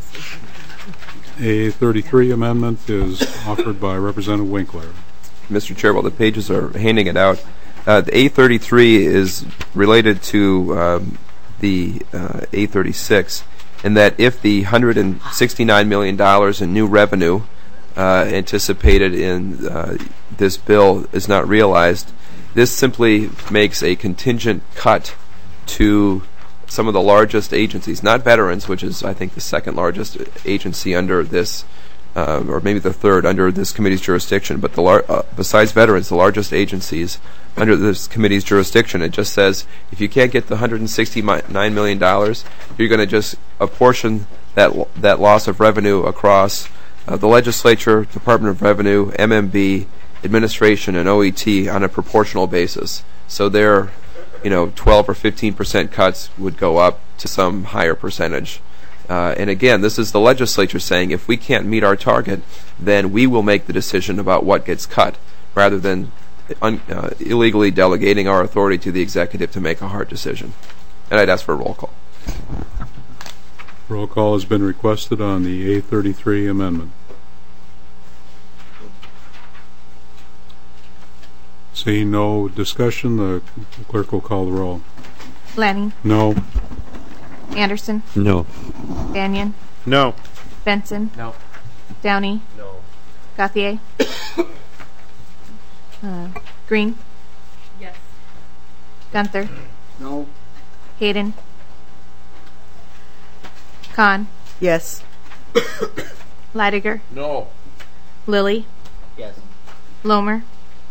A thirty-three amendment is offered by Representative Winkler. Mister Chair, while the pages are handing it out, uh, the A thirty-three is related to um, the uh, A thirty-six, in that if the one hundred sixty-nine million dollars in new revenue uh, anticipated in uh, this bill is not realized, this simply makes a contingent cut to some of the largest agencies, not veterans, which is, I think, the second largest agency under this uh, or maybe the third under this committee's jurisdiction. But the lar- uh, besides veterans, the largest agencies under this committee's jurisdiction, it just says if you can't get the one hundred sixty-nine million dollars, you're going to just apportion that that loss of revenue across uh, the legislature, Department of Revenue, M M B, administration, and O E T on a proportional basis. So their, you know, twelve or fifteen percent cuts would go up to some higher percentage. Uh, and again, this is the legislature saying if we can't meet our target, then we will make the decision about what gets cut, rather than un- uh, illegally delegating our authority to the executive to make a hard decision. And I'd ask for a roll call. Roll call has been requested on the A thirty-three amendment. Seeing no discussion, the clerk will call the roll. Lanning. No. Anderson. No. Banyan. No. Benson. No. Downey. No. Gauthier. uh, Green. Yes. Gunther. No. Hayden. Khan. Yes. Leidiger. No. Lilly. Yes. Lomer.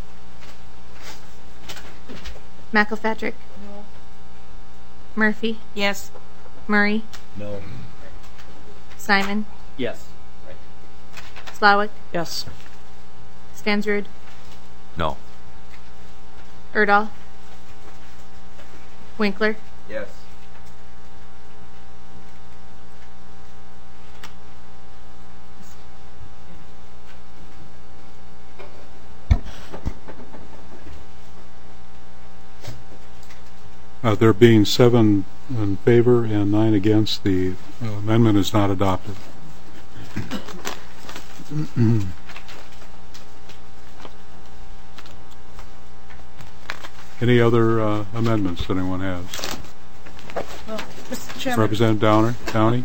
McElpatrick. No. Murphy. Yes. Murray. No. Simon. Yes. Slawick. Yes. Stensrud. No. Erdahl. Winkler. Yes. Uh, there being seven in favor and nine against, the uh, amendment is not adopted. Any other uh, amendments that anyone has? Well, Mister Chairman. Representative Downer, Downey?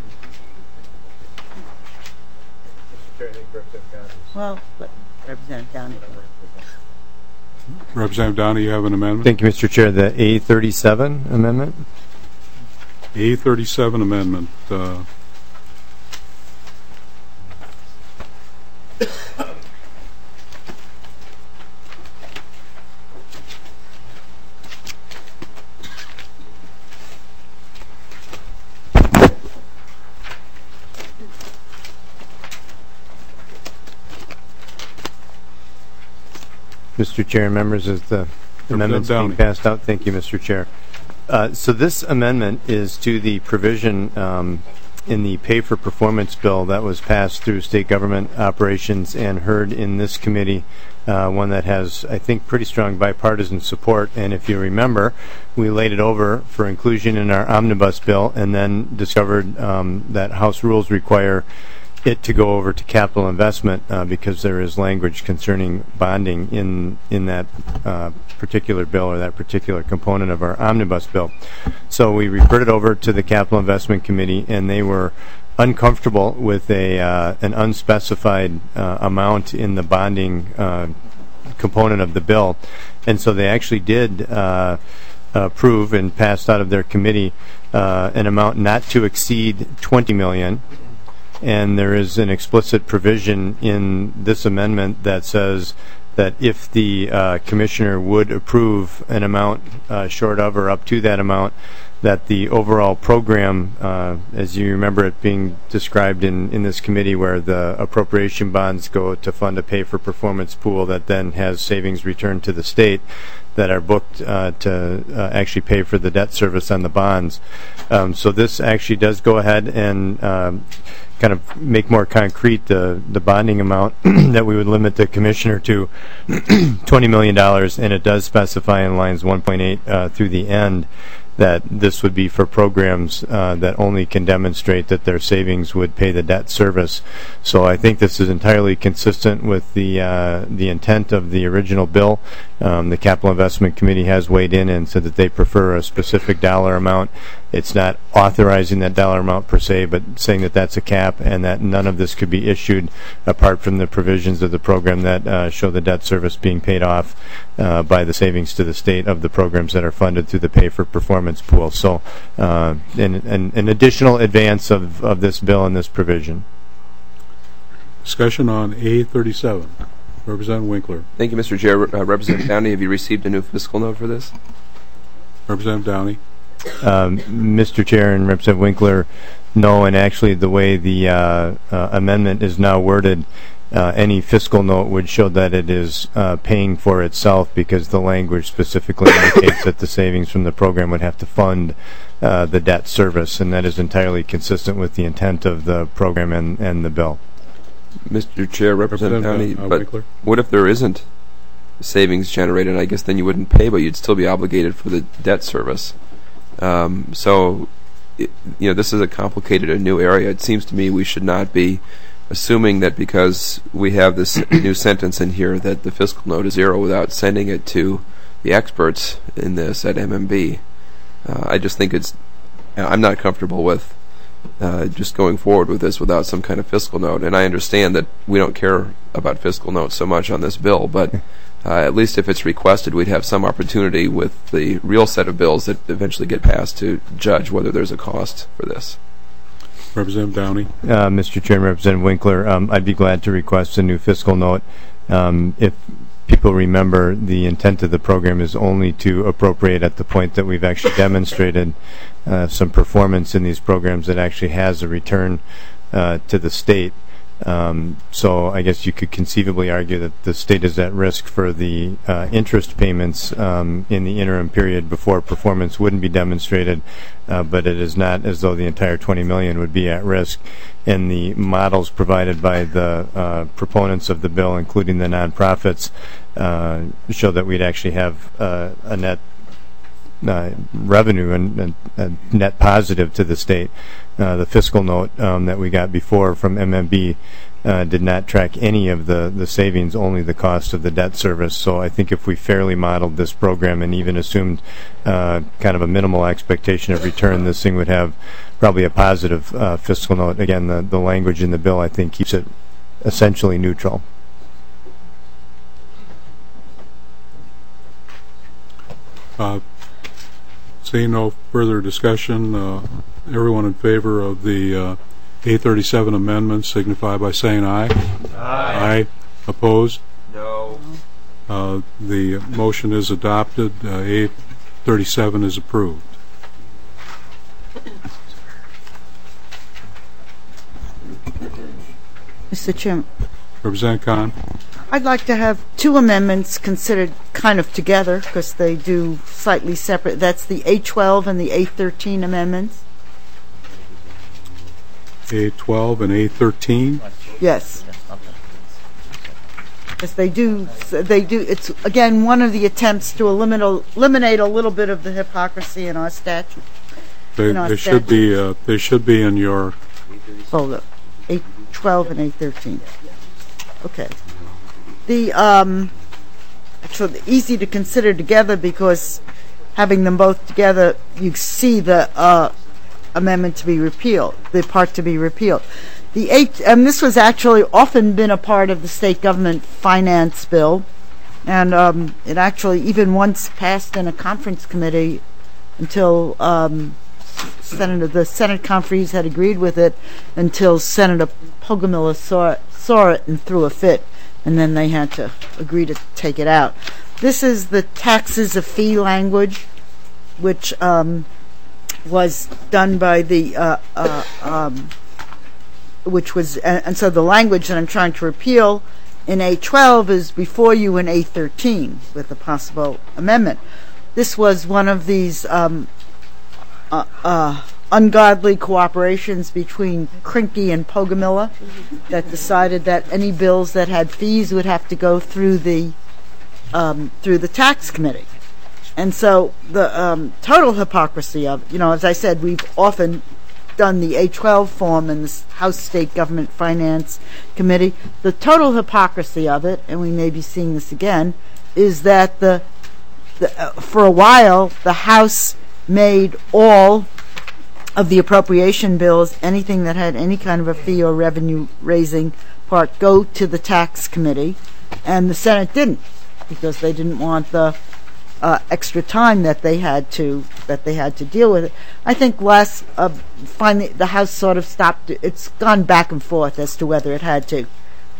Well, but Representative Downey. Representative Downey, you have an amendment? Thank you, Mister Chair. The A thirty-seven amendment? A thirty-seven amendment. Uh, Mister Chair and members, as the amendment's being passed out, thank you, Mister Chair. Uh, so this amendment is to the provision um, in the pay for performance bill that was passed through state government operations and heard in this committee, uh, one that has, I think, pretty strong bipartisan support. And if you remember, we laid it over for inclusion in our omnibus bill and then discovered um, that House rules require it to go over to capital investment uh, because there is language concerning bonding in in that uh, particular bill or that particular component of our omnibus bill. So we referred it over to the Capital Investment Committee, and they were uncomfortable with a uh, an unspecified uh, amount in the bonding uh, component of the bill, and so they actually did uh, approve and passed out of their committee uh, an amount not to exceed twenty million dollars. And there is an explicit provision in this amendment that says that if the uh, commissioner would approve an amount uh, short of or up to that amount, that the overall program, uh, as you remember it being described in, in this committee, where the appropriation bonds go to fund a pay-for-performance pool that then has savings returned to the state that are booked uh, to uh, actually pay for the debt service on the bonds. Um, so this actually does go ahead and um, kind of make more concrete the the bonding amount that we would limit the commissioner to twenty million dollars, and it does specify in lines one point eight uh, through the end that this would be for programs uh, that only can demonstrate that their savings would pay the debt service. So I think this is entirely consistent with the uh, the intent of the original bill. Um, the Capital Investment Committee has weighed in and said that they prefer a specific dollar amount. It's not authorizing that dollar amount per se, but saying that that's a cap and that none of this could be issued apart from the provisions of the program that uh, show the debt service being paid off uh, by the savings to the state of the programs that are funded through the pay for performance pool. So uh, an, an, an additional advance of, of this bill and this provision. Discussion on A thirty-seven. Representative Winkler. Thank you, Mister Chair. Uh, Representative Downey, have you received a new fiscal note for this? Representative Downey. Um, Mister Chair and Representative Winkler, no, and actually the way the uh, uh, amendment is now worded, uh, any fiscal note would show that it is uh, paying for itself, because the language specifically indicates that the savings from the program would have to fund uh, the debt service, and that is entirely consistent with the intent of the program and, and the bill. Mister Chair, Representative Downey, uh, but Winkler. what if there isn't savings generated? I guess then you wouldn't pay, but you'd still be obligated for the debt service. Um, so, it, you know, this is a complicated and new area. It seems to me we should not be assuming that because we have this new sentence in here that the fiscal note is zero without sending it to the experts in this at M M B. Uh, I just think it's, I'm not comfortable with Uh, just going forward with this without some kind of fiscal note. And I understand that we don't care about fiscal notes so much on this bill, but uh, at least if it's requested, we'd have some opportunity with the real set of bills that eventually get passed to judge whether there's a cost for this. Representative Downey. Uh, Mister Chairman, Representative Winkler, um, I'd be glad to request a new fiscal note. Um, if people remember, the intent of the program is only to appropriate at the point that we've actually demonstrated uh, some performance in these programs that actually has a return uh, to the state. Um, so I guess you could conceivably argue that the state is at risk for the uh, interest payments um, in the interim period before performance wouldn't be demonstrated, uh, but it is not as though the entire twenty million dollars would be at risk. And the models provided by the uh, proponents of the bill, including the nonprofits, uh, show that we'd actually have uh, a net uh, revenue and a net positive to the state. Uh, the fiscal note um, that we got before from M M B uh, did not track any of the, the savings, only the cost of the debt service. So I think if we fairly modeled this program and even assumed uh, kind of a minimal expectation of return, this thing would have probably a positive uh, fiscal note. Again, the, the language in the bill, I think, keeps it essentially neutral. Uh, seeing no further discussion, uh, everyone in favor of the uh, A thirty-seven amendment signify by saying aye. Aye. Aye. Opposed? No. Uh, the motion is adopted. Uh, A thirty-seven is approved. Mister Chairman. Representative Khan. I'd like to have two amendments considered kind of together because they do slightly separate. That's the A twelve and the A thirteen amendments. A twelve and A thirteen? Yes. Yes, they do. They do. It's, again, one of the attempts to eliminate, eliminate a little bit of the hypocrisy in our statute. They, in our they statute. should be. Uh, they should be in your. Hold up. A twelve and A thirteen. Okay. The um, actually easy to consider together because having them both together, you see the uh, amendment to be repealed, the part to be repealed. The eight, and this was actually often been a part of the state government finance bill, and um, it actually even once passed in a conference committee until um, Senator the Senate conferees had agreed with it until Senator Pogomila saw saw it and threw a fit, and then they had to agree to take it out. This is the taxes a fee language, which um, was done by the uh, uh, um, which was and, and so the language that I'm trying to repeal in A twelve is before you in A thirteen with a possible amendment. This was one of these um, uh, uh, ungodly cooperations between Krinky and Pogomila that decided that any bills that had fees would have to go through the um, through the tax committee. And so the um, total hypocrisy of, you know, as I said, we've often done the A twelve form in the House State Government Finance Committee. The total hypocrisy of it, and we may be seeing this again, is that the, the uh, for a while the House made all of the appropriation bills, anything that had any kind of a fee or revenue raising part, go to the tax committee, and the Senate didn't because they didn't want the Uh, extra time that they had to that they had to deal with it. I think last uh, finally the House sort of stopped. It's gone back and forth as to whether it had to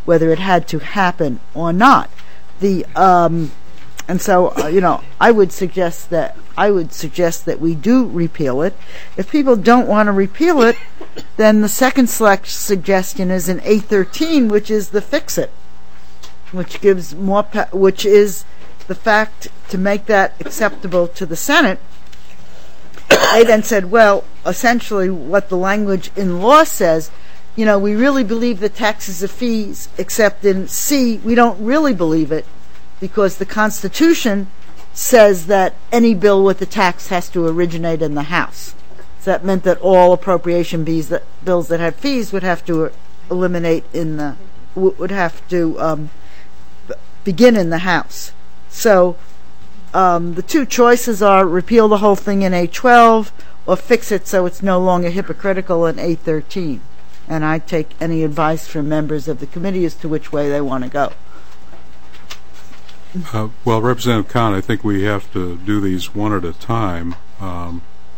whether it had to happen or not. The um, and so uh, you know, I would suggest that I would suggest that we do repeal it. If people don't want to repeal it, then the second select suggestion is in A thirteen, which is the fix it, which gives more, pa- which is the fact to make that acceptable to the Senate. They then said, well, essentially what the language in law says, you know, we really believe the taxes are fees, except in C, we don't really believe it, because the Constitution says that any bill with a tax has to originate in the House. So that meant that all appropriation bills that, bills that had fees would have to eliminate in the, would have to um, begin in the House. So um, the two choices are repeal the whole thing in A twelve or fix it so it's no longer hypocritical in A thirteen. And I take any advice from members of the committee as to which way they want to go. Uh, well, Representative Khan, I think we have to do these one at a time. Um,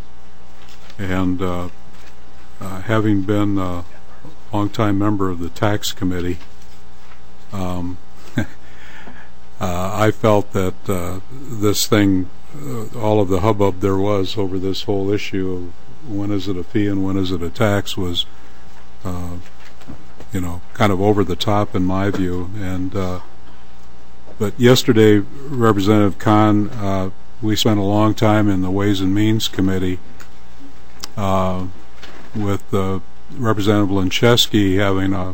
and uh, uh, having been a longtime member of the tax committee, um, Uh, I felt that uh, this thing, uh, all of the hubbub there was over this whole issue of when is it a fee and when is it a tax was, uh, you know, kind of over the top in my view. And uh, but yesterday, Representative Khan, uh, we spent a long time in the Ways and Means Committee uh, with uh, Representative Lincheski having a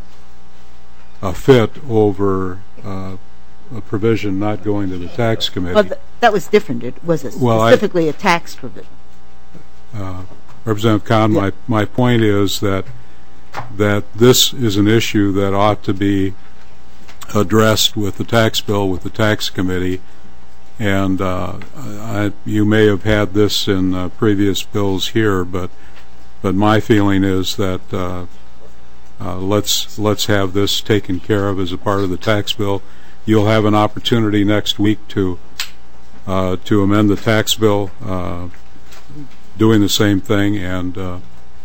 a fit over. Uh, a provision not going to the tax committee. Well, th- that was different. It was a well, specifically I, a tax provision. Uh, Representative Khan, yeah. my, my point is that that this is an issue that ought to be addressed with the tax bill, with the tax committee, and uh, I, you may have had this in uh, previous bills here, but but my feeling is that uh, uh, let's let's have this taken care of as a part of the tax bill. You'll have an opportunity next week to uh, to amend the tax bill, uh, doing the same thing, and uh,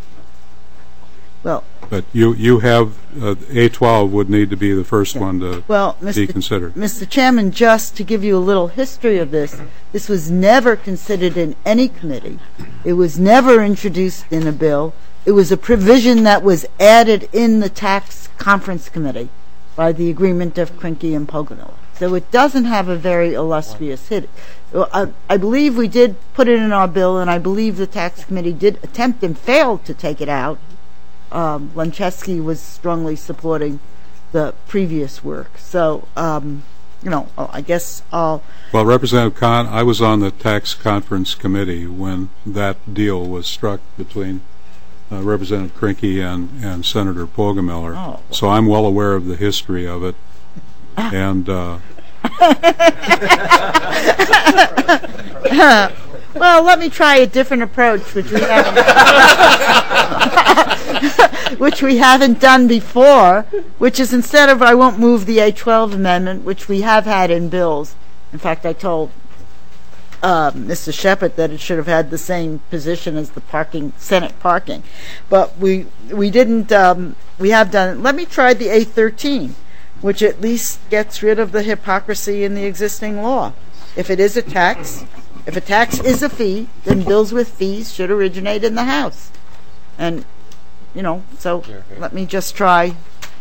well, but you you have uh, A twelve would need to be the first yeah. one to well, Mister be considered. Mister Chairman, just to give you a little history of this, this was never considered in any committee. It was never introduced in a bill. It was a provision that was added in the tax conference committee by the agreement of Krinky and Pogonilla. So it doesn't have a very illustrious hit. I, I believe we did put it in our bill, and I believe the tax committee did attempt and failed to take it out. Um, Lincheski was strongly supporting the previous work. So, um, you know, I guess I'll... Well, Representative Khan, I was on the tax conference committee when that deal was struck between Uh, Representative Krinky and, and Senator Pogemiller. Oh. So I'm well aware of the history of it. And uh, well, let me try a different approach, which we haven't which we haven't done before, which is instead of I won't move the A twelve amendment, which we have had in bills. In fact, I told Uh, Mister Shepard that it should have had the same position as the parking Senate parking, but we we didn't. Um, we have done it. Let me try the A thirteen, which at least gets rid of the hypocrisy in the existing law. If it is a tax, if a tax is a fee, then bills with fees should originate in the House. And you know, so let me just try.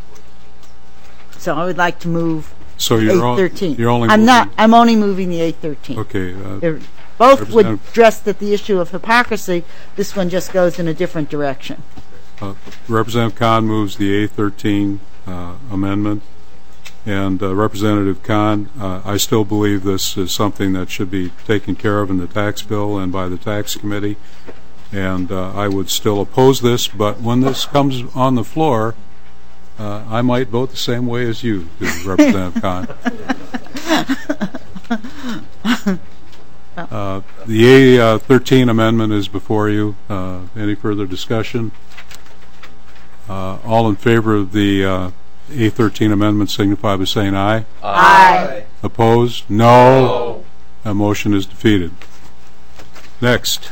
So I would like to move. So you're, A thirteen. You're only I'm moving. not. I'm only moving the A thirteen. Okay. Uh, They're both would address that the issue of hypocrisy. This one just goes in a different direction. Uh, Representative Khan moves the A thirteen uh, amendment, and uh, Representative Khan, uh, I still believe this is something that should be taken care of in the tax bill and by the tax committee, and uh, I would still oppose this. But when this comes on the floor, Uh, I might vote the same way as you do, Representative Khan. Uh, the A thirteen amendment is before you. Uh, any further discussion? Uh, all in favor of the uh, A thirteen amendment signify by saying aye. Aye. Opposed? No. No. That motion is defeated. Next.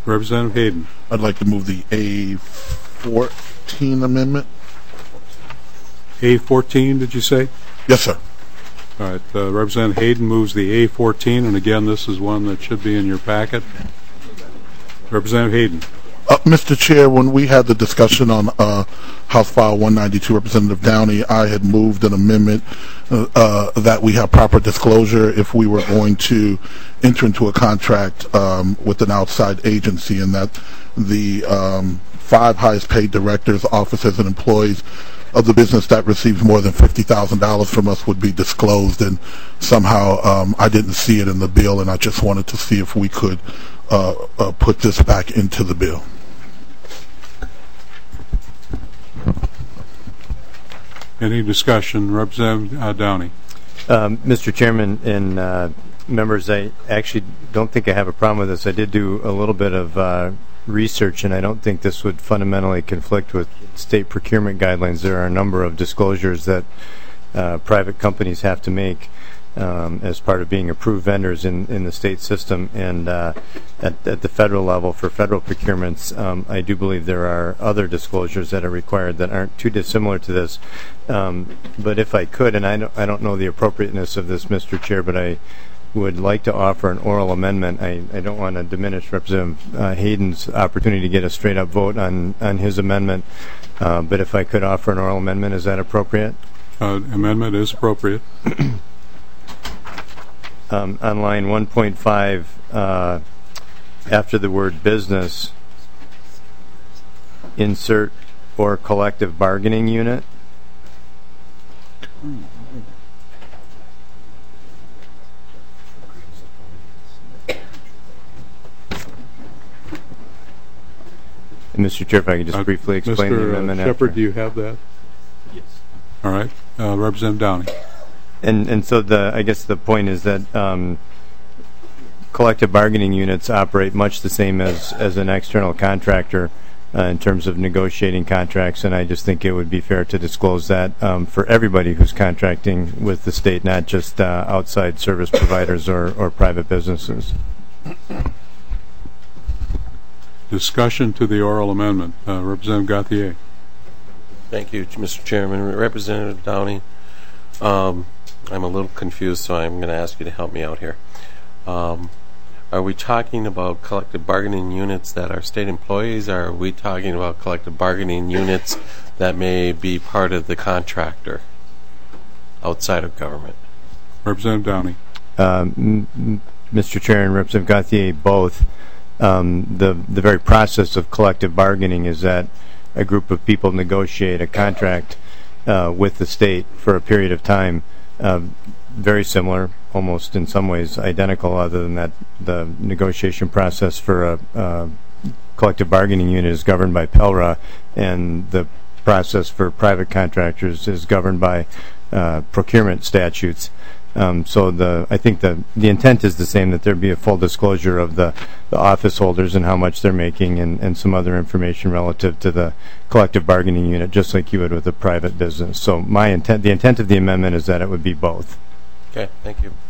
Representative Hayden. I'd like to move the A fourteen amendment. A fourteen, did you say? Yes, sir. All right. Uh, Representative Hayden moves the A fourteen, and again, this is one that should be in your packet. Representative Hayden. Uh, Mister Chair, when we had the discussion on uh, House File one ninety-two, Representative Downey, I had moved an amendment uh, uh, that we have proper disclosure if we were going to enter into a contract um, with an outside agency, and that the um, five highest paid directors, officers, and employees of the business that receives more than fifty thousand dollars from us would be disclosed, and somehow um, I didn't see it in the bill, and I just wanted to see if we could uh, uh, put this back into the bill. Any discussion? Representative uh, Downey. Um, Mister Chairman and uh, members, I actually don't think I have a problem with this. I did do a little bit of uh, research, and I don't think this would fundamentally conflict with state procurement guidelines. There are a number of disclosures that uh, private companies have to make um, as part of being approved vendors in, in the state system, and uh, at, at the federal level for federal procurements, um, I do believe there are other disclosures that are required that aren't too dissimilar to this. Um, but if I could, and I don't, I don't know the appropriateness of this, Mister Chair, but I would like to offer an oral amendment. I, I don't want to diminish Representative uh, Hayden's opportunity to get a straight-up vote on, on his amendment, uh, but if I could offer an oral amendment, is that appropriate? Uh, amendment is appropriate. Um, on line one point five, uh, after the word business, insert or collective bargaining unit. And Mister Chair, if I could just uh, briefly explain Mister the amendment. Mister Shepard, after. do you have that? Yes. All right. Uh, Representative Downey. And and so the I guess the point is that um, collective bargaining units operate much the same as, as an external contractor uh, in terms of negotiating contracts, and I just think it would be fair to disclose that um, for everybody who's contracting with the state, not just uh, outside service providers or, or private businesses. Discussion to the oral amendment. Uh, Representative Gauthier. Thank you, Mister Chairman. Representative Downey, um, I'm a little confused, so I'm going to ask you to help me out here. Um, are we talking about collective bargaining units that are state employees, or are we talking about collective bargaining units that may be part of the contractor outside of government? Representative Downey. Um, Mister Chair and Representative Gauthier, both. Um, the the very process of collective bargaining is that a group of people negotiate a contract uh, with the state for a period of time, uh, very similar, almost in some ways identical, other than that the negotiation process for a uh, collective bargaining unit is governed by PELRA, and the process for private contractors is governed by uh, procurement statutes. Um, so the I think the the intent is the same, that there be a full disclosure of the, the office holders and how much they're making, and, and some other information relative to the collective bargaining unit, just like you would with a private business. So my intent, the intent of the amendment is that it would be both. Okay, thank you.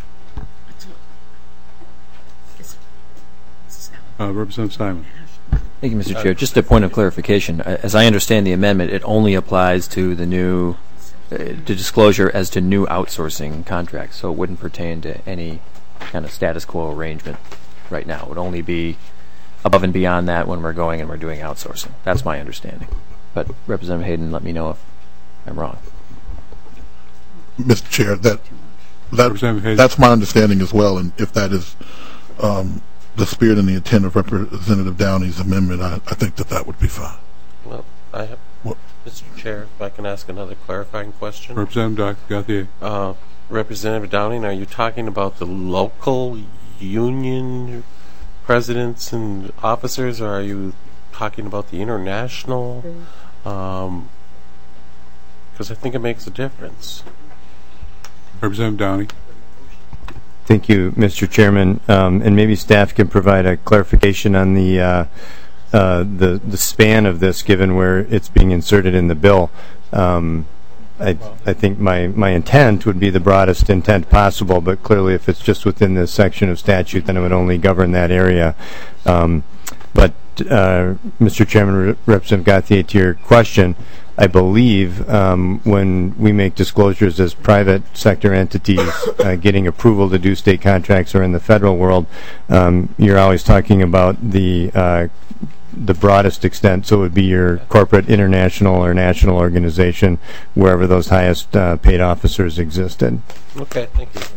Uh, Representative Simon. Thank you, Mister Chair. Just a point of clarification. As I understand the amendment, it only applies to the new uh, to disclosure as to new outsourcing contracts, so it wouldn't pertain to any kind of status quo arrangement right now. It would only be above and beyond that when we're going and we're doing outsourcing. That's my understanding. But Representative Hayden, let me know if I'm wrong. Mister Chair, that, that that's my understanding as well, and if that is um, the spirit and the intent of Representative Downey's amendment, I, I think that that would be fine. Well, I have, what? Mister Chair, if I can ask another clarifying question. Representative Gauthier. Uh, Representative Downing, are you talking about the local union presidents and officers, or are you talking about the international? Um, because I think it makes a difference. Representative Downey. Thank you, Mister Chairman. Um, and maybe staff can provide a clarification on the uh, uh, the the span of this, given where it's being inserted in the bill. Um, I I think my my intent would be the broadest intent possible, but clearly, if it's just within this section of statute, then it would only govern that area. Um, But, uh, Mister Chairman, Representative Gauthier, to your question, I believe um, when we make disclosures as private sector entities uh, getting approval to do state contracts or in the federal world, um, you're always talking about the uh, the broadest extent, so it would be your corporate, international, or national organization, wherever those highest uh, paid officers existed. Okay, thank you.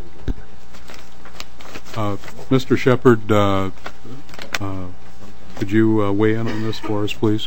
Uh, Mister Shepard, uh, uh, could you uh, weigh in on this for us, please?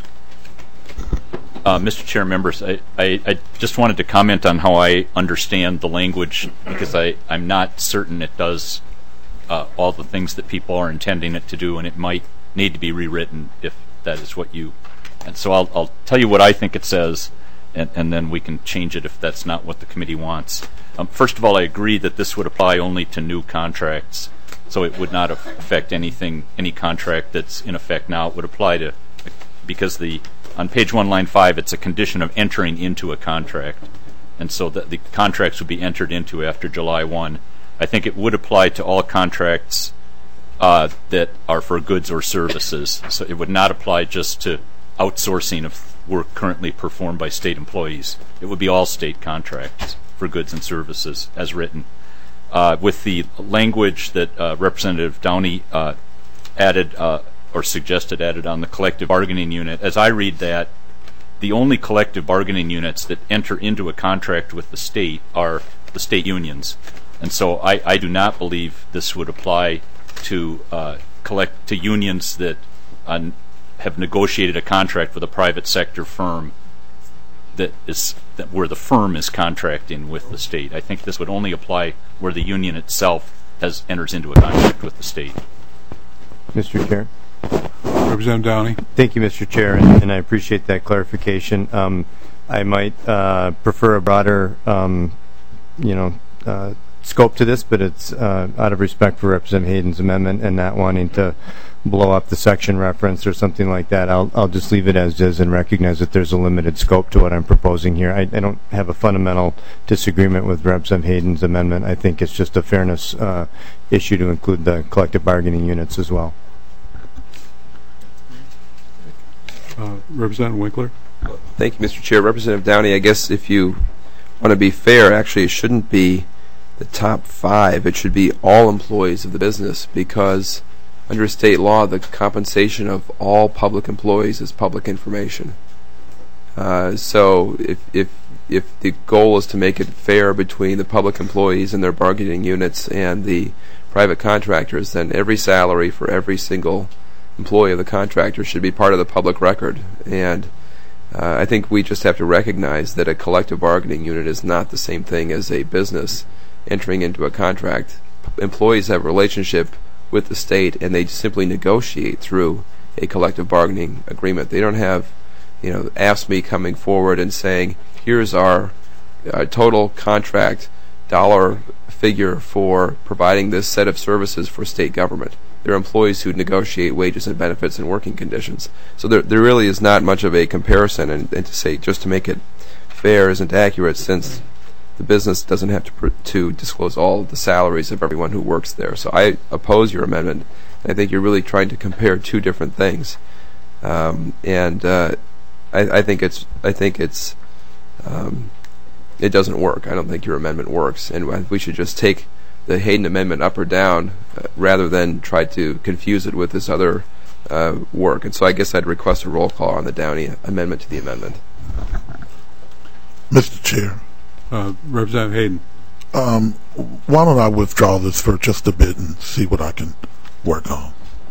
Uh, Mister Chair, members, I, I, I just wanted to comment on how I understand the language, because I, I'm not certain it does uh, all the things that people are intending it to do, and it might need to be rewritten if that is what you... And so I'll, I'll tell you what I think it says, and, and then we can change it if that's not what the committee wants. Um, first of all, I agree that this would apply only to new contracts, so it would not affect anything, any contract that's in effect now. It would apply to, because the on page one, line five, it's a condition of entering into a contract, and so that the contracts would be entered into after July first. I think it would apply to all contracts uh, that are for goods or services. So it would not apply just to outsourcing of work currently performed by state employees. It would be all state contracts for goods and services as written. Uh, with the language that uh, Representative Downey uh, added uh, or suggested added on the collective bargaining unit, as I read that, the only collective bargaining units that enter into a contract with the state are the state unions. And so I, I do not believe this would apply to uh, collect to unions that uh, have negotiated a contract with a private sector firm that is that where the firm is contracting with the state. I think this would only apply where the union itself has enters into a contract with the state. Mister Chair. Representative Downey. Thank you, Mister Chair, and, and I appreciate that clarification. Um, I might uh, prefer a broader, um, you know, uh, scope to this, but it's uh, out of respect for Representative Hayden's amendment and not wanting to blow up the section reference or something like that. I'll, I'll just leave it as is and recognize that there's a limited scope to what I'm proposing here. I, I don't have a fundamental disagreement with Representative Hayden's amendment. I think it's just a fairness uh, issue to include the collective bargaining units as well. Uh, Representative Winkler. Thank you, Mister Chair. Representative Downey, I guess if you want to be fair, actually it shouldn't be the top five. It should be all employees of the business, because under state law, the compensation of all public employees is public information. Uh, so if, if, if the goal is to make it fair between the public employees and their bargaining units and the private contractors, then every salary for every single employee of the contractor should be part of the public record. And uh, I think we just have to recognize that a collective bargaining unit is not the same thing as a business entering into a contract. Employees have a relationship with the state, and they simply negotiate through a collective bargaining agreement. They don't have, you know, AFSCME coming forward and saying, here's our uh, total contract dollar figure for providing this set of services for state government. They're employees who negotiate wages and benefits and working conditions. So there, there really is not much of a comparison, and, and to say just to make it fair isn't accurate, since the business doesn't have to pr to disclose all of the salaries of everyone who works there. So I oppose your amendment. I think you're really trying to compare two different things, um, and uh, I, I think it's I think it's um, it doesn't work. I don't think your amendment works, and we should just take the Hayden amendment up or down uh, rather than try to confuse it with this other uh, work. And so I guess I'd request a roll call on the Downey amendment to the amendment. Mister Chair. Uh, Representative Hayden. Um, why don't I withdraw this for just a bit and see what I can work on?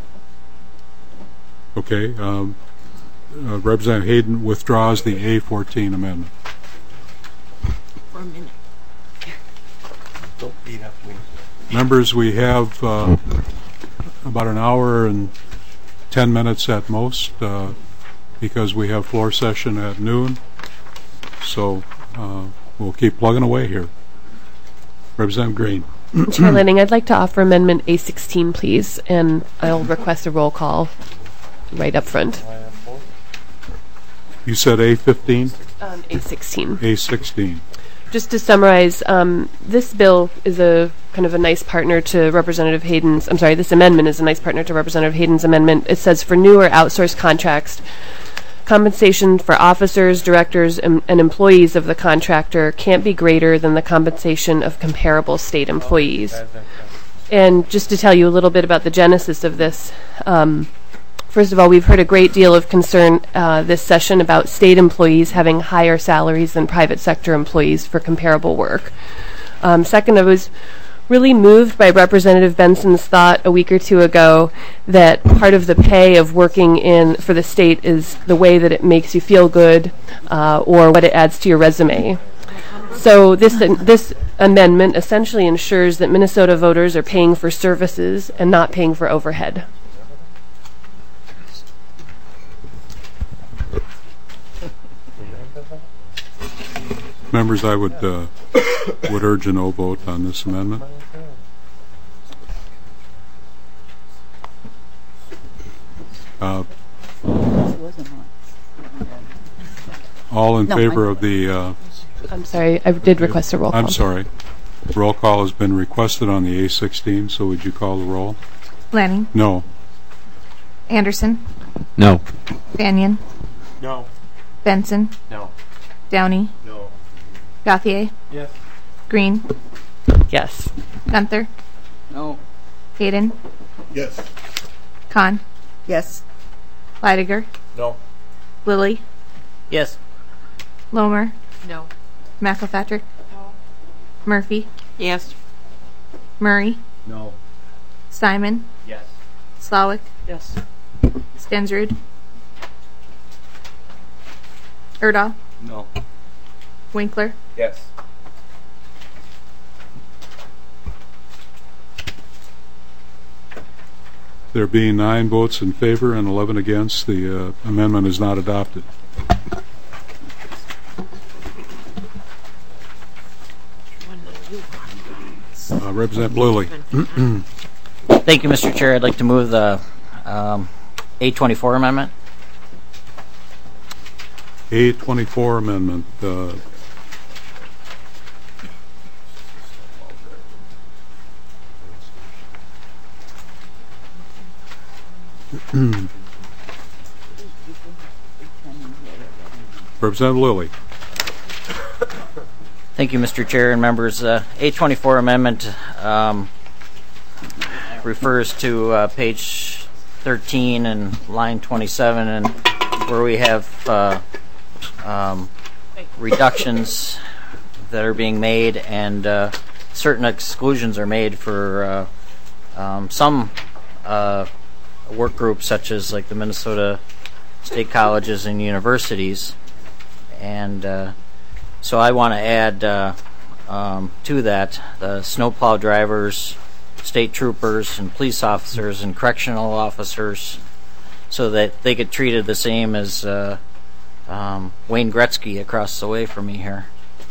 Okay. Um, uh, Representative Hayden withdraws the A fourteen amendment. For a minute. Don't beat up me. Members, we have uh, about an hour and ten minutes at most uh, because we have floor session at noon. So uh, we'll keep plugging away here. Representative Green. Chair Lanning, I'd like to offer Amendment A sixteen, please, and I'll request a roll call right up front. You said A fifteen? Um, A sixteen. A sixteen. just to summarize, um, this bill is a kind of a nice partner to Representative Hayden's, I'm sorry, this amendment is a nice partner to Representative Hayden's amendment. It says for new or outsourced contracts, compensation for officers, directors, and, and employees of the contractor can't be greater than the compensation of comparable state employees. And just to tell you a little bit about the genesis of this, um, first of all, we've heard a great deal of concern uh, this session about state employees having higher salaries than private sector employees for comparable work. Um, second, I was really moved by Representative Benson's thought a week or two ago that part of the pay of working in for the state is the way that it makes you feel good uh, or what it adds to your resume. So this uh, this amendment essentially ensures that Minnesota voters are paying for services and not paying for overhead. Members, I would uh, would urge a no vote on this amendment. Uh, all in No, favor I- of the... Uh, I'm sorry, I did request a roll call. I'm sorry. Roll call has been requested on the A sixteen, so would you call the roll? Lanning, No. Anderson, No. Banyan, No. Benson, No. Downey, No. Gauthier, Yes. Green, Yes. Gunther, No. Hayden, Yes. Khan, Yes. Leidiger, No. Lilly, Yes. Lomer, No. McElpatrick, Murphy, Yes. Murray, No. Simon, Yes. Slawick, Yes. Stensrud, Erdahl, No. Winkler, Yes. There being nine votes in favor and eleven against, the uh, amendment is not adopted. Uh, Representative Lilly. Thank you, Mister Chair. I'd like to move the um, A twenty-four amendment. A twenty-four amendment. Uh, Representative Lilly. Thank you, Mister Chair and members. Uh, A twenty-four amendment um, refers to uh, page thirteen and line twenty-seven, and where we have uh, um, reductions that are being made, and uh, certain exclusions are made for uh, um, some uh, work groups, such as like the Minnesota State Colleges and Universities, and uh, so I want to add uh, um, to that the snowplow drivers, state troopers, and police officers and correctional officers, so that they get treated the same as uh, um, Wayne Gretzky across the way from me here.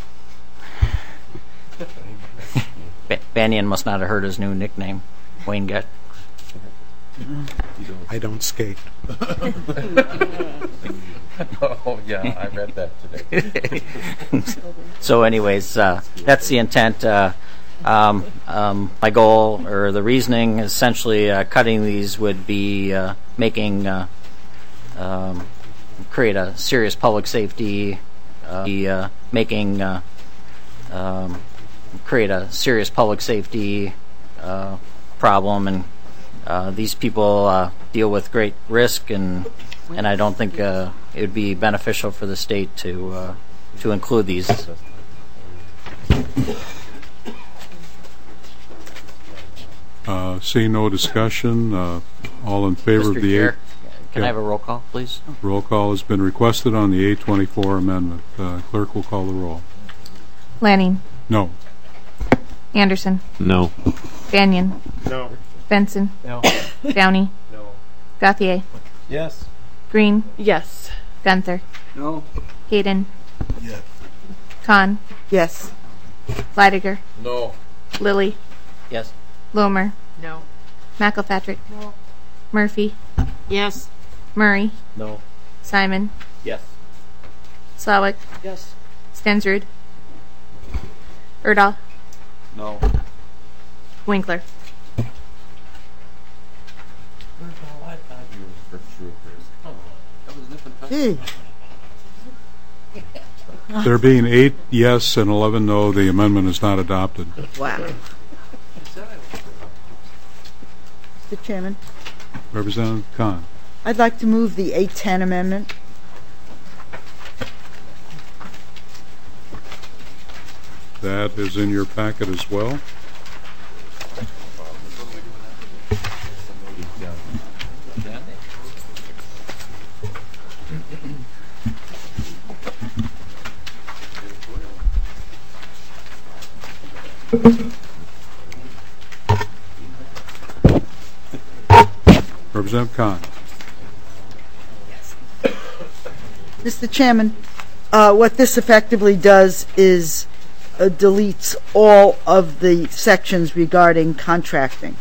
B- Banyan must not have heard his new nickname, Wayne Get. I don't skate. Oh, yeah, I read that today. So anyways, uh, that's the intent. Uh, um, um, my goal, or the reasoning, essentially uh, cutting these would be uh, making, uh, um, create a serious public safety, uh, be, uh, making, uh, um, create a serious public safety uh, problem, and uh, these people uh, deal with great risk, and and I don't think uh, it would be beneficial for the state to uh, to include these. Uh, seeing no discussion, uh, all in favor Mister of the Chair, A... can Yeah. I have a roll call, please? Roll call has been requested on the A twenty-four amendment. Uh, clerk will call the roll. Lanning, No. Anderson, No. Banyan, No. Benson, No. Downey, No. Gauthier, Yes. Green, Yes. Gunther, No. Hayden, Yes. Khan, Yes. Leidiger, No. Lilly, Yes. Lomer, No. McElpatrick, No. Murphy, Yes. Murray, No. Simon, Yes. Slawick, Yes. Stensrud, Erdahl. No. Winkler. Gee. There being eight yes and eleven no, the amendment is not adopted. Wow. Mister Chairman, Representative Khan. I'd like to move the eight ten amendment. That is in your packet as well. Representative Khan. Mister Chairman, uh, what this effectively does is uh, deletes all of the sections regarding contracting.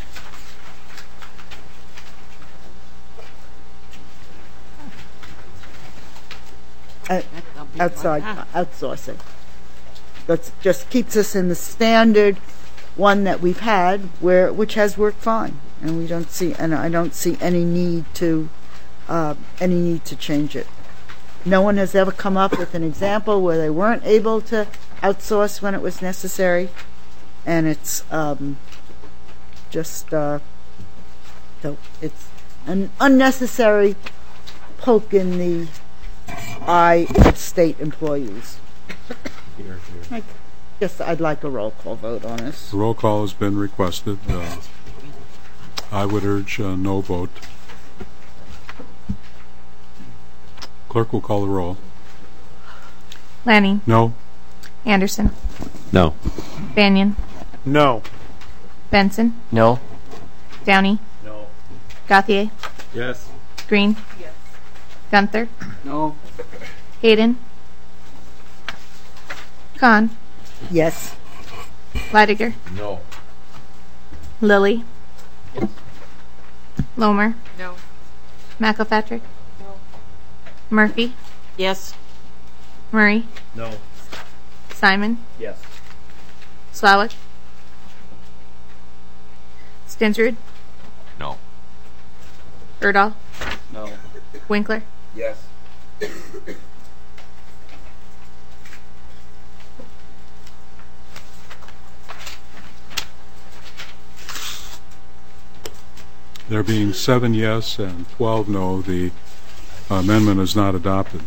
Uh, outside outsourcing. That just keeps us in the standard one that we've had, where which has worked fine, and we don't see, and I don't see any need to uh, any need to change it. No one has ever come up with an example where they weren't able to outsource when it was necessary, and it's um, just uh, so it's an unnecessary poke in the eye of state employees. I guess I'd like a roll call vote on this. The roll call has been requested. Uh, I would urge a no vote. Clerk will call the roll. Lanning. No. Anderson. No. Banyan. No. Benson. No. Downey. No. Gauthier. Yes. Green. Yes. Gunther. No. Hayden. Khan. Yes. Leidiger. No. Lilly. Yes. Lomer. No. McElpatrick. No. Murphy. Yes. Murray. No. Simon. Yes. Slawik. Stensrud. No. Erdahl. No. Winkler. Yes. There being seven yes and twelve no, the amendment is not adopted.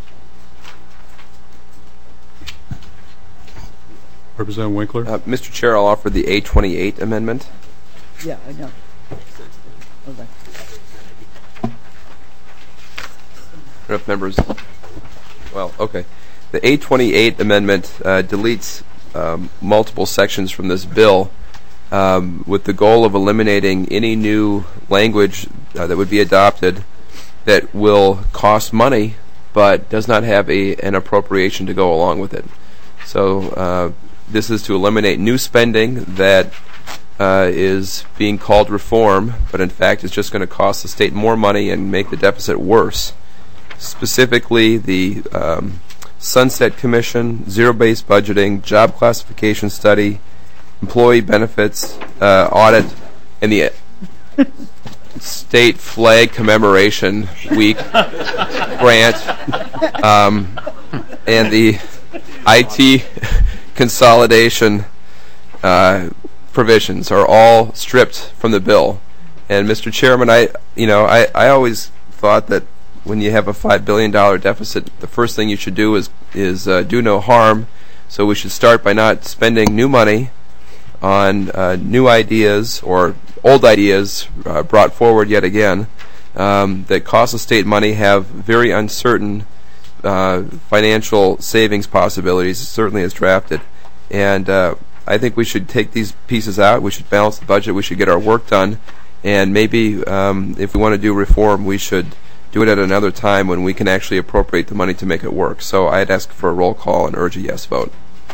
Representative Winkler? Uh, Mister Chair, I'll offer the A twenty-eight amendment. Yeah, I know. Okay. I don't know if members... Well, okay. The A twenty-eight amendment uh, deletes um, multiple sections from this bill um, with the goal of eliminating any new language uh, that would be adopted that will cost money but does not have a, an appropriation to go along with it. So uh, this is to eliminate new spending that uh, is being called reform, but in fact is just going to cost the state more money and make the deficit worse. Specifically, the um, Sunset Commission, zero-based budgeting, job classification study, employee benefits uh, audit, and the state flag commemoration week grant, um, and the I T consolidation uh, provisions are all stripped from the bill. And Mister Chairman, I you know I, I always thought that when you have a five billion dollar deficit, the first thing you should do is is uh, do no harm. So we should start by not spending new money on uh, new ideas or old ideas uh, brought forward yet again um, that cost the state money, have very uncertain uh, financial savings possibilities, certainly as drafted. And uh, I think we should take these pieces out. We should balance the budget. We should get our work done. And maybe um, if we want to do reform, we should do it at another time when we can actually appropriate the money to make it work. So I'd ask for a roll call and urge a yes vote.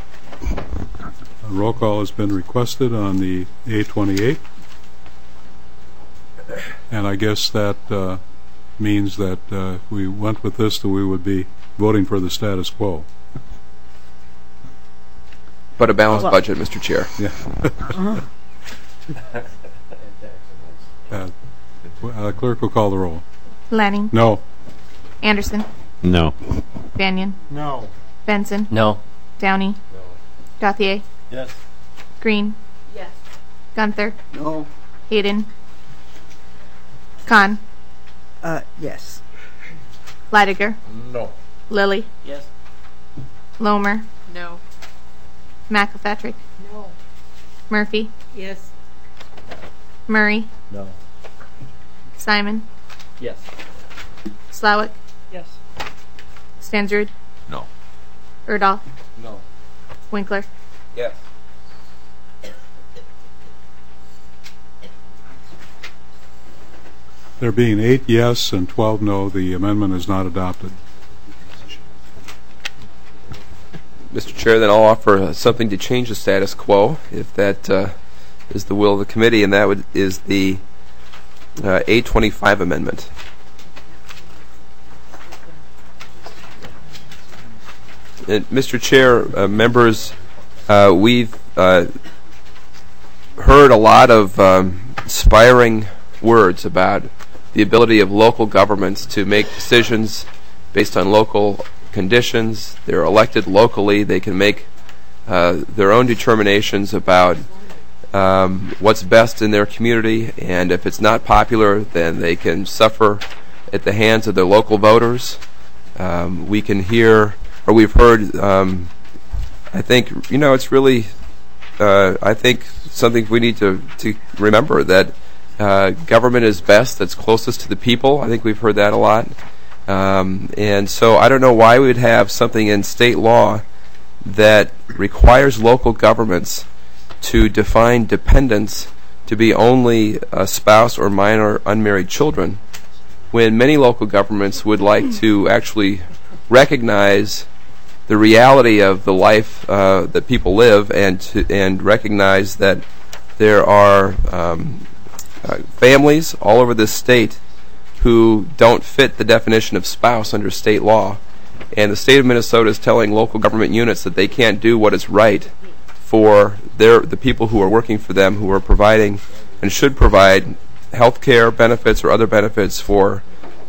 A roll call has been requested on the A twenty-eight. And I guess that uh, means that uh, if we went with this, that we would be voting for the status quo. but a balanced Well- budget, Mister Chair. Yeah. Uh-huh. Uh, uh, Clerk will call the roll. Lanning. No. Anderson. No. Banyan. No. Benson. No. Downey. Gauthier. Yes. Green. Yes. Gunther. No. Hayden. Khan. Uh, yes. Leidiger. No. Lilly. Yes. Lomer. No. McElpatrick. No. Murphy. Yes. Murray. No. Simon. Yes. Slowick. Yes. Stanzrud. No. Erdahl. No. Winkler. Yes. There being eight yes and twelve no, the amendment is not adopted. Mister Chair, then I'll offer uh, something to change the status quo, if that uh, is the will of the committee, and that would, is the uh, A twenty-five amendment. And Mister Chair, uh, members, uh, we've uh, heard a lot of um, inspiring words about the ability of local governments to make decisions based on local conditions. They're elected locally. They can make uh, their own determinations about um, what's best in their community, and if it's not popular, then they can suffer at the hands of their local voters. Um, we can hear, or we've heard, um, I think, you know, it's really, uh, I think, something we need to, to remember, that uh, government is best that's closest to the people. I think we've heard that a lot. Um, and so I don't know why we would have something in state law that requires local governments to define dependents to be only a spouse or minor unmarried children, when many local governments would like to actually recognize the reality of the life uh, that people live, and to, and recognize that there are um, uh, families all over this state who don't fit the definition of spouse under state law. And the state of Minnesota is telling local government units that they can't do what is right for their the people who are working for them, who are providing and should provide health care benefits or other benefits for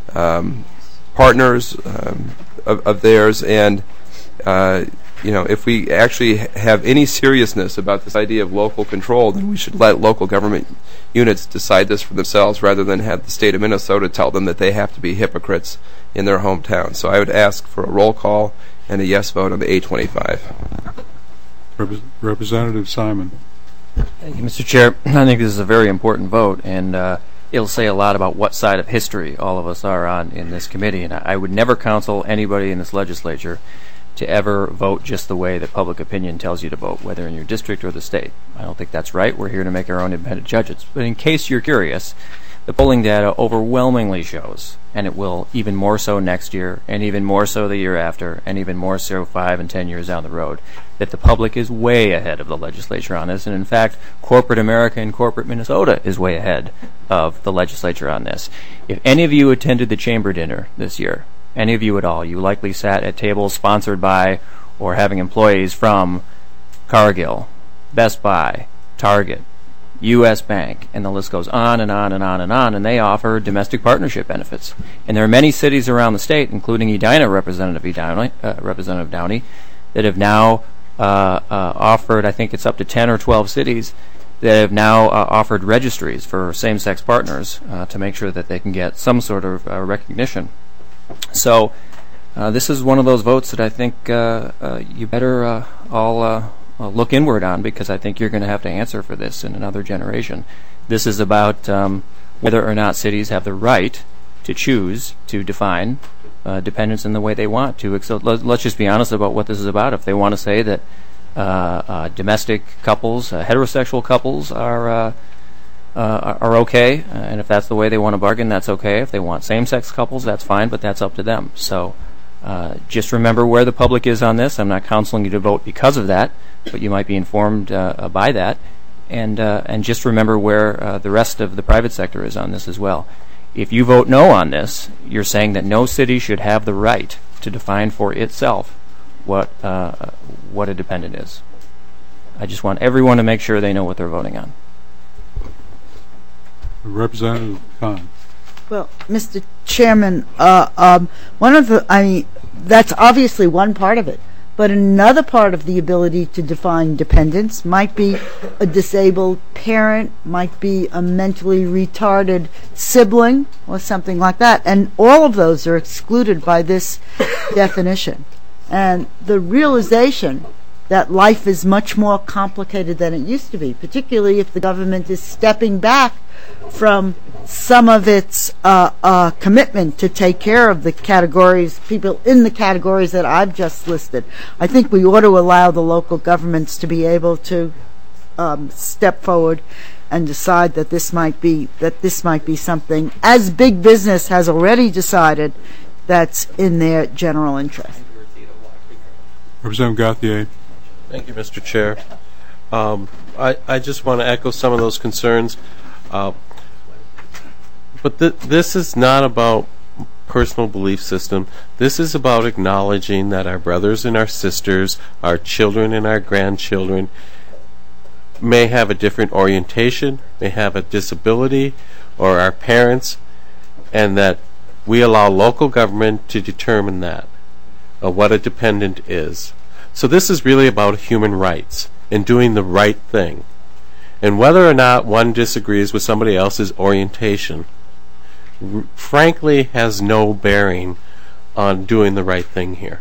um, partners um, of, of theirs. And uh, you know, if we actually have any seriousness about this idea of local control, then we should let local government units decide this for themselves, rather than have the state of Minnesota tell them that they have to be hypocrites in their hometown. So I would ask for a roll call and a yes vote on the A twenty-five. Rep- Representative Simon. Thank you, Mister Chair. I think this is a very important vote, and uh, it'll say a lot about what side of history all of us are on in this committee. And I, I would never counsel anybody in this legislature to ever vote just the way that public opinion tells you to vote, whether in your district or the state. I don't think that's right. We're here to make our own independent judgments. But in case you're curious, the polling data overwhelmingly shows, and it will even more so next year, and even more so the year after, and even more so five and ten years down the road, that the public is way ahead of the legislature on this. And in fact, corporate America and corporate Minnesota is way ahead of the legislature on this. If any of you attended the chamber dinner this year, any of you at all, you likely sat at tables sponsored by or having employees from Cargill, Best Buy, Target, U S Bank, and the list goes on and on and on and on, and they offer domestic partnership benefits. And there are many cities around the state, including Edina, Representative Downey, uh, Representative Downey, that have now uh, uh, offered, I think it's up to ten or twelve cities, that have now uh, offered registries for same-sex partners uh, to make sure that they can get some sort of uh, recognition. So uh, this is one of those votes that I think uh, uh, you better uh, all uh, look inward on, because I think you're going to have to answer for this in another generation. This is about um, whether or not cities have the right to choose to define uh, dependence in the way they want to. So let's just be honest about what this is about. If they want to say that uh, uh, domestic couples, uh, heterosexual couples are uh, Uh, are okay, uh, and if that's the way they want to bargain, that's okay. If they want same-sex couples, that's fine, but that's up to them. So uh, just remember where the public is on this. I'm not counseling you to vote because of that, but you might be informed uh, by that. And uh, and just remember where uh, the rest of the private sector is on this as well. If you vote no on this, you're saying that no city should have the right to define for itself what uh, what a dependent is. I just want everyone to make sure they know what they're voting on. Representative Khan. Well, Mister Chairman, uh, um, one of the, I mean, that's obviously one part of it, but another part of the ability to define dependence might be a disabled parent, might be a mentally retarded sibling, or something like that, and all of those are excluded by this definition. And the realization that life is much more complicated than it used to be, particularly if the government is stepping back from some of its uh, uh, commitment to take care of the categories, people in the categories that I've just listed. I think we ought to allow the local governments to be able to um, step forward and decide that this might be that this might be something, as big business has already decided, that's in their general interest. Representative Gauthier. Thank you, Mister Chair. Um, I, I just want to echo some of those concerns. Uh, but th this is not about personal belief system. This is about acknowledging that our brothers and our sisters, our children and our grandchildren may have a different orientation, may have a disability, or our parents, and that we allow local government to determine that, uh, what a dependent is. So this is really about human rights and doing the right thing. And whether or not one disagrees with somebody else's orientation, r frankly, has no bearing on doing the right thing here.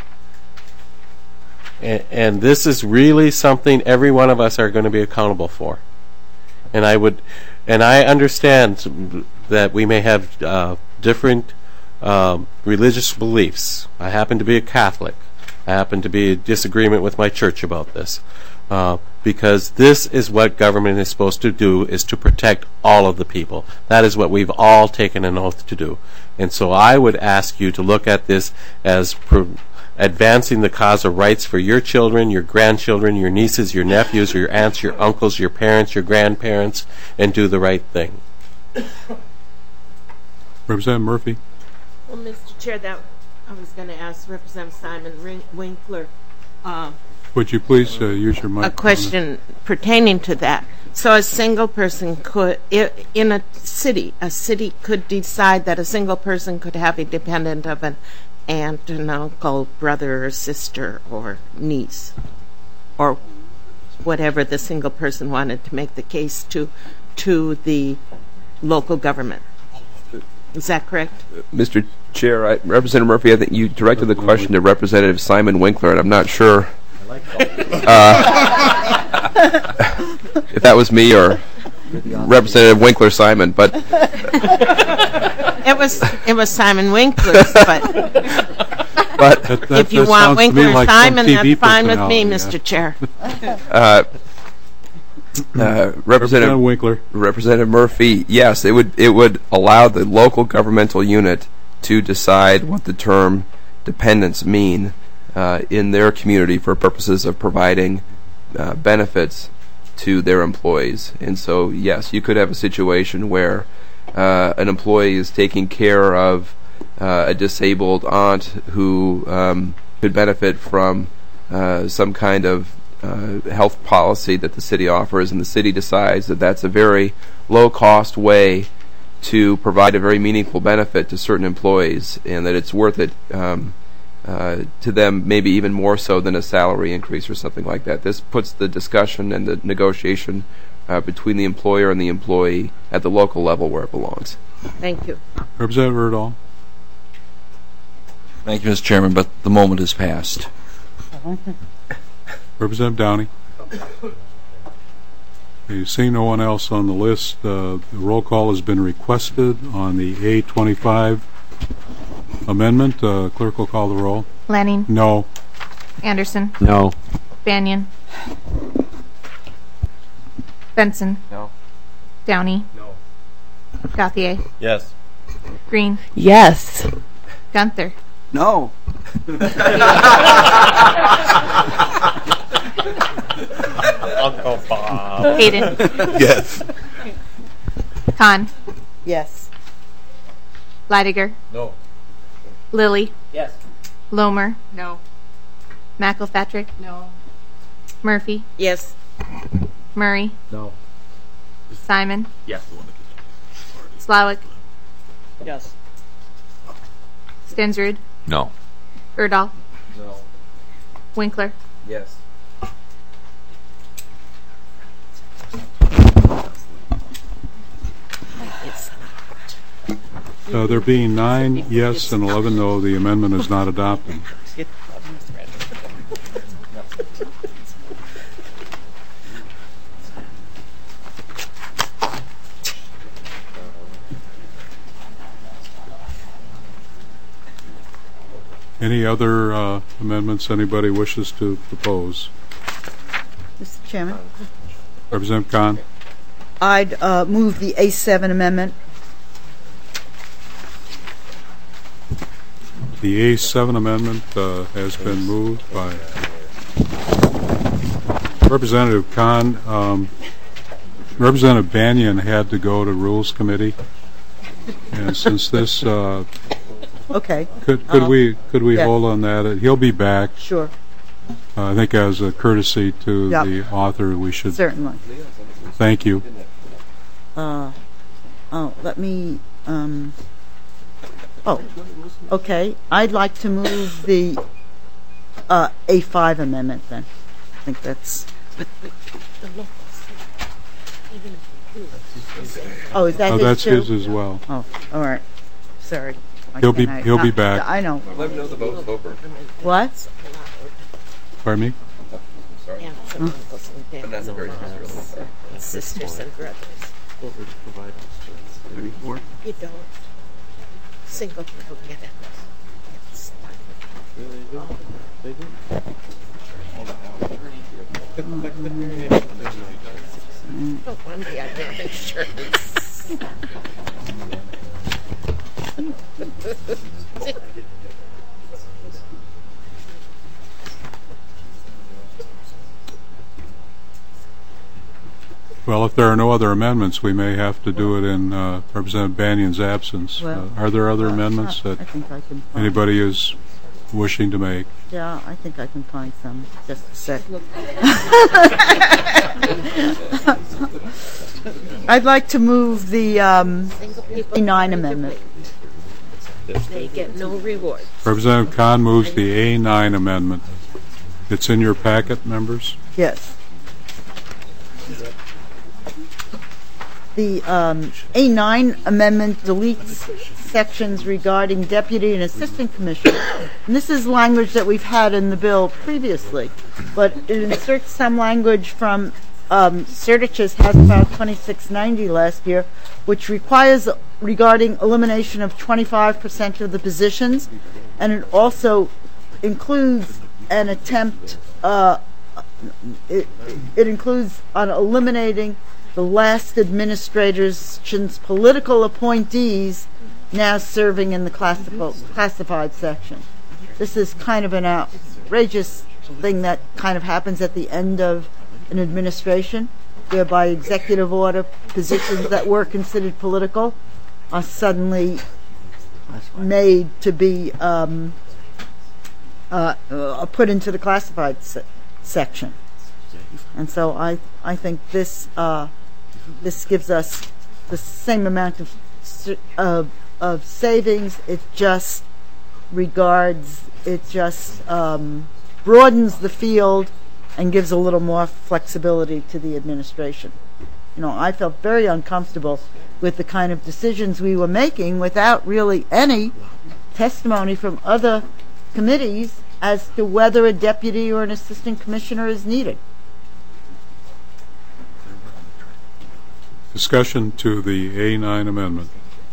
And, and this is really something every one of us are going to be accountable for. And I would, and I understand that we may have uh, different um, religious beliefs. I happen to be a Catholic. I happen to be in disagreement with my church about this. Uh, because this is what government is supposed to do, is to protect all of the people. That is what we've all taken an oath to do. And so I would ask you to look at this as advancing the cause of rights for your children, your grandchildren, your nieces, your nephews, your aunts, your uncles, your parents, your grandparents, and do the right thing. Representative Murphy. Well, Mister Chair, that I was going to ask Representative Simon Ring Winkler. Uh, Would you please uh, use your microphone? A question pertaining to that. So a single person could, in a city, a city could decide that a single person could have a dependent of an aunt, an uncle, brother or sister or niece, or whatever the single person wanted to make the case to, to the local government. Is that correct? Mister Chair, I, Representative Murphy, I think you directed the question to Representative Simon Winkler, and I'm not sure uh, if that was me or Representative Winkler Simon, but it was it was Simon Winkler. But, but that, that, if you that want Winkler like Simon, that's fine with me, Mister Yeah. Chair. Uh, Uh, Representative, Representative Winkler. Representative Murphy, yes, it would it would allow the local governmental unit to decide what the term dependents mean uh, in their community for purposes of providing uh, benefits to their employees. And so, yes, you could have a situation where uh, an employee is taking care of uh, a disabled aunt who um, could benefit from uh, some kind of Uh, health policy that the city offers, and the city decides that that's a very low-cost way to provide a very meaningful benefit to certain employees, and that it's worth it um, uh, to them, maybe even more so than a salary increase or something like that. This puts the discussion and the negotiation uh, between the employer and the employee at the local level where it belongs. Thank you. Representative Erdahl. Thank you, Mister Chairman, but the moment has passed. Representative Downey. You see no one else on the list. Uh, the roll call has been requested on the A twenty-five amendment. Uh, clerk will call the roll. Lanning. No. Anderson. No. Banyan. Benson. No. Downey. No. Gauthier. Yes. Green. Yes. Gunther. No. Uncle Bob. Hayden. Yes. Khan. Yes. Leidiger. No. Lilly. Yes. Lomer. No. McElpatrick. No. Murphy, Yes. Murray, No. Simon, Yes. Slawick, Yes. Stensrud, No. Erdahl, No. Winkler. Yes. Uh, There being nine yes and eleven no, the amendment is not adopted. Any other uh, amendments anybody wishes to propose? Mister Chairman, Representative Khan? I'd uh, move the A seven amendment. The A seven amendment uh, has been moved by Representative Khan. Um, Representative Banyan had to go to Rules Committee, and since this, uh, Okay. could could Um, we could we yeah. hold on that? He'll be back. Sure. Uh, I think as a courtesy to Yep. the author, we should. Certainly. Thank you. Uh, oh, let me, um, oh, okay. I'd like to move the uh, A five amendment then. I think that's. Oh, is that Oh, his that's too? his as well. Oh, all right. Sorry. Why He'll be- can't I- he'll be uh, back. I know. Let him know the vote's over. What? Pardon me? Sorry. Yeah, some uncles and But not dads very and really. moms, and sisters and brothers. You don't. Single people get it. It's no wonder I have insurance. Well, if there are no other amendments, we may have to do it in uh, Representative Banyan's absence. Well, Uh, Are there other uh, amendments I that think I can find- anybody is wishing to make? Yeah, I think I can find some. Just a sec. I'd like to move the um, A nine amendment. They get no reward. Representative Khan moves the A nine amendment. It's in your packet, members? Yes. The um, A nine amendment deletes sections regarding deputy and assistant commissioner. And this is language that we've had in the bill previously, but it inserts some language from um, Sertich's House File twenty-six ninety last year, which requires regarding elimination of twenty-five percent of the positions, and it also includes an attempt, uh, it, it includes on eliminating the last administration's political appointees now serving in the classified, classified section. This is kind of an outrageous thing that kind of happens at the end of an administration, whereby executive order positions that were considered political are suddenly made to be um, uh, uh, put into the classified se- section. And so I, I think this uh, this gives us the same amount of of, of savings. It just regards, it just um, broadens the field and gives a little more flexibility to the administration. You know, I felt very uncomfortable with the kind of decisions we were making without really any testimony from other committees as to whether a deputy or an assistant commissioner is needed. Discussion to the A nine amendment.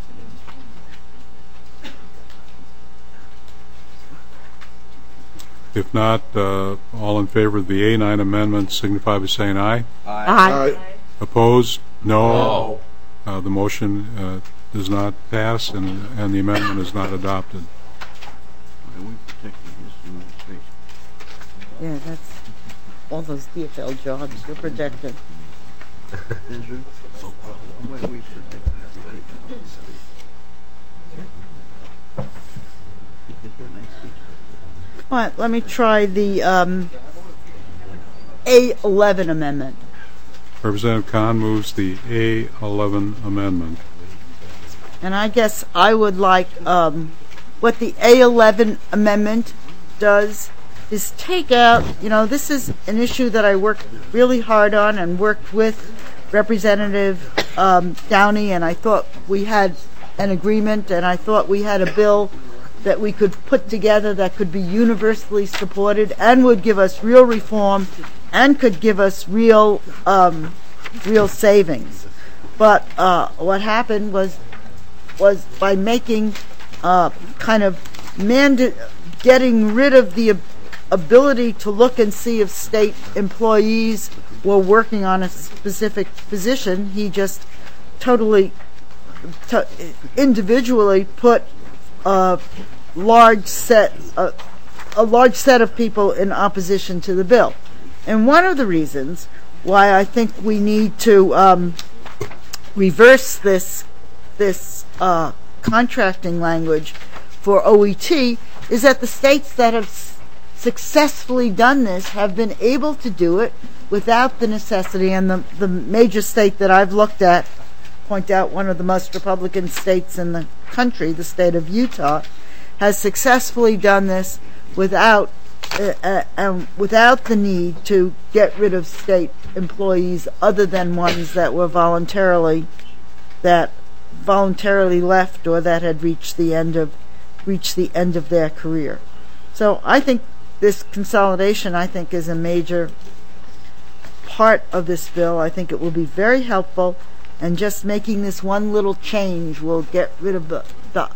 If not, uh, all in favor of the A nine amendment signify by saying aye. Aye. Aye. Opposed? No. No. Uh, the motion uh, does not pass, and, and the amendment is not adopted. Yeah, that's all those D F L jobs you're protected. All right, let me try the um, A eleven amendment. Representative Khan moves the A eleven amendment. And I guess I would like, um, what the A eleven amendment does is take out, you know, this is an issue that I worked really hard on and worked with Representative um, Downey, and I thought we had an agreement, and I thought we had a bill that we could put together that could be universally supported and would give us real reform and could give us real um, real savings. But uh, what happened was was by making uh, kind of manda- getting rid of the ab- ability to look and see if state employees were working on a specific position, he just totally t- individually put a large set uh, a large set of people in opposition to the bill. And one of the reasons why I think we need to um, reverse this this uh, contracting language for O E T is that the states that have s- successfully done this have been able to do it without the necessity, and the, the major state that I've looked at, point out one of the most Republican states in the country, the state of Utah, has successfully done this without uh, uh, um, without the need to get rid of state employees other than ones that were voluntarily that voluntarily left or that had reached the end of reached the end of their career. So I think this consolidation, I think, is a major part of this bill. I think it will be very helpful, and just making this one little change will get rid of the, the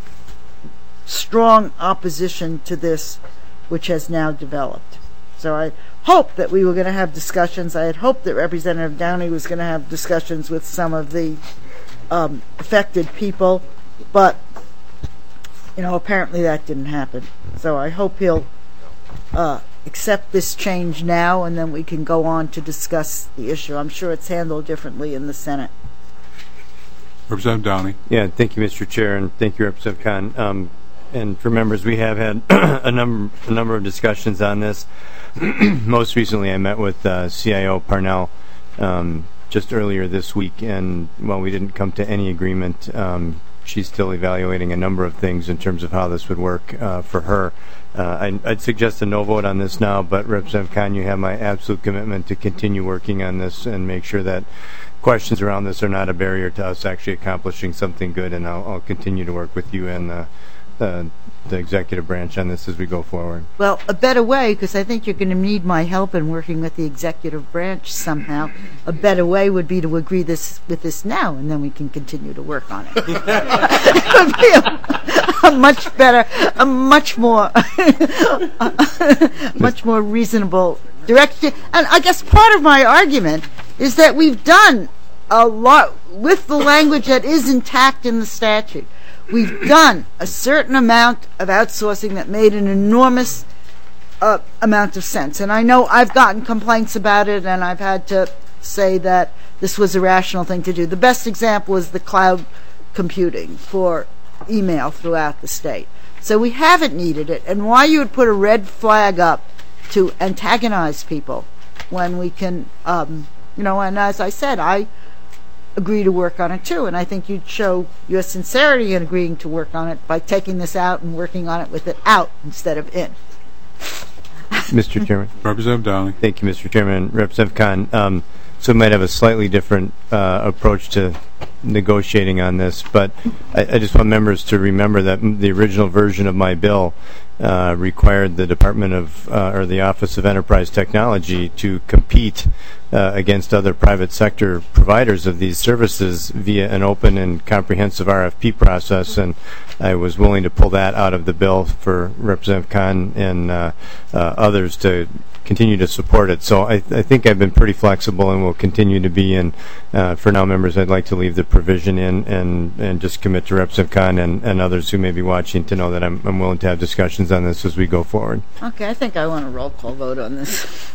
strong opposition to this which has now developed. So I hope that we were going to have discussions. I had hoped that Representative Downey was going to have discussions with some of the um, affected people, but you know, apparently that didn't happen. So I hope he'll uh, accept this change now, and then we can go on to discuss the issue. I'm sure it's handled differently in the Senate. Representative Downey. Yeah, thank you, Mister Chair, and thank you, Representative Khan. Um, and for members, we have had a number a number of discussions on this. Most recently, I met with uh, C I O Parnell um, just earlier this week, and while we didn't come to any agreement, um, she's still evaluating a number of things in terms of how this would work uh, for her. Uh, I'd, I'd suggest a no vote on this now, but Representative Khan, you have my absolute commitment to continue working on this and make sure that questions around this are not a barrier to us actually accomplishing something good, and I'll, I'll continue to work with you and the, the, the executive branch on this as we go forward. Well, a better way, because I think you're going to need my help in working with the executive branch somehow, a better way would be to agree this with this now, and then we can continue to work on it. It would be a, a much better, a much more, much more reasonable direction. And I guess part of my argument is that we've done a lot with the language that is intact in the statute. We've done a certain amount of outsourcing that made an enormous uh, amount of sense. And I know I've gotten complaints about it, and I've had to say that this was a rational thing to do. The best example is the cloud computing for email throughout the state. So we haven't needed it. And why you would put a red flag up to antagonize people when we can, um, you know, and as I said, I agree to work on it too, and I think you'd show your sincerity in agreeing to work on it by taking this out and working on it with it out instead of in. Mister Chairman. Representative Downey. Thank you, Mister Chairman. Representative Khan, um, so we might have a slightly different uh, approach to negotiating on this, but I, I just want members to remember that the original version of my bill uh, required the Department of, uh, or the Office of Enterprise Technology to compete uh, against other private sector providers of these services via an open and comprehensive R F P process, and I was willing to pull that out of the bill for Representative Khan and uh, uh, others to continue to support it. So I, th- I think I've been pretty flexible and will continue to be. And uh, for now, members, I'd like to leave the provision in and, and just commit to Representative Khan and, and others who may be watching to know that I'm, I'm willing to have discussions on this as we go forward. Okay, I think I want a roll call vote on this.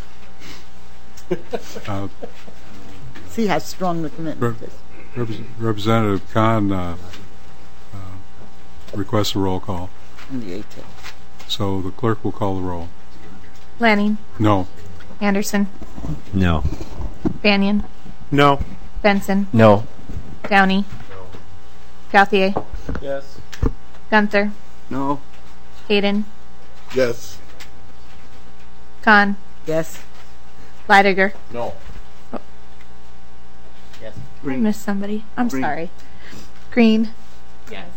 uh, See how strong the commitment Re- is. Rep- Representative Khan uh, uh, requests a roll call. On the eighteenth. So the clerk will call the roll. Lanning, No. Anderson, No. Banyan, No. Benson, No. Downey, Gauthier, Yes. Gunther, No. Hayden, Yes. Khan, Yes. Leidiger. No. Yes. I missed somebody. I'm Green. sorry. Green. Yes.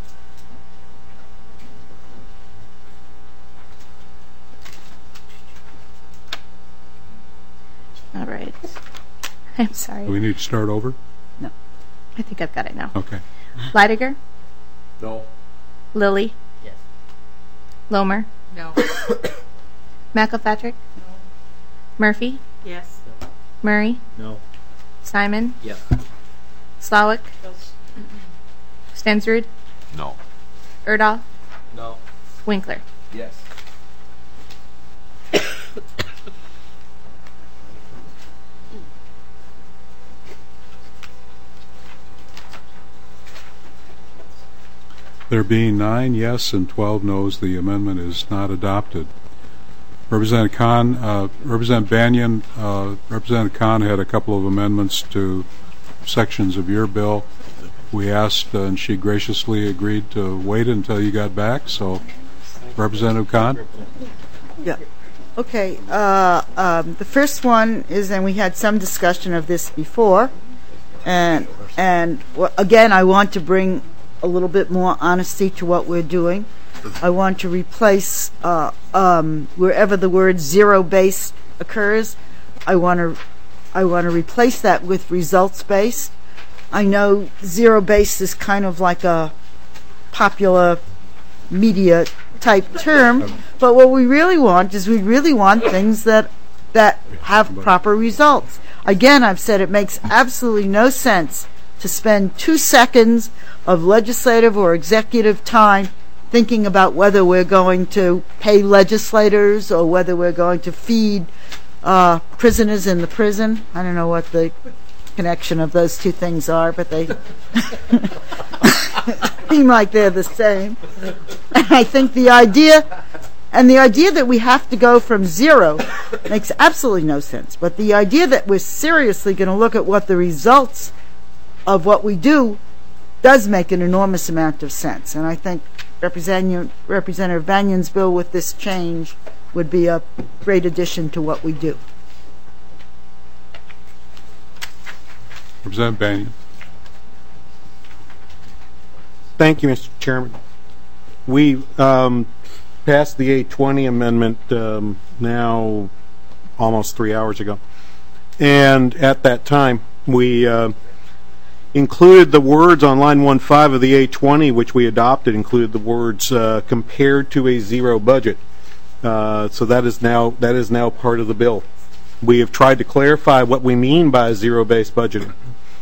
All right. I'm sorry. Do we need to start over? No. I think I've got it now. Okay. Leidiger, No. Lilly. Yes. Lomer, No. McElpatrick. Murphy, Yes. Murray, No. Simon, Yes. Slawick, Stensrud, No. Erdahl, No. Winkler. Yes. There being nine yes and twelve noes, the amendment is not adopted. Representative Khan, uh, Representative Banyan, uh, Representative Khan had a couple of amendments to sections of your bill. We asked, uh, and she graciously agreed to wait until you got back. So, Representative Khan. Yeah. Okay. Uh, um, the first one is, and we had some discussion of this before, and and w- again, I want to bring a little bit more honesty to what we're doing. I want to replace uh, um, wherever the word zero based occurs. I want to I want to replace that with results based. I know zero based is kind of like a popular media type term, but what we really want is we really want things that that have proper results. Again, I've said it makes absolutely no sense to spend two seconds of legislative or executive time thinking about whether we're going to pay legislators or whether we're going to feed uh, prisoners in the prison. I don't know what the connection of those two things are, but they seem like they're the same. And I think the idea, and the idea that we have to go from zero makes absolutely no sense. But the idea that we're seriously going to look at what the results of what we do does make an enormous amount of sense. And I think Representative, Representative Banyan's bill with this change would be a great addition to what we do. Representative Banyan. Thank you, Mister Chairman. We um, passed the eight twenty amendment um, now almost three hours ago. And at that time, we uh, included the words on line one five of the eight twenty, which we adopted, included the words uh, compared to a zero budget. Uh, so that is now that is now part of the bill. We have tried to clarify what we mean by zero-based budgeting.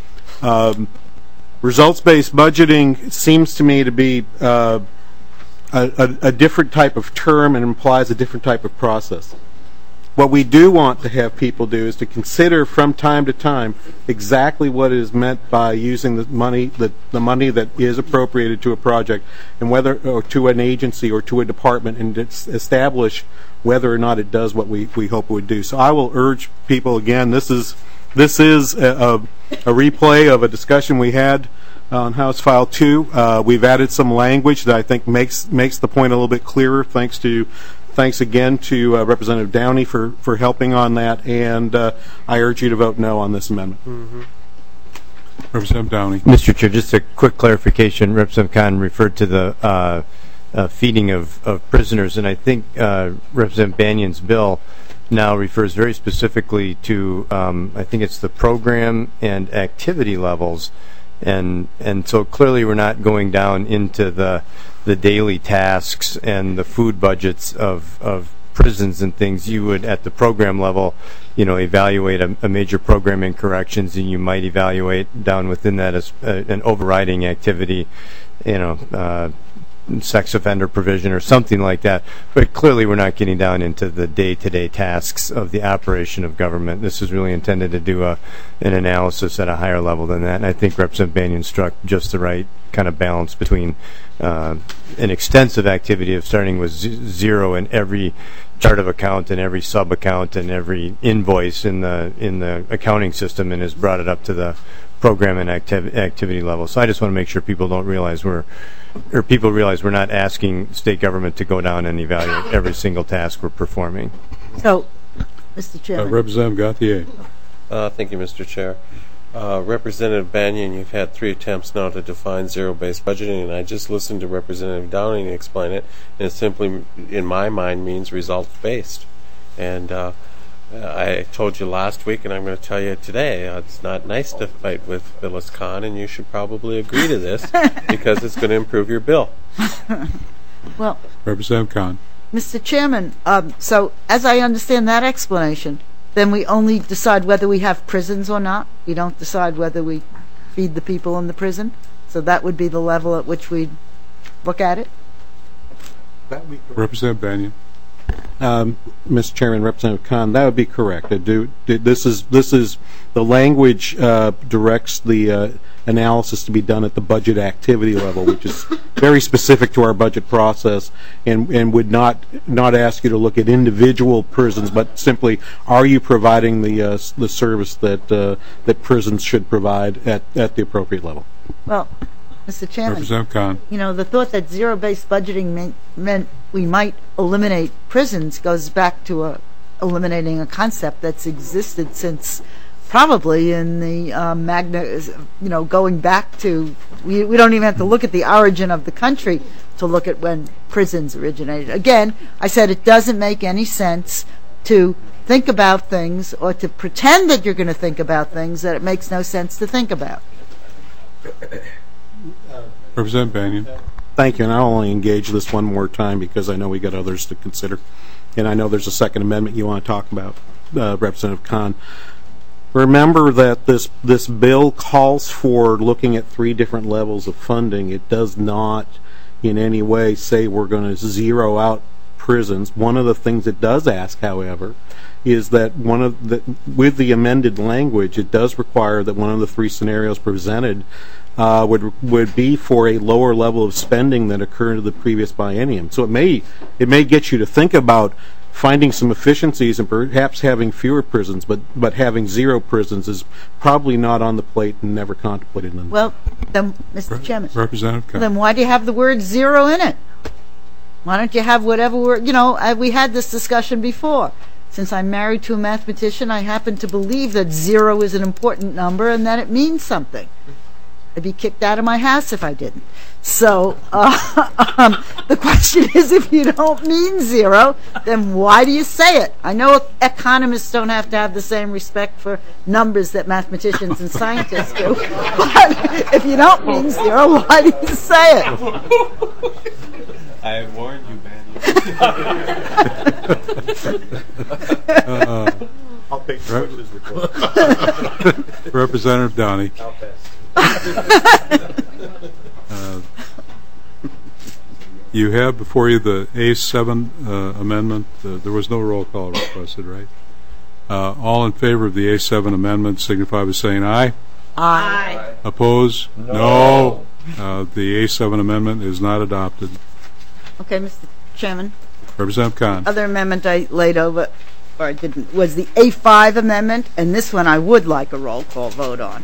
Um, results-based budgeting seems to me to be uh, a, a, a different type of term and implies a different type of process. What we do want to have people do is to consider from time to time exactly what is meant by using the money, the, the money that is appropriated to a project, and whether or to an agency or to a department, and establish whether or not it does what we, we hope it would do. So I will urge people again. This is this is a, a, a replay of a discussion we had on House File two. Uh, we've added some language that I think makes makes the point a little bit clearer. Thanks to Thanks again to uh, Representative Downey for, for helping on that, and uh, I urge you to vote no on this amendment. Mm-hmm. Representative Downey. Mister Chair, just a quick clarification. Representative Khan referred to the uh, uh, feeding of, of prisoners, and I think uh, Representative Banyan's bill now refers very specifically to, um, I think it's the program and activity levels, and and so clearly we're not going down into the the daily tasks and the food budgets of, of prisons and things. You would, at the program level, you know, evaluate a, a major program in corrections, and you might evaluate down within that as uh, an overriding activity, you know, uh, sex offender provision or something like that. But clearly we're not getting down into the day-to-day tasks of the operation of government. This is really intended to do a, an analysis at a higher level than that, and I think Representative Banyan struck just the right kind of balance between uh, an extensive activity of starting with z zero in every chart of account and every sub account and every invoice in the in the accounting system and has brought it up to the program and activ- activity level. So I just want to make sure people don't realize we're, or people realize we're not asking state government to go down and evaluate every single task we're performing. So, Mister Chairman. Uh, Representative Gauthier. Uh, thank you, Mister Chair. Uh, Representative Banyan, you've had three attempts now to define zero-based budgeting, and I just listened to Representative Downing explain it, and it simply, in my mind, means results-based. And uh, I told you last week, and I'm going to tell you today, uh, it's not nice to fight with Phyllis Kahn, and you should probably agree to this because it's going to improve your bill. Well, Representative Kahn. Mister Chairman, um, so as I understand that explanation, then we only decide whether we have prisons or not. We don't decide whether we feed the people in the prison. So that would be the level at which we look at it. Representative Banyan. Um, Mister Chairman, Representative Kahn, that would be correct. I do, this is this is the language uh, directs the uh, analysis to be done at the budget activity level, which is very specific to our budget process, and and would not not ask you to look at individual prisons, but simply are you providing the uh, the service that uh, that prisons should provide at at the appropriate level. Well, Mister Chairman, Representative Kahn. You know, the thought that zero-based budgeting meant, meant we might eliminate prisons goes back to a, eliminating a concept that's existed since probably in the uh, Magna, you know, going back to, we, we don't even have to look at the origin of the country to look at when prisons originated. Again, I said it doesn't make any sense to think about things or to pretend that you're going to think about things that it makes no sense to think about. Representative Banyan. Thank you, and I'll only engage this one more time because I know we got others to consider, and I know there's a Second Amendment you want to talk about, uh, Representative Kahn. Remember that this this bill calls for looking at three different levels of funding. It does not in any way say we're going to zero out prisons. One of the things it does ask, however, is that one of the with the amended language, it does require that one of the three scenarios presented uh, would would be for a lower level of spending than occurred in the previous biennium. So it may it may get you to think about finding some efficiencies and perhaps having fewer prisons, but but having zero prisons is probably not on the plate and never contemplated. In well, then, Mister Re- Chairman, Representative Kahn. Then why do you have the word zero in it? Why don't you have whatever word? You know, uh, we had this discussion before. Since I'm married to a mathematician, I happen to believe that zero is an important number and that it means something. I'd be kicked out of my house if I didn't. So uh, um, the question is, if you don't mean zero, then why do you say it? I know economists don't have to have the same respect for numbers that mathematicians and scientists do, but if you don't mean zero, why do you say it? I warned you, man. uh, I'll take George's report. Representative Downey. I'll pass. uh, you have before you the A seven uh, amendment. Uh, there was no roll call requested, right? Uh, all in favor of the A seven amendment signify by saying aye. Aye. Oppose? No. no. Uh, the A seven amendment is not adopted. Okay, Mister Chairman. Representative Kahn. Other amendment I laid over, or I didn't, was the A five amendment, and this one I would like a roll call vote on.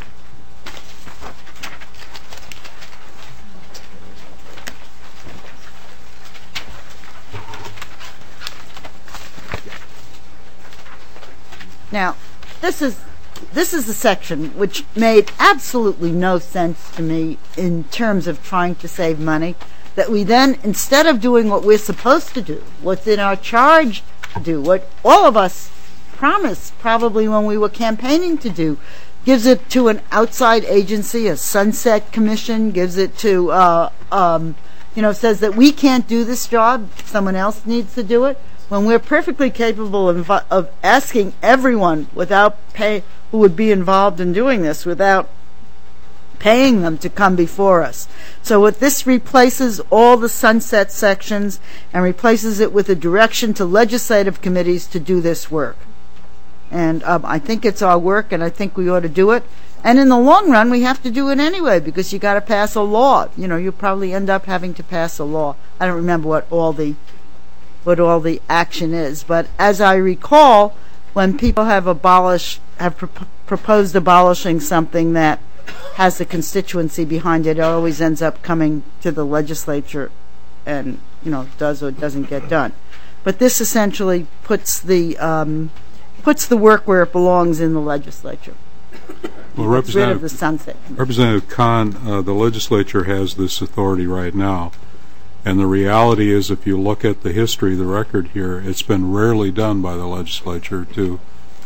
Now, this is this is the section which made absolutely no sense to me in terms of trying to save money, that we then, instead of doing what we're supposed to do, what's in our charge to do, what all of us promised probably when we were campaigning to do, gives it to an outside agency, a sunset commission, gives it to, uh, um, you know, says that we can't do this job, someone else needs to do it, when we're perfectly capable of, of asking everyone without pay, who would be involved in doing this, without paying them to come before us. So what this replaces all the sunset sections and replaces it with a direction to legislative committees to do this work. And um, I think it's our work, and I think we ought to do it. And in the long run, we have to do it anyway, because you got to pass a law. You know, you'll probably end up having to pass a law. I don't remember what all the what all the action is. But as I recall, when people have abolished, have pro- proposed abolishing something that has the constituency behind it, it always ends up coming to the legislature and, you know, does or doesn't get done. But this essentially puts the um, puts the work where it belongs in the legislature. Well, Gets rid of Representative, the sunset. Representative Kahn, uh, the legislature has this authority right now. And the reality is, if you look at the history, the record here, it's been rarely done by the legislature to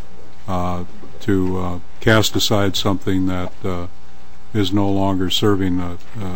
uh, to uh, cast aside something that uh, is no longer serving a,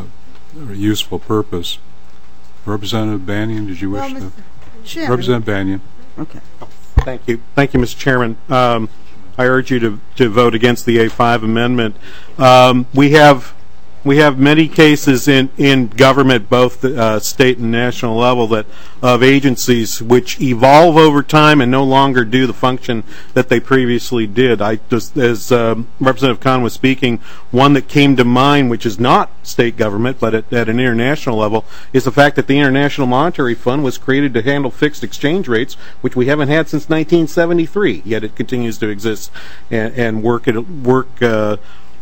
a useful purpose. Representative Banyan, did you wish well, to? Chairman. Representative Banyan. Okay. Thank you. Thank you, Mister Chairman. Um, I urge you to, to vote against the A five amendment. Um, we have we have many cases in, in government, both the uh, state and national level, that of agencies which evolve over time and no longer do the function that they previously did. I just, as um, Representative Kahn was speaking, one that came to mind, which is not state government but at, at an international level, is the fact that the International Monetary Fund was created to handle fixed exchange rates, which we haven't had since nineteen seventy-three. Yet it continues to exist and, and work at work. Uh,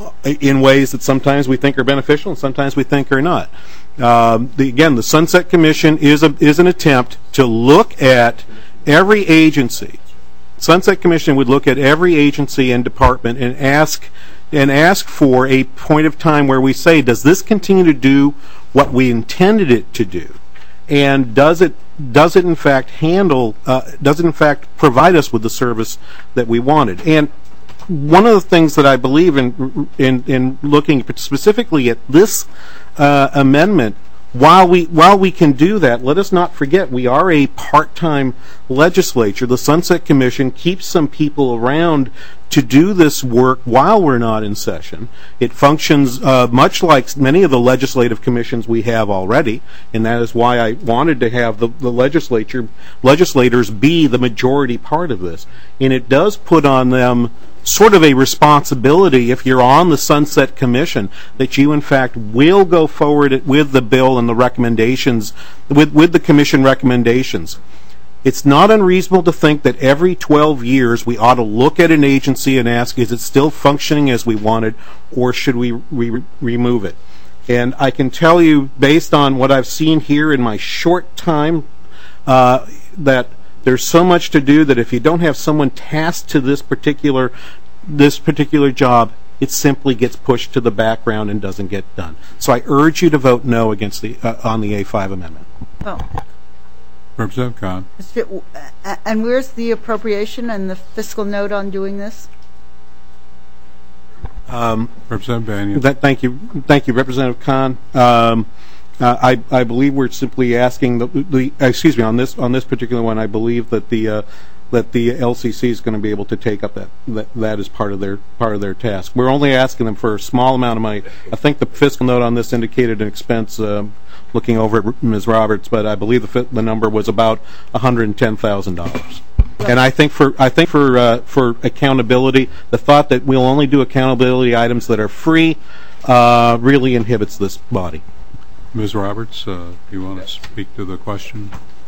in ways that sometimes we think are beneficial and sometimes we think are not. Um, the, again, the Sunset Commission is a, is an attempt to look at every agency. Sunset Commission would look at every agency and department and ask and ask for a point of time where we say, does this continue to do what we intended it to do? And does it does it in fact handle uh, does it in fact provide us with the service that we wanted? And one of the things that I believe in in, in looking specifically at this uh, amendment, while we while we can do that, let us not forget we are a part-time legislature. The Sunset Commission keeps some people around to do this work while we're not in session. It functions uh, much like many of the legislative commissions we have already, and that is why I wanted to have the, the legislature legislators be the majority part of this. And it does put on them sort of a responsibility, if you're on the Sunset Commission, that you in fact will go forward with the bill and the recommendations, with, with the commission recommendations. It's not unreasonable to think that every twelve years we ought to look at an agency and ask, is it still functioning as we wanted, or should we re- remove it? And I can tell you, based on what I've seen here in my short time, uh, that there's so much to do that if you don't have someone tasked to this particular this particular job, it simply gets pushed to the background and doesn't get done. So I urge you to vote no against the uh, on the A five amendment. Oh. Representative Kahn. And where's the appropriation and the fiscal note on doing this? Um, Representative Banyan. That, thank you, thank you, Representative Kahn. Um, Uh, I, I believe we're simply asking the, the excuse me on this on this particular one. I believe that the uh, that the L C C is going to be able to take up that, that that as part of their part of their task. We're only asking them for a small amount of money. I think the fiscal note on this indicated an expense. Uh, looking over at Miz Roberts, but I believe the the number was about one hundred ten thousand dollars. And I think for I think for uh, for accountability, the thought that we'll only do accountability items that are free uh, really inhibits this body. Miz Roberts, uh, do you want to speak to the question?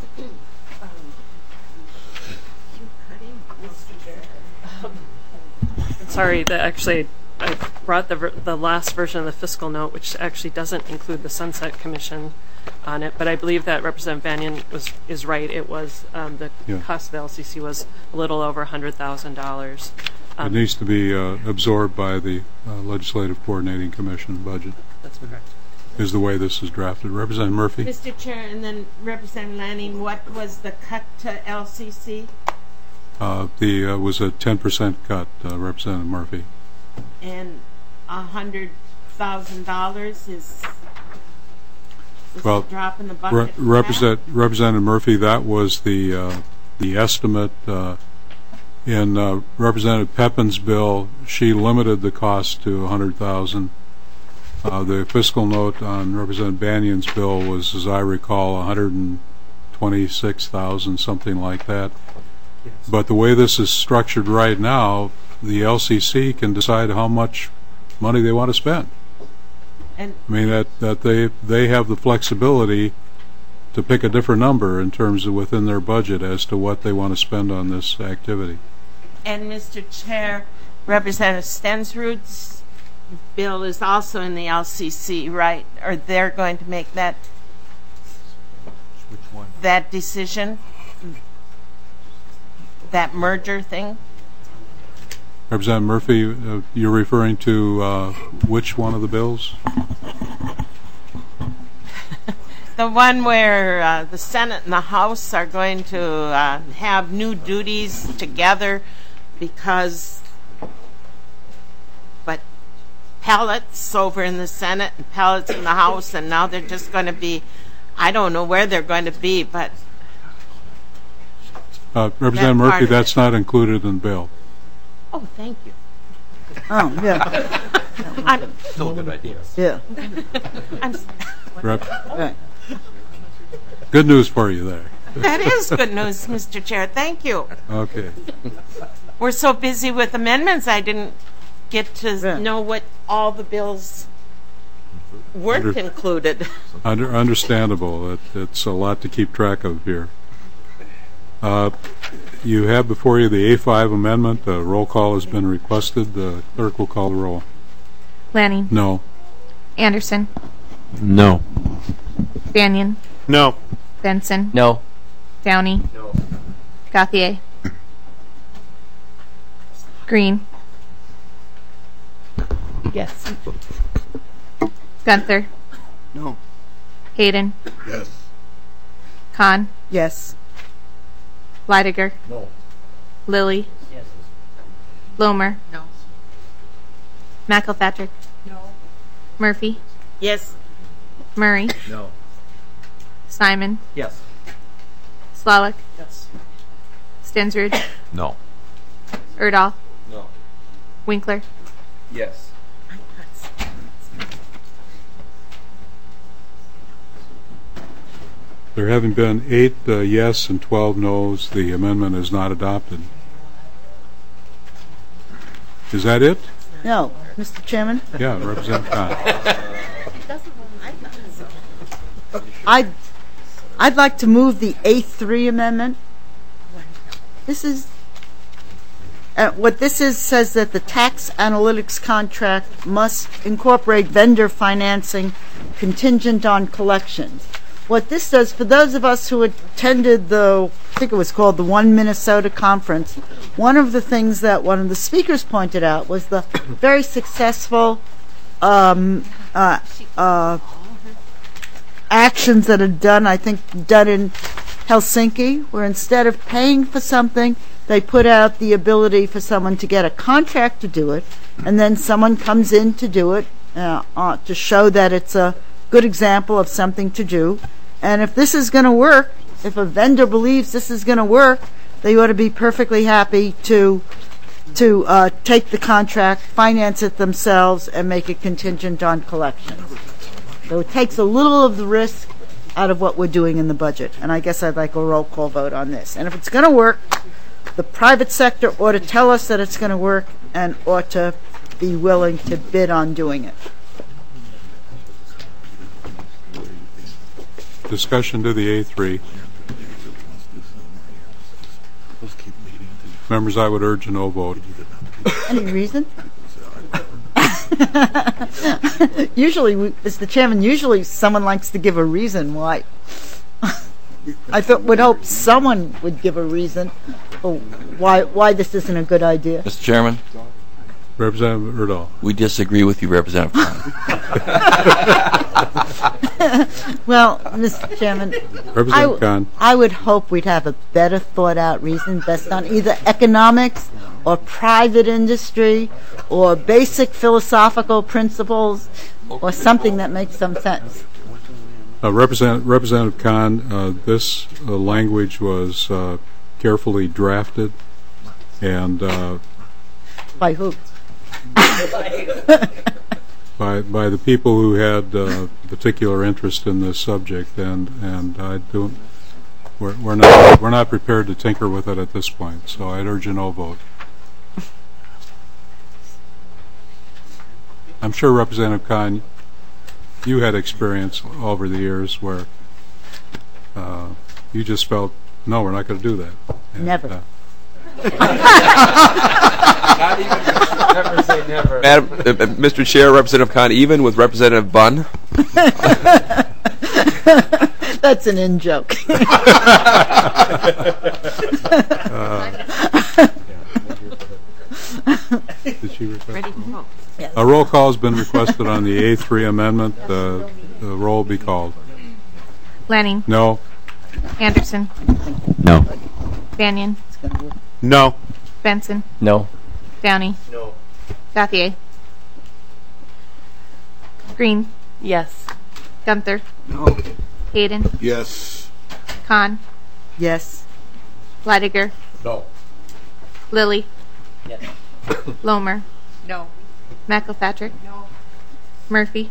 Sorry, that actually I brought the the last version of the fiscal note, which actually doesn't include the Sunset Commission on it. But I believe that Representative Banyan was is right. It was um, the yeah. cost of the L C C was a little over one hundred thousand dollars. Um, it needs to be uh, absorbed by the uh, Legislative Coordinating Commission budget. That's correct. Is the way this is drafted. Representative Murphy? Mister Chair, and then Representative Lanning, what was the cut to L C C? Uh, the uh, was a ten percent cut, uh, Representative Murphy. And one hundred thousand dollars is, is well, a drop in the bucket? Re- represent, Representative Murphy, that was the, uh, the estimate. Uh, in uh, Representative Pepin's bill, she limited the cost to one hundred thousand dollars. Uh, the fiscal note on Representative Banyan's bill was, as I recall, one hundred twenty-six thousand dollars, something like that. Yes. But the way this is structured right now, the L C C can decide how much money they want to spend. And I mean, that, that they they have the flexibility to pick a different number in terms of within their budget as to what they want to spend on this activity. And Mister Chair, Representative Stensrud's bill is also in the L C C, right? Or they're going to make that Which one? that decision, that merger thing? Representative Murphy, uh, you're referring to uh, which one of the bills? The one where uh, the Senate and the House are going to uh, have new duties together because, but pellets over in the Senate and pellets in the House, and now they're just going to be, I don't know where they're going to be, but... Uh, Representative That part Murphy, of it. that's not included in the bill. Oh, thank you. Oh, yeah. I'm, Still a good idea. Yeah. I'm, s- Rep- Right. Good news for you there. that is good news, Mister Chair. Thank you. Okay. We're so busy with amendments, I didn't get to Yeah. know what all the bills weren't Under- included. Under, understandable. It, it's a lot to keep track of here. Uh, you have before you the A five amendment. A roll call has been requested. The clerk will call the roll. Lanning. No. Anderson. No. Banyan. No. Benson. No. Downey. No. Gauthier. Green. Yes. Gunther. No. Hayden. Yes. Khan. Yes. Leidiger. No. Lilly. Yes. Lomer. No. McElpatrick. No. Murphy. Yes. Murray. No. Simon. Yes. Slalik. Yes. Stensrud. No. Erdahl. No. Winkler. Yes. There having been eight uh, yes and twelve no's, the amendment is not adopted. Is that it? No, Mister Chairman, Yeah, Representative Khan. I'd, I'd like to move the A three amendment. This is, uh, what this is says that the tax analytics contract must incorporate vendor financing contingent on collections. What this does, for those of us who attended the, I think it was called the One Minnesota Conference, one of the things that one of the speakers pointed out was the very successful um, uh, uh, actions that are done, I think, done in Helsinki, where instead of paying for something, they put out the ability for someone to get a contract to do it, and then someone comes in to do it uh, uh, to show that it's a good example of something to do. And if this is going to work, if a vendor believes this is going to work, they ought to be perfectly happy to to uh, take the contract, finance it themselves, and make it contingent on collections. So it takes a little of the risk out of what we're doing in the budget. And I guess I'd like a roll call vote on this. And if it's going to work, the private sector ought to tell us that it's going to work and ought to be willing to bid on doing it. Discussion to the A three. Members, I would urge a no vote. Any reason? Usually, we, Mister Chairman, usually someone likes to give a reason why. I thought, would hope someone would give a reason for why why this isn't a good idea. Mister Chairman, Representative Erdahl. we disagree with you, Representative Khan. Well, Mister Chairman, Representative Khan. I would hope we'd have a better thought out reason based on either economics or private industry or basic philosophical principles or something that makes some sense. Uh, Representative, Representative Khan, uh, this uh, language was uh, carefully drafted and uh, By who? by by the people who had uh, particular interest in this subject, and and I don't. We're, we're not we're not prepared to tinker with it at this point. So I'd urge a no vote. I'm sure Representative Khan, you had experience over the years where you just felt, no, we're not going to do that. And, Never. uh, Never say never. Madam, uh, uh, Mister Chair, Representative Khan, even with Representative Bunn? That's an in joke. uh, Did she request? Ready to vote. Yes. A roll call has been requested on the A three amendment. Uh, the roll be called. Lanning. No. Anderson. No. Banyan. No. Benson. No. Downey. No. Gauthier. Green. Yes. Gunther. No. Hayden. Yes. Khan. Yes. Leidiger. No. Lilly. Yes. Lomer. No. McElpatrick. No. Murphy.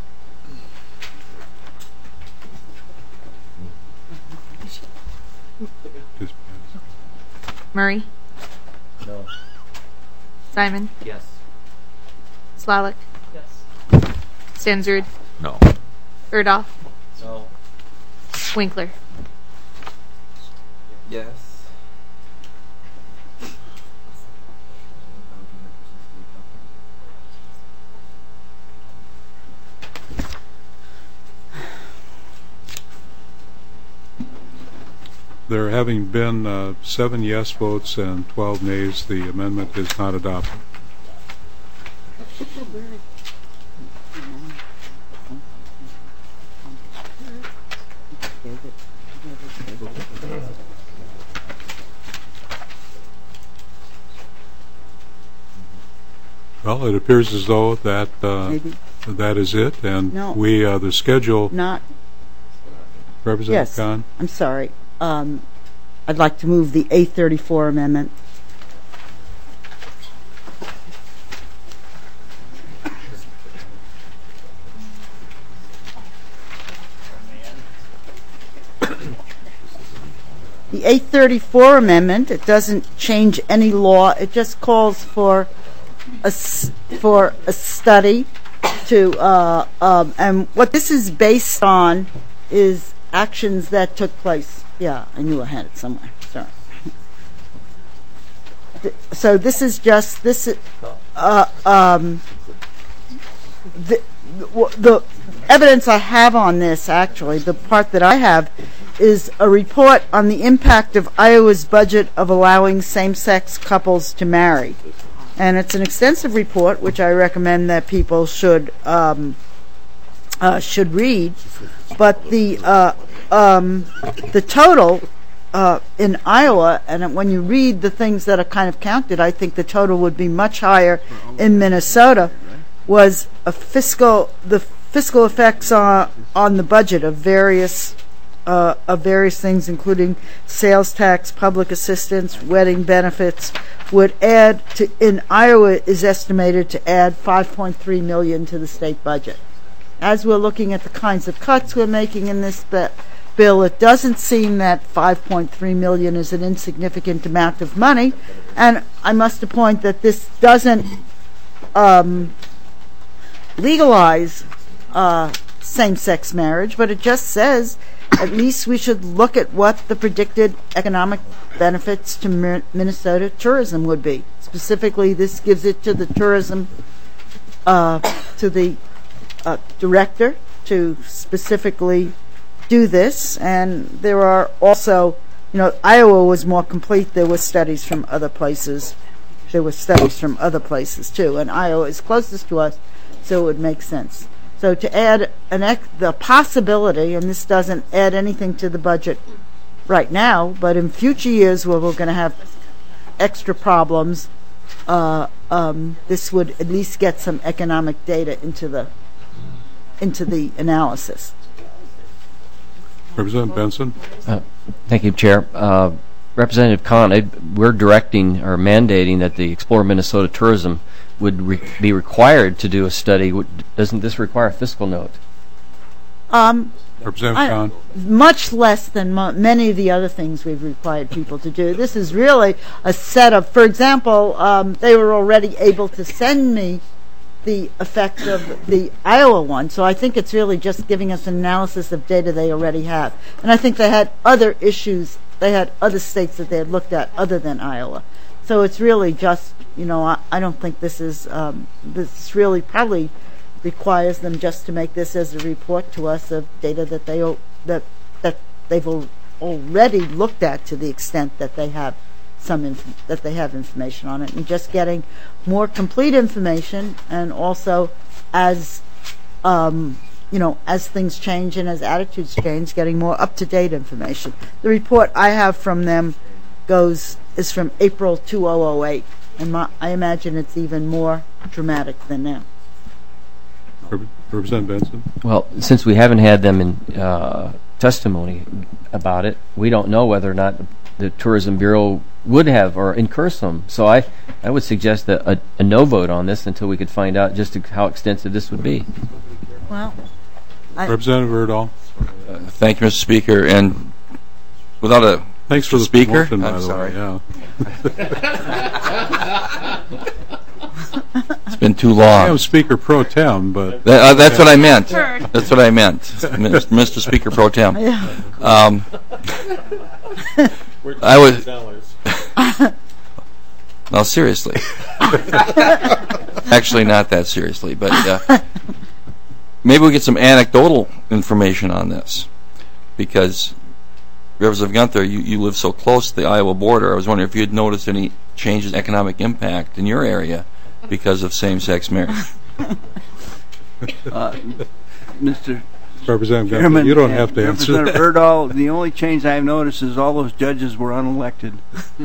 Murray. No. Simon. Yes. Slalik. Yes. Stanzrud. No. Erdoff. No. Winkler. Yes. There having been uh, seven yes votes and twelve nays, the amendment is not adopted. Well, it appears as though that uh, that is it, and No. we uh, the schedule. Not. Representative Yes. Khan. I'm sorry. Um, I'd like to move the A thirty-four amendment. The A thirty-four amendment, it doesn't change any law. It just calls for a, s- for a study to, uh, um, and what this is based on is actions that took place. Yeah, I knew I had it somewhere. Sorry. Th- So this is just, this, is, uh, um, the, the evidence I have on this, actually, the part that I have, is a report on the impact of Iowa's budget of allowing same-sex couples to marry. And it's an extensive report, which I recommend that people should um, uh, should read. But the uh, um, the total uh, in Iowa, and when you read the things that are kind of counted, I think the total would be much higher in Minnesota, was a fiscal the fiscal effects on on the budget of various uh, of various things, including sales tax, public assistance, wedding benefits, would add to, in Iowa is estimated to add five point three million dollars to the state budget. As we're looking at the kinds of cuts we're making in this be- bill, it doesn't seem that five point three million dollars is an insignificant amount of money. And I must appoint that this doesn't um, legalize uh, same-sex marriage, but it just says at least we should look at what the predicted economic benefits to Mir- Minnesota tourism would be. Specifically, this gives it to the tourism, uh, to the uh, director to specifically do this. And there are also, you know, Iowa was more complete. There were studies from other places. There were studies from other places, too. And Iowa is closest to us, so it would make sense. So to add an ec- the possibility, and this doesn't add anything to the budget right now, but in future years where we're going to have extra problems, uh, um, this would at least get some economic data into the into the analysis. Representative Benson. Uh, thank you, Chair. Uh, Representative Khan, I, we're directing or mandating that the Explore Minnesota Tourism would re- be required to do a study. Would, doesn't this require a fiscal note? Um, Representative I- Khan. Much less than mo- many of the other things we've required people to do. This is really a set of, for example, um, they were already able to send me the effect of the Iowa one. So I think it's really just giving us an analysis of data they already have. And I think they had other issues, they had other states that they had looked at other than Iowa. So it's really just, you know, I, I don't think this is, um, this really probably requires them just to make this as a report to us of data that they that that they've al- already looked at to the extent that they have some inf- that they have information on it, and just getting more complete information, and also as um, you know, as things change and as attitudes change, getting more up to date information. The report I have from them goes is from April two thousand eight, and my, I imagine it's even more dramatic than now. Representative Benson? Well, since we haven't had them in uh, testimony about it, we don't know whether or not the Tourism Bureau would have or incur some. So I, I would suggest a, a, a no vote on this until we could find out just how extensive this would be. Well, I Representative Erdahl. Uh, thank you, Mister Speaker. And without a Thanks for the speaker, promotion, by I'm the sorry. way. Yeah. It's been too long. I am Speaker Pro Tem, but That, uh, that's what I meant. That's what I meant, Mister Speaker Pro Tem. Yeah. Um, We're I was. sellers. No, seriously. Actually, not that seriously, but uh, maybe we get some anecdotal information on this, because Representative Gunther, you, you live so close to the Iowa border. I was wondering if you had noticed any changes in economic impact in your area because of same-sex marriage. uh, Mister Representative Gunther, Chairman, you don't have to answer Representative that. Erdahl, the only change I've noticed is all those judges were unelected.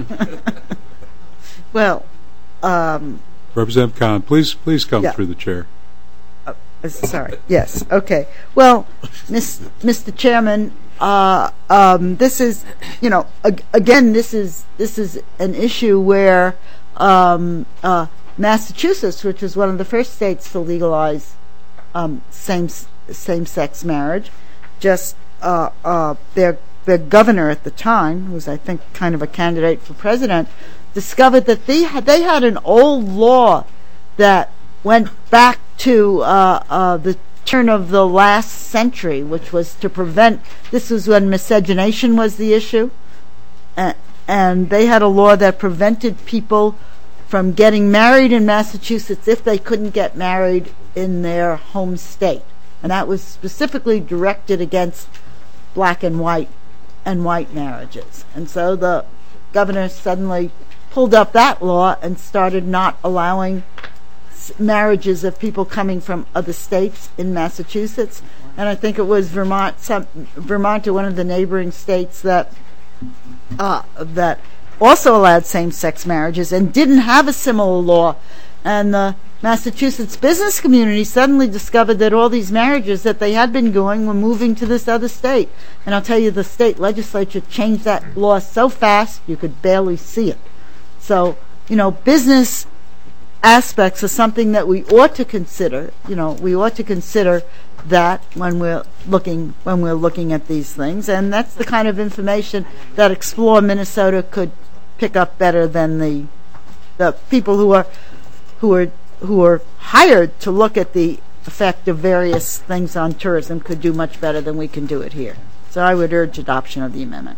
Well, um, Representative Kahn, please, please come Yeah. through the chair. uh, sorry. Yes. Okay. Well, Miss, Mister Chairman, uh, um, this is, you know, ag- again, this is this is an issue where um, uh, Massachusetts, which was one of the first states to legalize um, same same-sex marriage, just uh, uh, their their governor at the time, who was I think kind of a candidate for president, discovered that they had they had an old law that went back to uh, uh, the turn of the last century, which was to prevent. This was when miscegenation was the issue, and, and they had a law that prevented people from getting married in Massachusetts if they couldn't get married in their home state. And that was specifically directed against black and white and white marriages. And so the governor suddenly pulled up that law and started not allowing s- marriages of people coming from other states in Massachusetts. And I think it was Vermont, some, Vermont or one of the neighboring states that uh, that also allowed same-sex marriages and didn't have a similar law. And the Massachusetts business community suddenly discovered that all these marriages that they had been doing were moving to this other state. And I'll tell you, the state legislature changed that law so fast you could barely see it. So, you know, business aspects are something that we ought to consider. You know, we ought to consider that when we're looking when we're looking at these things. And that's the kind of information that Explore Minnesota could pick up better than the the people who are who are who are hired to look at the effect of various things on tourism could do much better than we can do it here. So I would urge adoption of the amendment.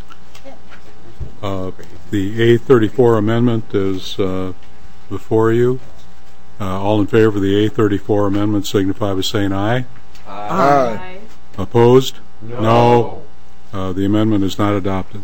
Uh, the A thirty-four amendment is uh, before you. Uh, all in favor of the A thirty-four amendment signify by saying aye. Aye. Aye. Opposed? No. No. Uh, the amendment is not adopted.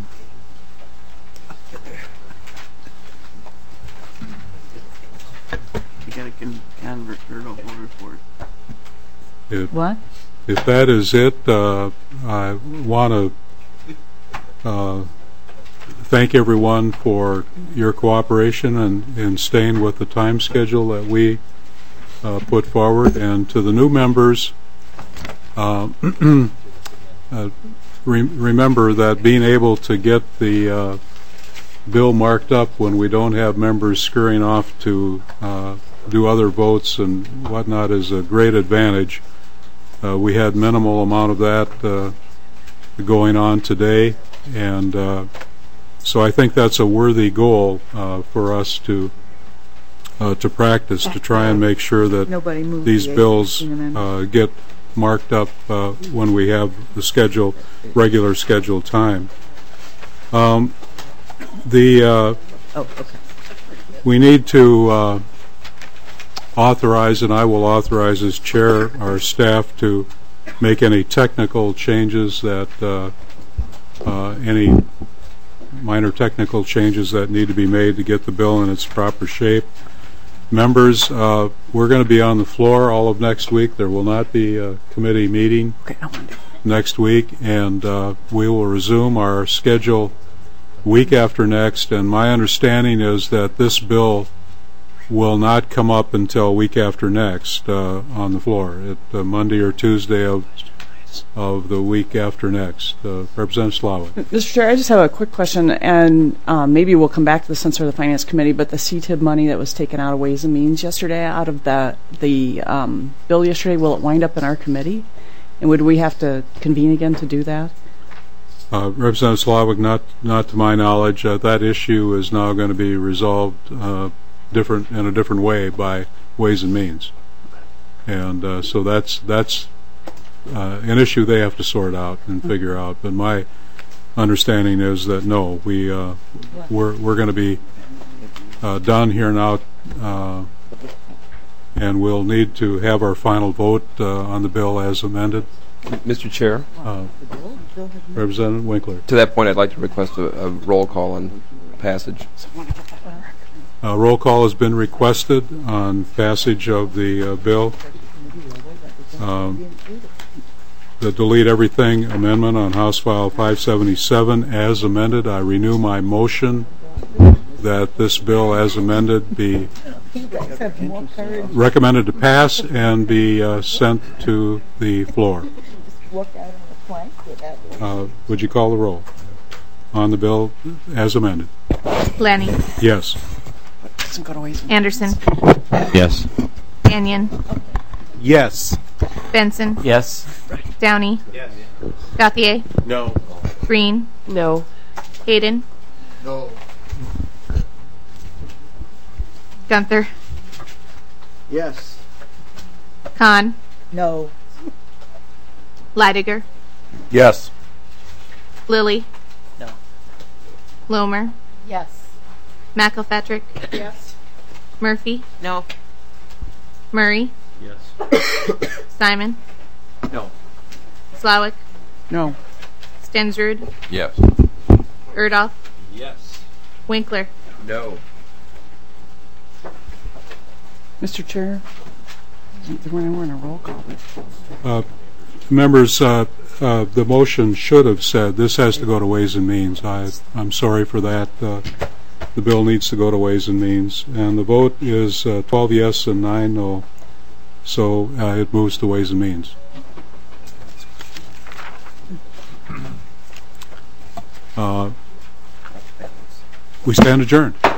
You got to convert Erdahl whole report. If, what? If that is it, uh, I want to uh, thank everyone for your cooperation and in staying with the time schedule that we uh, put forward. And to the new members, uh, uh, re- remember that being able to get the uh, bill marked up when we don't have members scurrying off to uh, do other votes and whatnot is a great advantage. Uh, we had minimal amount of that uh, going on today, and uh, so I think that's a worthy goal uh, for us to uh, to practice to try and make sure that Nobody moved these the bills existing amendment. uh, get marked up uh, when we have the schedule, regular scheduled time. Um, the uh, Oh, okay. we need to uh, authorize, and I will authorize as chair, our staff to make any technical changes that uh, uh, any minor technical changes that need to be made to get the bill in its proper shape. Members, uh, we're going to be on the floor all of next week. There will not be a committee meeting next week, and uh, we will resume our schedule week after next. And my understanding is that this bill will not come up until week after next uh, on the floor, at uh, Monday or Tuesday of of the week after next. Uh, Representative Slawick. Mister Chair, I just have a quick question, and um, maybe we'll come back to this under the Finance Committee, but the C T I B money that was taken out of Ways and Means yesterday, out of the, the um, bill yesterday, will it wind up in our committee? And would we have to convene again to do that? Uh, Representative Slawick, not, not to my knowledge. Uh, that issue is now going to be resolved uh, different in a different way by Ways and Means. And uh, so that's that's uh, an issue they have to sort out and figure out. But my understanding is that no, we uh, we're we're going to be uh, done here now, uh, and we'll need to have our final vote uh, on the bill as amended. Mister Chair, uh, Representative Winkler. To that point, I'd like to request a, a roll call on passage. Uh, roll call has been requested on passage of the uh, bill. Um, the delete everything amendment on House File five seventy-seven as amended. I renew my motion that this bill as amended be recommended to pass and be uh, sent to the floor. Uh, would you call the roll on the bill as amended? Lanning. Yes. Anderson. Yes. Banyan. Yes. Benson. Yes. Downey. Yes. Gauthier. No. Green. No. Hayden. No. Gunther. Yes. Khan. No. Leidiger. Yes. Lilly. No. Lomer. Yes. McElpatrick. Yes. Murphy. No. Murray. Yes. Simon. No. Slawick. No. Stensrud. Yes. Erdoff. Yes. Winkler. No. Mister Chair, we're in a roll call. Uh, members, uh, uh, the motion should have said this has to go to Ways and Means. I, I'm sorry for that. Uh, the bill needs to go to Ways and Means. And the vote is uh, twelve yes and nine no. So uh, it moves to Ways and Means. Uh, we stand adjourned.